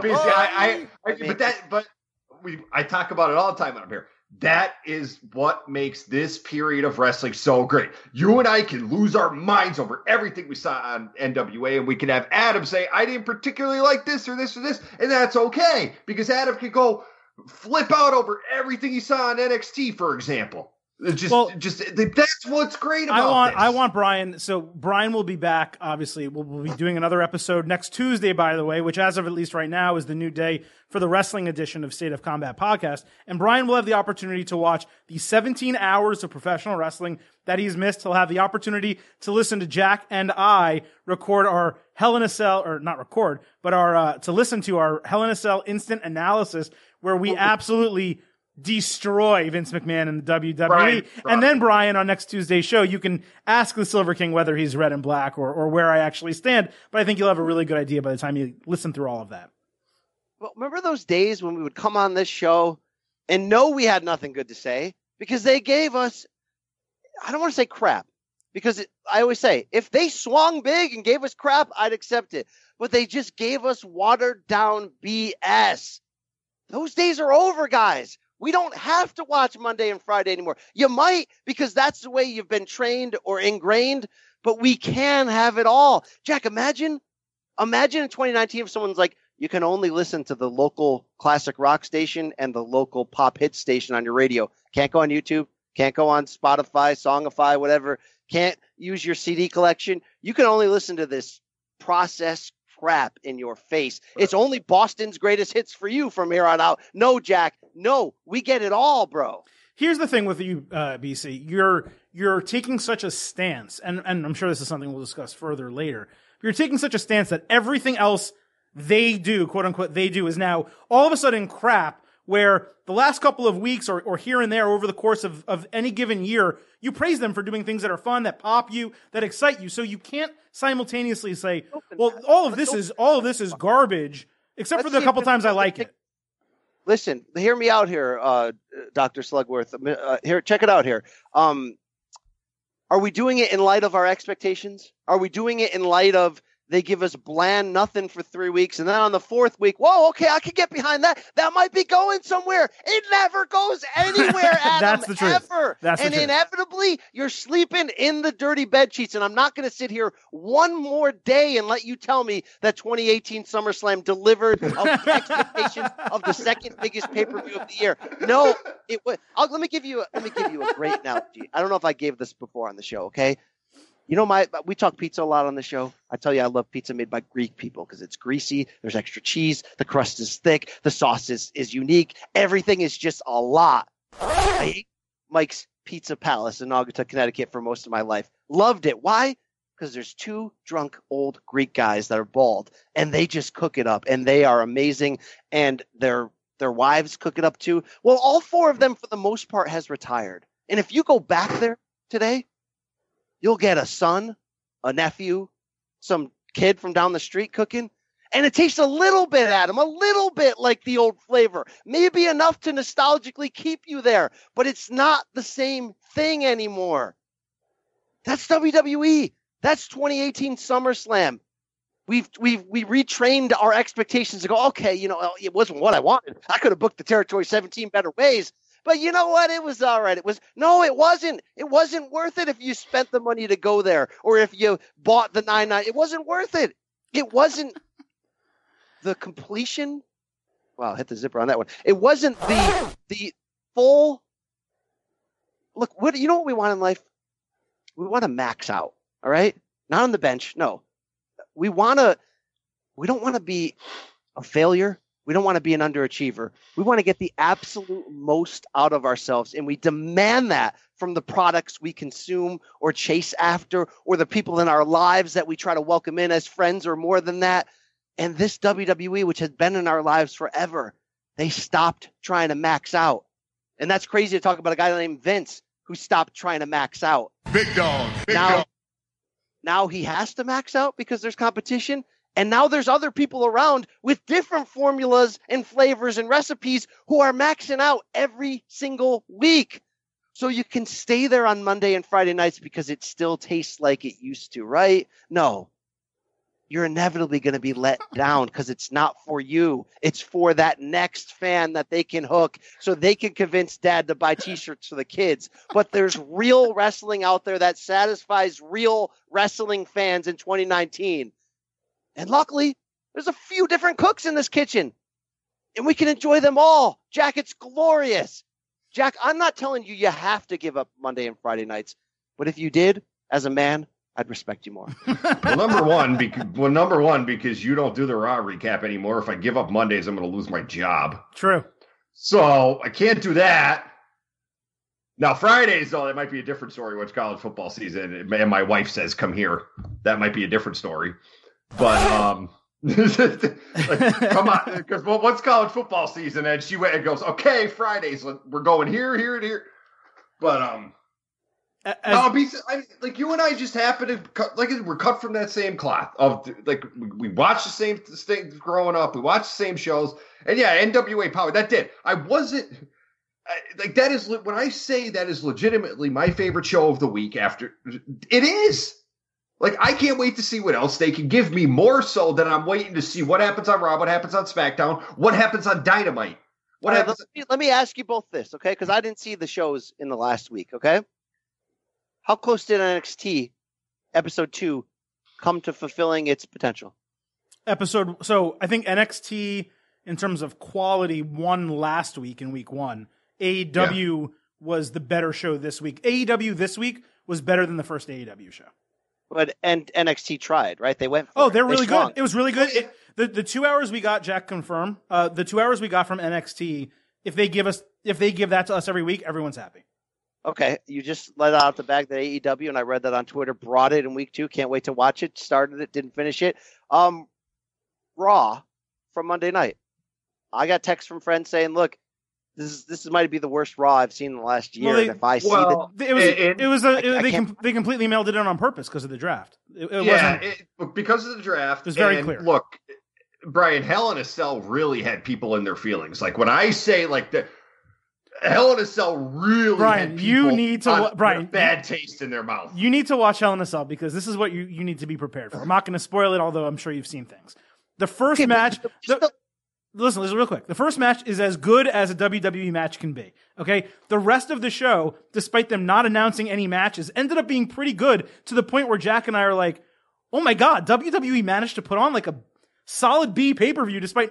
BC, I talk about it all the time up here. That is what makes this period of wrestling so great. You and I can lose our minds over everything we saw on NWA, and we can have Adam say, I didn't particularly like this or this or this, and that's okay, because Adam can go flip out over everything he saw on NXT, for example. That's what's great about this. I want Brian. So Brian will be back. Obviously, we'll be doing another episode next Tuesday, by the way, which as of at least right now is the new day for the wrestling edition of State of Combat podcast. And Brian will have the opportunity to watch the 17 hours of professional wrestling that he's missed. He'll have the opportunity to listen to Jack and I record our Hell in a Cell, or not record, but to listen to our Hell in a Cell instant analysis, where we absolutely destroy Vince McMahon in the WWE. And then, Brian, on next Tuesday's show, you can ask the Silver King whether he's red and black or where I actually stand. But I think you'll have a really good idea by the time you listen through all of that. Well, remember those days when we would come on this show and know we had nothing good to say because they gave us, I don't want to say crap, because I always say, if they swung big and gave us crap, I'd accept it. But they just gave us watered down BS. Those days are over, guys. We don't have to watch Monday and Friday anymore. You might, because that's the way you've been trained or ingrained, but we can have it all. Jack, imagine in 2019 if someone's like, you can only listen to the local classic rock station and the local pop hit station on your radio. Can't go on YouTube, can't go on Spotify, Songify, whatever. can't use your CD collection. You can only listen to this processed crap in your face. It's only Boston's greatest hits for you from here on out. No, Jack. No, we get it all, bro. Here's the thing with you, BC. You're taking such a stance, and I'm sure this is something we'll discuss further later. You're taking such a stance that everything else they do, quote unquote, they do, is now all of a sudden crap, where the last couple of weeks or here and there over the course of any given year, you praise them for doing things that are fun, that pop you, that excite you. So you can't simultaneously say, well, all of this is garbage, except for the couple times I like it. Listen, hear me out here, Dr. Slugworth. Here, check it out here. Are we doing it in light of our expectations? Are we doing it in light of they give us bland nothing for 3 weeks, and then on the fourth week, whoa, okay, I could get behind that. That might be going somewhere. It never goes anywhere, Adam. That's the truth. Ever. That's the truth. Inevitably, you're sleeping in the dirty bed sheets, and I'm not going to sit here one more day and let you tell me that 2018 SummerSlam delivered of the expectations of the second biggest pay-per-view of the year. No, it was. Let me give you a great analogy. I don't know if I gave this before on the show. Okay. You know, we talk pizza a lot on the show. I tell you, I love pizza made by Greek people because it's greasy. There's extra cheese. The crust is thick. The sauce is unique. Everything is just a lot. I ate Mike's Pizza Palace in Naugatuck, Connecticut for most of my life. Loved it. Why? Because there's two drunk old Greek guys that are bald, and they just cook it up, and they are amazing, and their wives cook it up too. Well, all four of them, for the most part, has retired. And if you go back there today, you'll get a son, a nephew, some kid from down the street cooking. And it tastes a little bit, Adam, a little bit like the old flavor. Maybe enough to nostalgically keep you there. But it's not the same thing anymore. That's WWE. That's 2018 SummerSlam. We retrained our expectations to go, okay, you know, it wasn't what I wanted. I could have booked the territory 17 better ways. But you know what? It was all right. It wasn't. It wasn't worth it if you spent the money to go there or if you bought the 9.9. It wasn't worth it. It wasn't the completion. Wow, hit the zipper on that one. It wasn't the full. Look, you know what we want in life? We want to max out. All right, not on the bench. No, we don't want to be a failure. We don't want to be an underachiever. We want to get the absolute most out of ourselves, and we demand that from the products we consume or chase after or the people in our lives that we try to welcome in as friends or more than that. And this WWE, which has been in our lives forever, they stopped trying to max out. And that's crazy to talk about a guy named Vince who stopped trying to max out. Big dog. Now he has to max out because there's competition. And now there's other people around with different formulas and flavors and recipes who are maxing out every single week. So you can stay there on Monday and Friday nights because it still tastes like it used to, right? No. You're inevitably going to be let down because it's not for you. It's for that next fan that they can hook so they can convince dad to buy T-shirts for the kids. But there's real wrestling out there that satisfies real wrestling fans in 2019. And luckily, there's a few different cooks in this kitchen, and we can enjoy them all. Jack, it's glorious. Jack, I'm not telling you have to give up Monday and Friday nights, but if you did, as a man, I'd respect you more. Well, number one, because you don't do the Raw recap anymore. If I give up Mondays, I'm going to lose my job. True. So I can't do that. Now, Fridays, though, that might be a different story. What's college football season? And my wife says, come here. That might be a different story. But come on, because what's college football season? And she went and goes, okay, Fridays, we're going here, and here. But like you and I just happen to cut, like we're cut from that same cloth. Of like we watched the same things growing up, we watched the same shows, and yeah, NWA Power. That did. I wasn't like that is when I say that is legitimately my favorite show of the week. After it is. Like, I can't wait to see what else they can give me, more so than I'm waiting to see what happens on Raw, what happens on SmackDown, what happens on Dynamite. Let me ask you both this, okay? Because I didn't see the shows in the last week, okay? How close did NXT Episode 2 come to fulfilling its potential? So I think NXT, in terms of quality, won last week in week 1. AEW was the better show this week. AEW this week was better than the first AEW show. But and NXT tried, right? They went. They're really good. It was really good. The 2 hours we got, Jack confirm. The 2 hours we got from NXT, if they give that to us every week, everyone's happy. Okay, you just let out the bag that AEW, and I read that on Twitter, brought it in week 2. Can't wait to watch it. Started it, didn't finish it. Raw from Monday night. I got texts from friends saying, "Look, this might be the worst Raw I've seen in the last year." They completely mailed it in on purpose because of the draft. Because of the draft. It was very clear. Look, Brian, Hell in a Cell really had people in their feelings. Like when I say like the Hell in a Cell really had people bad taste in their mouth. You need to watch Hell in a Cell because this is what you need to be prepared for. I'm not going to spoil it, although I'm sure you've seen things. The first match. Listen real quick. The first match is as good as a WWE match can be. Okay? The rest of the show, despite them not announcing any matches, ended up being pretty good to the point where Jack and I are like, oh my God, WWE managed to put on like a solid B pay-per-view despite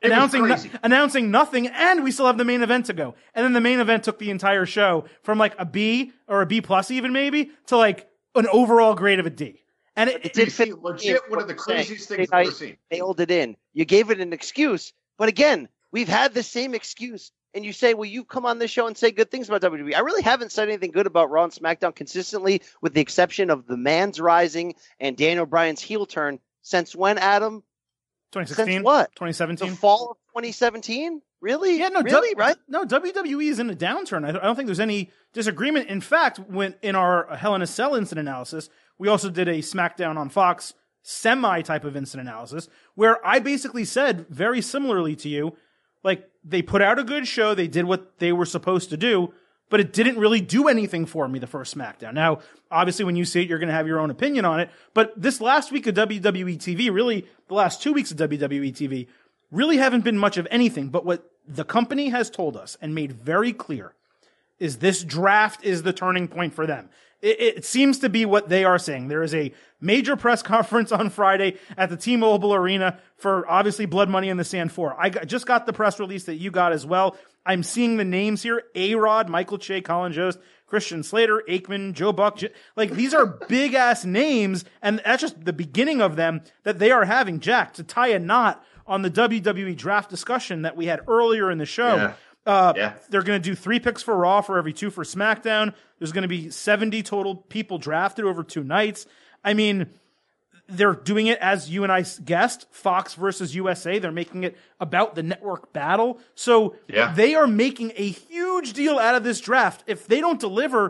announcing nothing, and we still have the main event to go. And then the main event took the entire show from like a B or a B plus even maybe to like an overall grade of a D. And it did fit legit one of the craziest things I've ever seen. Nailed it in. You gave it an excuse. But again, we've had the same excuse. And you say, well, you come on this show and say good things about WWE. I really haven't said anything good about Raw and SmackDown consistently, with the exception of the Man's Rising and Daniel Bryan's heel turn. Since when, Adam? 2016? Since what? 2017? The fall of 2017? Really? Yeah, no, really, right? No, WWE is in a downturn. I don't think there's any disagreement. In fact, when in our Hell in a Cell incident analysis, we also did a SmackDown on Fox semi-type of incident analysis, where I basically said, very similarly to you, like, they put out a good show, they did what they were supposed to do, but it didn't really do anything for me the first SmackDown. Now, obviously, when you see it, you're going to have your own opinion on it, but this last week of WWE TV, really, the last 2 weeks of WWE TV, really haven't been much of anything, but what the company has told us and made very clear is this draft is the turning point for them. It seems to be what they are saying. There is a major press conference on Friday at the T-Mobile Arena for, obviously, Blood Money in the Sand 4. I just got the press release that you got as well. I'm seeing the names here. A-Rod, Michael Che, Colin Jost, Christian Slater, Aikman, Joe Buck. Like, these are big-ass names, and that's just the beginning of them that they are having. Jack, to tie a knot on the WWE draft discussion that we had earlier in the show. They're going to do 3 picks for Raw for every 2 for SmackDown. There's going to be 70 total people drafted over 2 nights. I mean, they're doing it, as you and I guessed, Fox versus USA. They're making it about the network battle. So they are making a huge deal out of this draft. If they don't deliver,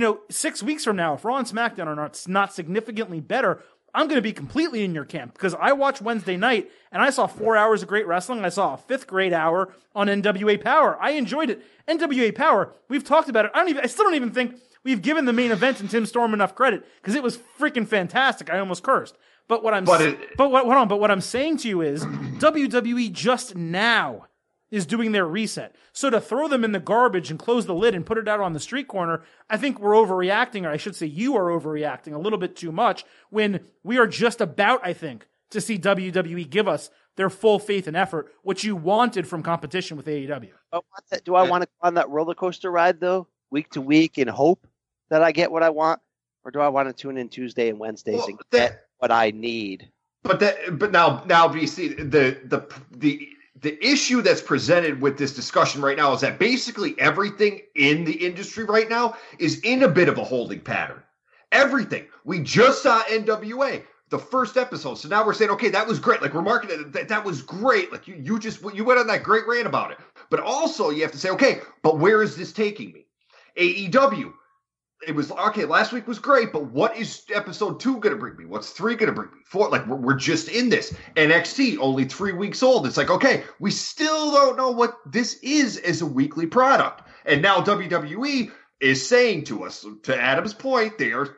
6 weeks from now, if Raw and SmackDown are not significantly better, I'm going to be completely in your camp, because I watched Wednesday night and I saw 4 hours of great wrestling. I saw a 5th grade hour on NWA Power. I enjoyed it. NWA Power, we've talked about it. I still don't even think we've given the main event and Tim Storm enough credit, because it was freaking fantastic. I almost cursed. But what I'm saying to you is WWE just now is doing their reset. So to throw them in the garbage and close the lid and put it out on the street corner, I think we're overreacting, or I should say you are overreacting a little bit too much, when we are just about, I think, to see WWE give us their full faith and effort, which you wanted from competition with AEW. Do I want to go on that roller coaster ride, though, week to week, in hope that I get what I want? Or do I want to tune in Tuesday and Wednesdays and get what I need? But now, BC, the issue that's presented with this discussion right now is that basically everything in the industry right now is in a bit of a holding pattern. Everything. We just saw NWA, the first episode. So now we're saying, okay, that was great. Like, we're marketing it. That was great. Like, you went on that great rant about it. But also you have to say, okay, but where is this taking me? AEW. It was, okay, last week was great, but what is episode 2 going to bring me? What's 3 going to bring me? 4? Like, we're just in this. NXT, only 3 weeks old. It's like, okay, we still don't know what this is as a weekly product. And now WWE is saying to us, to Adam's point, they're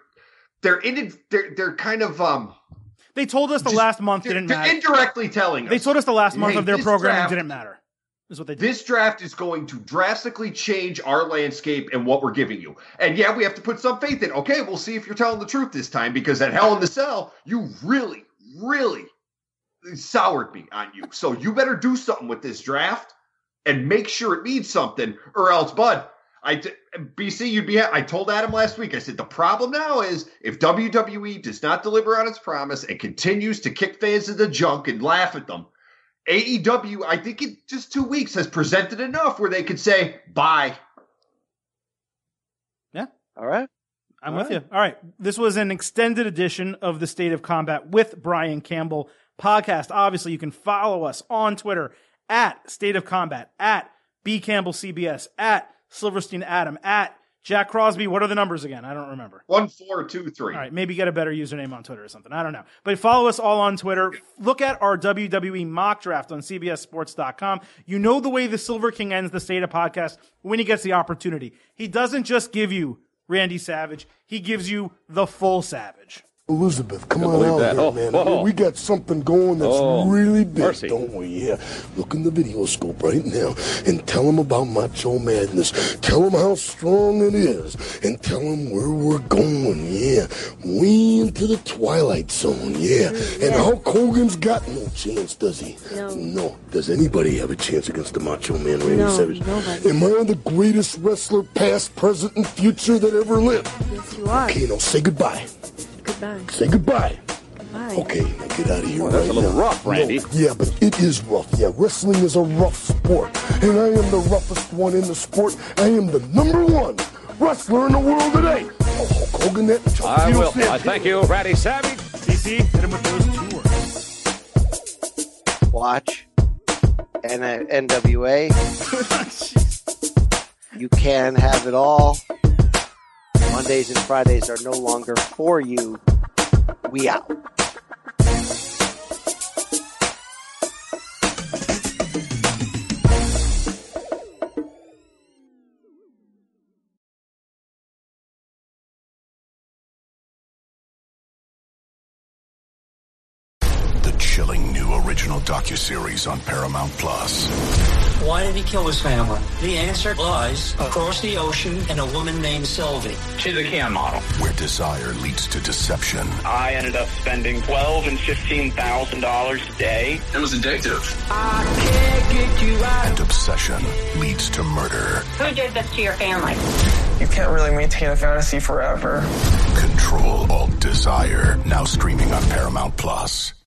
kind of, they told us the last month didn't matter. They're indirectly telling us. They told us the last month of their programming didn't matter. Is what they did. This draft is going to drastically change our landscape and what we're giving you. And yeah, we have to put some faith in. Okay, we'll see if you're telling the truth this time, because at Hell in the Cell, you really, really soured me on you. So you better do something with this draft and make sure it means something, or else, bud, BC, you'd be. I told Adam last week. I said the problem now is if WWE does not deliver on its promise and continues to kick fans in the junk and laugh at them, AEW, I think in just 2 weeks has presented enough where they could say bye. Yeah. All right. I'm with you. All right. This was an extended edition of the State of Combat with Brian Campbell podcast. Obviously, you can follow us on Twitter at State of Combat, at B Campbell CBS, at Silverstein Adam, at Jack Crosby. What are the numbers again? I don't remember. 1423. All right, maybe get a better username on Twitter or something. I don't know. But follow us all on Twitter. Look at our WWE mock draft on CBSSports.com. You know the way the Silver King ends the State of Podcast when he gets the opportunity. He doesn't just give you Randy Savage. He gives you the full Savage. Elizabeth, come on out here, man. I mean, we got something going that's really big, don't we? Yeah. Look in the video scope right now and tell them about Macho Madness. Tell them how strong it is and tell them where we're going, yeah. Way into the Twilight Zone, yeah. And Hulk Hogan's got no chance, does he? No. Does anybody have a chance against the Macho Man, Randy Savage? Nobody. Am I the greatest wrestler, past, present, and future that ever lived? Yes, you are. Okay, now say goodbye. Goodbye. Say goodbye. Goodbye. Okay, now get out of here. That's a little rough, Randy. No, yeah, but it is rough. Yeah, wrestling is a rough sport. And I am the roughest one in the sport. I am the #1 wrestler in the world today. Oh, Hulk Hogan, that. I will. Thank you, Randy Savage. DC, hit him with those 2 words. Watch. NWA. You can have it all. Mondays and Fridays are no longer for you. We out. The chilling new original docuseries on Paramount Plus. Why did he kill his family? The answer lies across the ocean in a woman named Sylvie. She's a Ken model. Where desire leads to deception. I ended up spending $12,000 and $15,000 a day. It was addictive. I can't get you out. And obsession leads to murder. Who did this to your family? You can't really maintain a fantasy forever. Control Alt Desire. Now streaming on Paramount Plus.